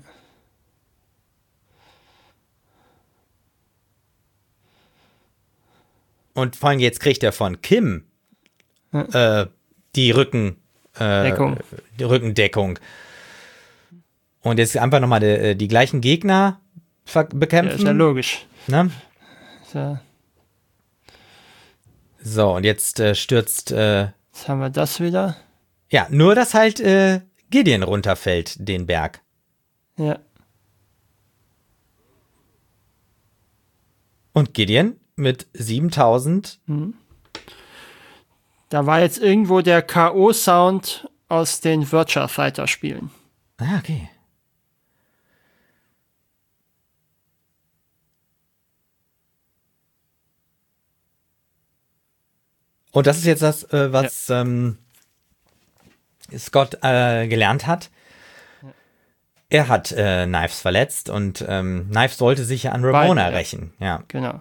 Und vor allem jetzt kriegt er von Kim äh, die Rücken, äh, Deckung. die Rückendeckung. Und jetzt einfach nochmal die, die gleichen Gegner ver- Ja, bekämpfen. ist ja logisch. Ne? Ist ja, So, und jetzt äh, stürzt, äh, jetzt haben wir das wieder. ja, nur dass halt äh, Gideon runterfällt, den Berg. Ja. Und Gideon mit siebentausend. Da war jetzt irgendwo der K O-Sound aus den Virtua Fighter Spielen. Ah, okay. Und das ist jetzt das, äh, was ja. ähm, Scott äh, gelernt hat. Er hat äh, Knives verletzt und ähm, Knives sollte sich ja an Ramona Beide, rächen. Ja. Genau.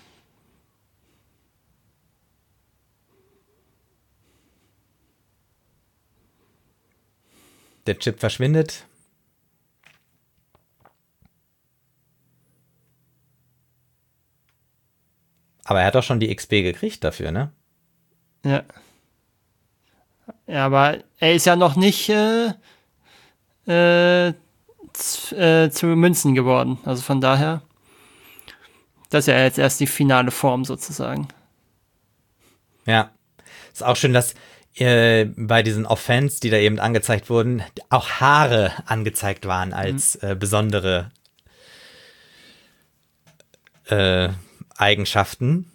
Der Chip verschwindet. Aber er hat doch schon die X P gekriegt dafür, ne? Ja. Ja, aber er ist ja noch nicht äh, äh, z- äh, zu Münzen geworden. Also von daher, das ist ja jetzt erst die finale Form sozusagen. Ja. Ist auch schön, dass äh, bei diesen Offense, die da eben angezeigt wurden, auch Haare angezeigt waren als mhm. äh, besondere äh, Eigenschaften.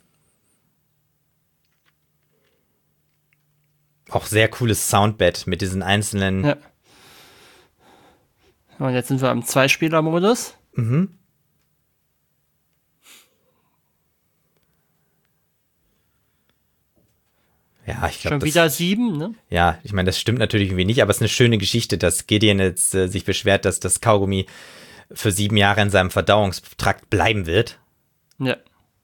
Auch sehr cooles Soundbed mit diesen einzelnen. Ja. Und jetzt sind wir im Zweispieler-Modus. Mhm. Ja, ich glaube. Schon wieder das, sieben, ne? Ja, ich meine, das stimmt natürlich irgendwie nicht, aber es ist eine schöne Geschichte, dass Gideon jetzt äh, sich beschwert, dass das Kaugummi für sieben Jahre in seinem Verdauungstrakt bleiben wird. Ja.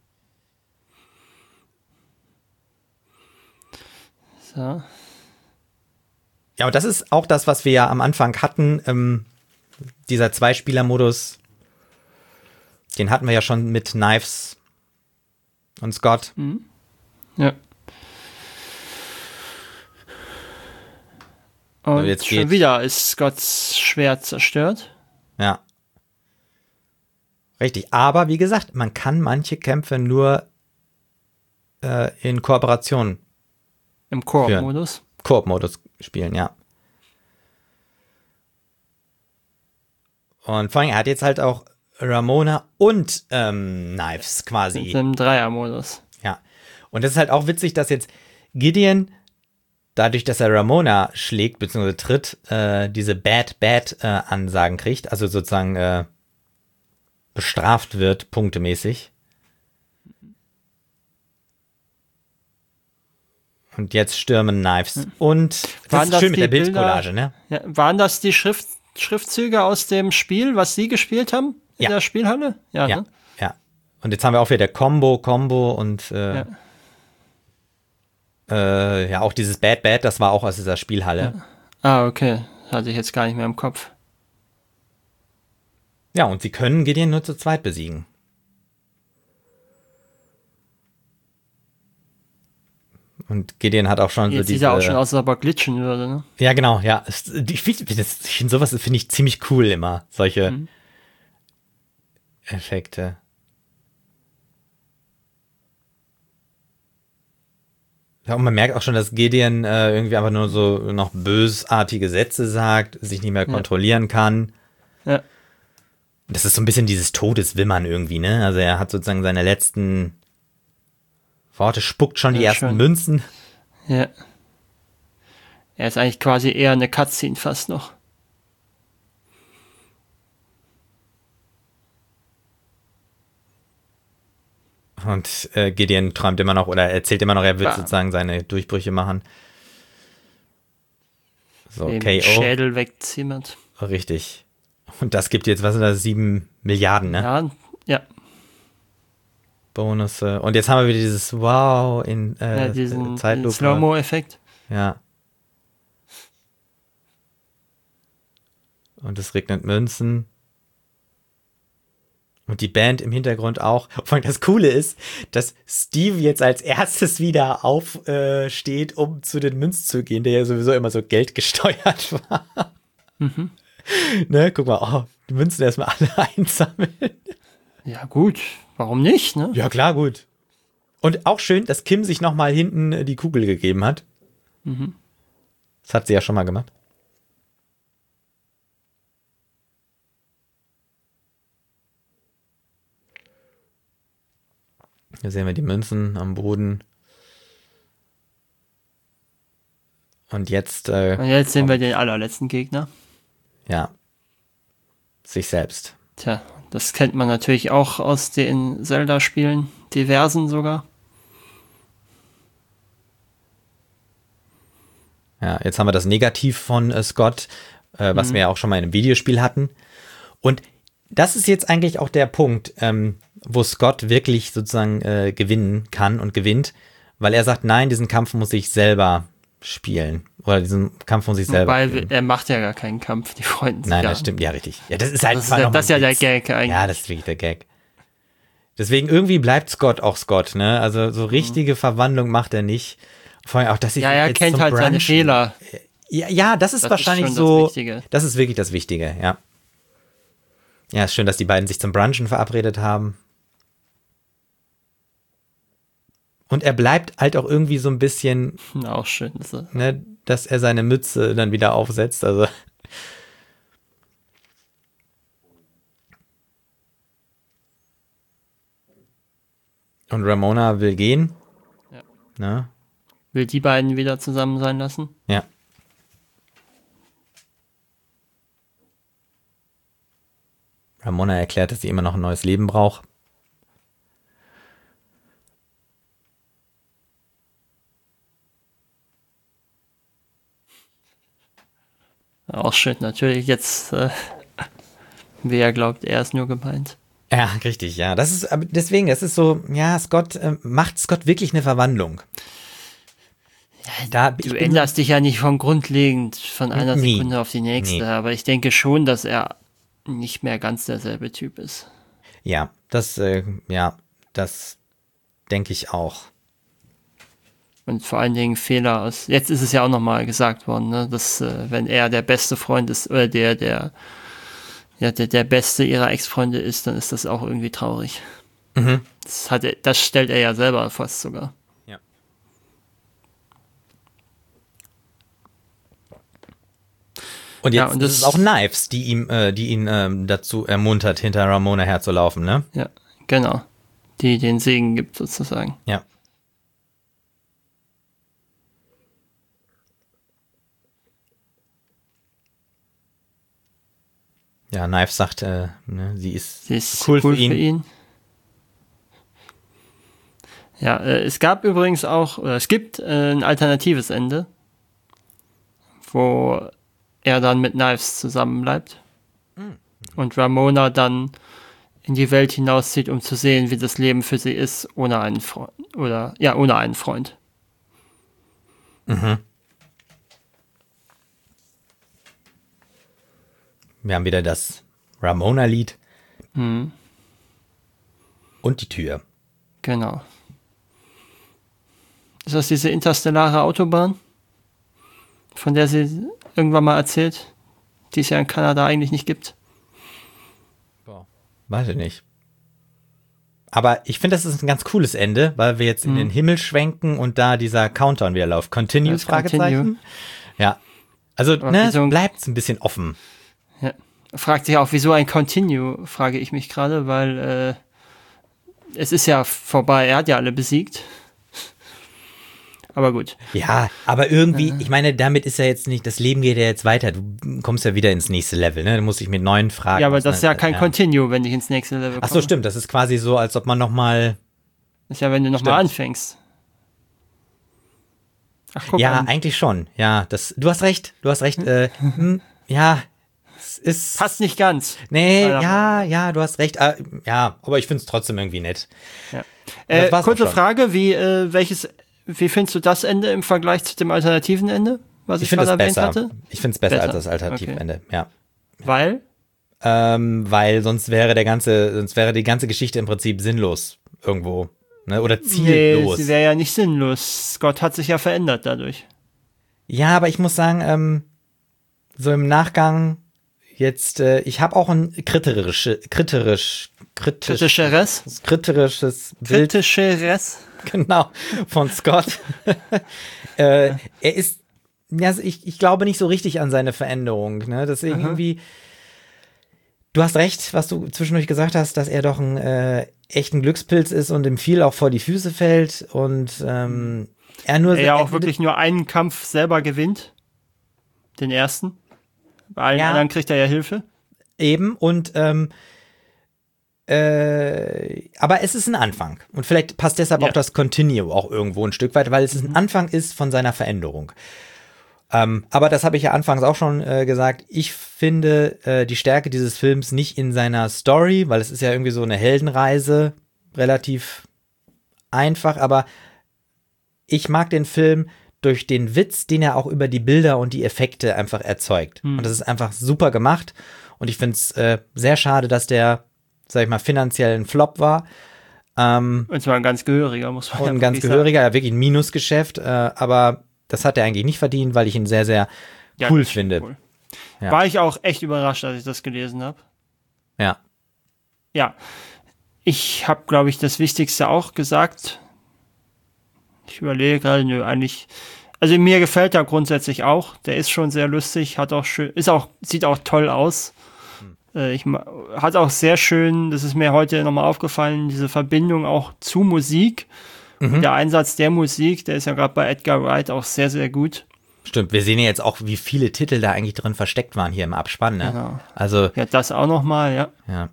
So. Ja, und das ist auch das, was wir ja am Anfang hatten, ähm, dieser Zweispieler-Modus, den hatten wir ja schon mit Knives und Scott. Mhm. Ja. Und so, jetzt schon geht. Wieder ist Scotts Schwert zerstört. Ja. Richtig, aber wie gesagt, man kann manche Kämpfe nur äh, in Kooperation im Koop-Modus. Koop-Modus spielen, ja. Und vor allem, er hat jetzt halt auch Ramona und ähm, Knives quasi. Im Dreier-Modus. Ja. Und das ist halt auch witzig, dass jetzt Gideon, dadurch, dass er Ramona schlägt, bzw. tritt, äh, diese Bad-Bad-Ansagen äh, kriegt, also sozusagen äh, bestraft wird, punktemäßig. Und jetzt stürmen Knives. Hm. Und das waren ist das schön mit der Bildcollage, ne? Ja, waren das die Schrift, Schriftzüge aus dem Spiel, was Sie gespielt haben in ja. der Spielhalle? Ja, ja, ne? ja. Und jetzt haben wir auch wieder Combo, Combo und äh, ja. Äh, ja, auch dieses Bad Bad, das war auch aus dieser Spielhalle. Ja. Ah, okay. Hatte ich jetzt gar nicht mehr im Kopf. Ja, und sie können Gideon nur zu zweit besiegen. Und Gideon hat auch schon Jetzt so diese... Sieht ja auch schon aus, als ob er glitschen würde, ne? Ja, genau, ja. Ich finde find sowas finde ich ziemlich cool immer, solche mhm. Effekte. Ja, und man merkt auch schon, dass Gideon äh, irgendwie einfach nur so noch bösartige Sätze sagt, sich nicht mehr ja. kontrollieren kann. Ja. Das ist so ein bisschen dieses Todeswimmern irgendwie, ne? Also er hat sozusagen seine letzten Worte, spuckt schon die ja, ersten schön. Münzen. Ja. Er ist eigentlich quasi eher eine Cutscene fast noch. Und äh, Gideon träumt immer noch oder erzählt immer noch, er wird bah. sozusagen seine Durchbrüche machen. So, den K O. Schädel wegzimmert. Richtig. Und das gibt jetzt, was sind das, sieben Milliarden, ne? Ja, ja. Bonus. Und jetzt haben wir wieder dieses Wow in äh, ja, diesen, Zeitlupe. diesen Slow-Mo-Effekt. Ja. Und es regnet Münzen. Und die Band im Hintergrund auch. Und das Coole ist, dass Steve jetzt als erstes wieder aufsteht, äh, um zu den Münzen zu gehen, der ja sowieso immer so geldgesteuert war. Mhm. Ne, guck mal, oh, die Münzen erstmal alle einsammeln. Ja, gut. Warum nicht, ne? Ja, klar, gut. Und auch schön, dass Kim sich nochmal hinten die Kugel gegeben hat. Mhm. Das hat sie ja schon mal gemacht. Hier sehen wir die Münzen am Boden. Und jetzt... Äh, Und jetzt sehen wir den allerletzten Gegner. Ja. Sich selbst. Tja, das kennt man natürlich auch aus den Zelda-Spielen. Diversen sogar. Ja, jetzt haben wir das Negativ von äh, Scott, äh, was mhm. wir ja auch schon mal in einem Videospiel hatten. Und das ist jetzt eigentlich auch der Punkt, ähm, wo Scott wirklich sozusagen äh, gewinnen kann und gewinnt, weil er sagt, nein, diesen Kampf muss ich selber spielen. Oder diesen Kampf muss ich selber Weil spielen. er macht ja gar keinen Kampf, die Freunde. Nein, ja. das stimmt, ja, richtig. Ja, das ist halt das ist, der, das ist ja der Gag eigentlich. Ja, das ist wirklich der Gag. Deswegen irgendwie bleibt Scott auch Scott, ne? Also so richtige mhm. Verwandlung macht er nicht. Vor allem auch, dass ich ja, er kennt halt Brunchen, seine Fehler. Ja, ja, das ist das wahrscheinlich ist so. Das, das ist wirklich das Wichtige, ja. Ja, ist schön, dass die beiden sich zum Brunchen verabredet haben. Und er bleibt halt auch irgendwie so ein bisschen. Auch schön, dass er, ne, dass er seine Mütze dann wieder aufsetzt. Also. Und Ramona will gehen. Ja. Ne? Will die beiden wieder zusammen sein lassen? Ja. Ramona erklärt, dass sie immer noch ein neues Leben braucht. Auch schön, natürlich. Jetzt, äh, wer glaubt, er ist nur gemeint. Ja, richtig, ja. Das ist, aber deswegen, das ist so, ja, Scott, äh, macht Scott wirklich eine Verwandlung? Ja, da, du änderst dich ja nicht von grundlegend von einer nie, Sekunde auf die nächste, nie. aber ich denke schon, dass er nicht mehr ganz derselbe Typ ist. Ja, das, äh, ja, das denke ich auch. Und vor allen Dingen Fehler aus, jetzt ist es ja auch nochmal gesagt worden, ne, dass äh, wenn er der beste Freund ist, oder der, der Ja, der, der Beste ihrer Ex-Freunde ist, dann ist das auch irgendwie traurig. Mhm. Das, hat er, das stellt er ja selber fast sogar. Ja. Und jetzt ja, und das ist es auch Knives, die ihm, äh, die ihn ähm, dazu ermuntert, hinter Ramona herzulaufen, ne? Ja, genau. Die den Segen gibt sozusagen. Ja. Ja, Knives sagt, äh, ne, sie ist, sie ist cool, cool für, ihn. für ihn. Ja, äh, es gab übrigens auch, oder es gibt äh, ein alternatives Ende, wo er dann mit Knives zusammenbleibt mhm. und Ramona dann in die Welt hinauszieht, um zu sehen, wie das Leben für sie ist, ohne einen Freund, oder, ja, ohne einen Freund. Mhm. Wir haben wieder das Ramona-Lied. Mhm. Und die Tür. Genau. Ist das diese interstellare Autobahn, von der sie irgendwann mal erzählt, die es ja in Kanada eigentlich nicht gibt? Boah. Weiß ich nicht. Aber ich finde, das ist ein ganz cooles Ende, weil wir jetzt in mhm. den Himmel schwenken und da dieser Countdown wieder läuft. Continue, Fragezeichen. Continue. Ja. Also, aber ne, es bleibt ein bisschen offen. Ja. Fragt sich auch, wieso ein Continue, frage ich mich gerade, weil äh, es ist ja vorbei, er hat ja alle besiegt. Aber gut. Ja, aber irgendwie, äh. ich meine, damit ist ja jetzt nicht, das Leben geht ja jetzt weiter. Du kommst ja wieder ins nächste Level, ne? Du musst dich mit neuen Fragen. Ja, aber das ist ja kein ja. Continue, wenn ich ins nächste Level komme. Ach so, stimmt. Das ist quasi so, als ob man nochmal. Das ist ja, wenn du nochmal anfängst. Ach, guck ja, an. Eigentlich schon. Ja, das, du hast recht. Du hast recht. Äh, hm, ja, es ist. Passt nicht ganz. Nee, ja, ja, du hast recht. Äh, ja, aber ich finde es trotzdem irgendwie nett. Ja. Äh, kurze Frage, wie, äh, welches. Wie findest du das Ende im Vergleich zu dem alternativen Ende, was ich, ich gerade erwähnt besser. hatte? Ich finde es besser, besser als das Alternativende, okay. ja. Weil? Ähm, weil sonst wäre der ganze, sonst wäre die ganze Geschichte im Prinzip sinnlos irgendwo, ne? Oder ziellos. Nee, sie wäre ja nicht sinnlos. Scott hat sich ja verändert dadurch. Ja, aber ich muss sagen, ähm, so im Nachgang jetzt, äh, ich habe auch ein kriterisch, kritisch, kritisch, kritischeres, kritisches Bild. Kritischeres. Genau, von Scott. äh, er ist, ja, ich, ich glaube nicht so richtig an seine Veränderung, ne? Deswegen Aha. irgendwie, du hast recht, was du zwischendurch gesagt hast, dass er doch ein äh, echten Glückspilz ist und ihm viel auch vor die Füße fällt und ähm, er nur er ja auch wirklich nur einen Kampf selber gewinnt, den ersten. Bei allen ja. anderen kriegt er ja Hilfe. Eben, und ähm, Äh, aber es ist ein Anfang. Und vielleicht passt deshalb ja. auch das Continue auch irgendwo ein Stück weit, weil es mhm. ein Anfang ist von seiner Veränderung. Ähm, aber das habe ich ja anfangs auch schon äh, gesagt. Ich finde äh, die Stärke dieses Films nicht in seiner Story, weil es ist ja irgendwie so eine Heldenreise, relativ einfach, aber ich mag den Film durch den Witz, den er auch über die Bilder und die Effekte einfach erzeugt. Hm. Und das ist einfach super gemacht. Und ich finde es äh, sehr schade, dass der, sag ich mal, finanziell ein Flop war. Ähm, und zwar ein ganz gehöriger, muss man sagen. Ein ganz gehöriger, ja, wirklich ein Minusgeschäft. Äh, aber das hat er eigentlich nicht verdient, weil ich ihn sehr, sehr ja, cool finde. Cool. Ja. War ich auch echt überrascht, als ich das gelesen habe. Ja. Ja. Ich habe, glaube ich, das Wichtigste auch gesagt. Ich überlege gerade, nö, eigentlich, also mir gefällt er grundsätzlich auch. Der ist schon sehr lustig, hat auch schön, ist auch, sieht auch toll aus. Hm. Äh, ich, hat auch sehr schön, das ist mir heute nochmal aufgefallen, diese Verbindung auch zu Musik. Mhm. Und der Einsatz der Musik, der ist ja gerade bei Edgar Wright auch sehr, sehr gut. Stimmt, wir sehen ja jetzt auch, wie viele Titel da eigentlich drin versteckt waren hier im Abspann, ne? Genau. Also. Ja, das auch nochmal, ja. Ja.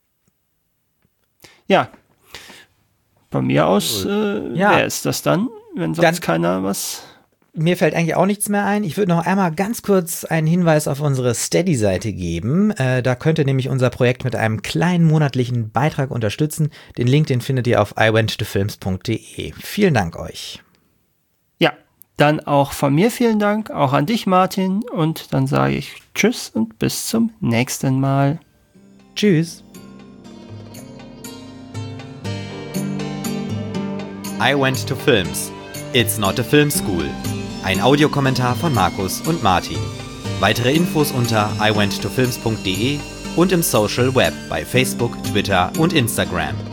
Ja. Bei mir aus, äh, ja. Wer ist das dann, wenn sonst dann, keiner was... Mir fällt eigentlich auch nichts mehr ein. Ich würde noch einmal ganz kurz einen Hinweis auf unsere Steady-Seite geben. Äh, da könnt ihr nämlich unser Projekt mit einem kleinen monatlichen Beitrag unterstützen. Den Link, den findet ihr auf i went to films punkt de. Vielen Dank euch. Ja, dann auch von mir vielen Dank, auch an dich, Martin. Und dann sage ich Tschüss und bis zum nächsten Mal. Tschüss. I Went to Films. It's not a film school. Ein Audiokommentar von Markus und Martin. Weitere Infos unter i went to films punkt de und im Social Web bei Facebook, Twitter und Instagram.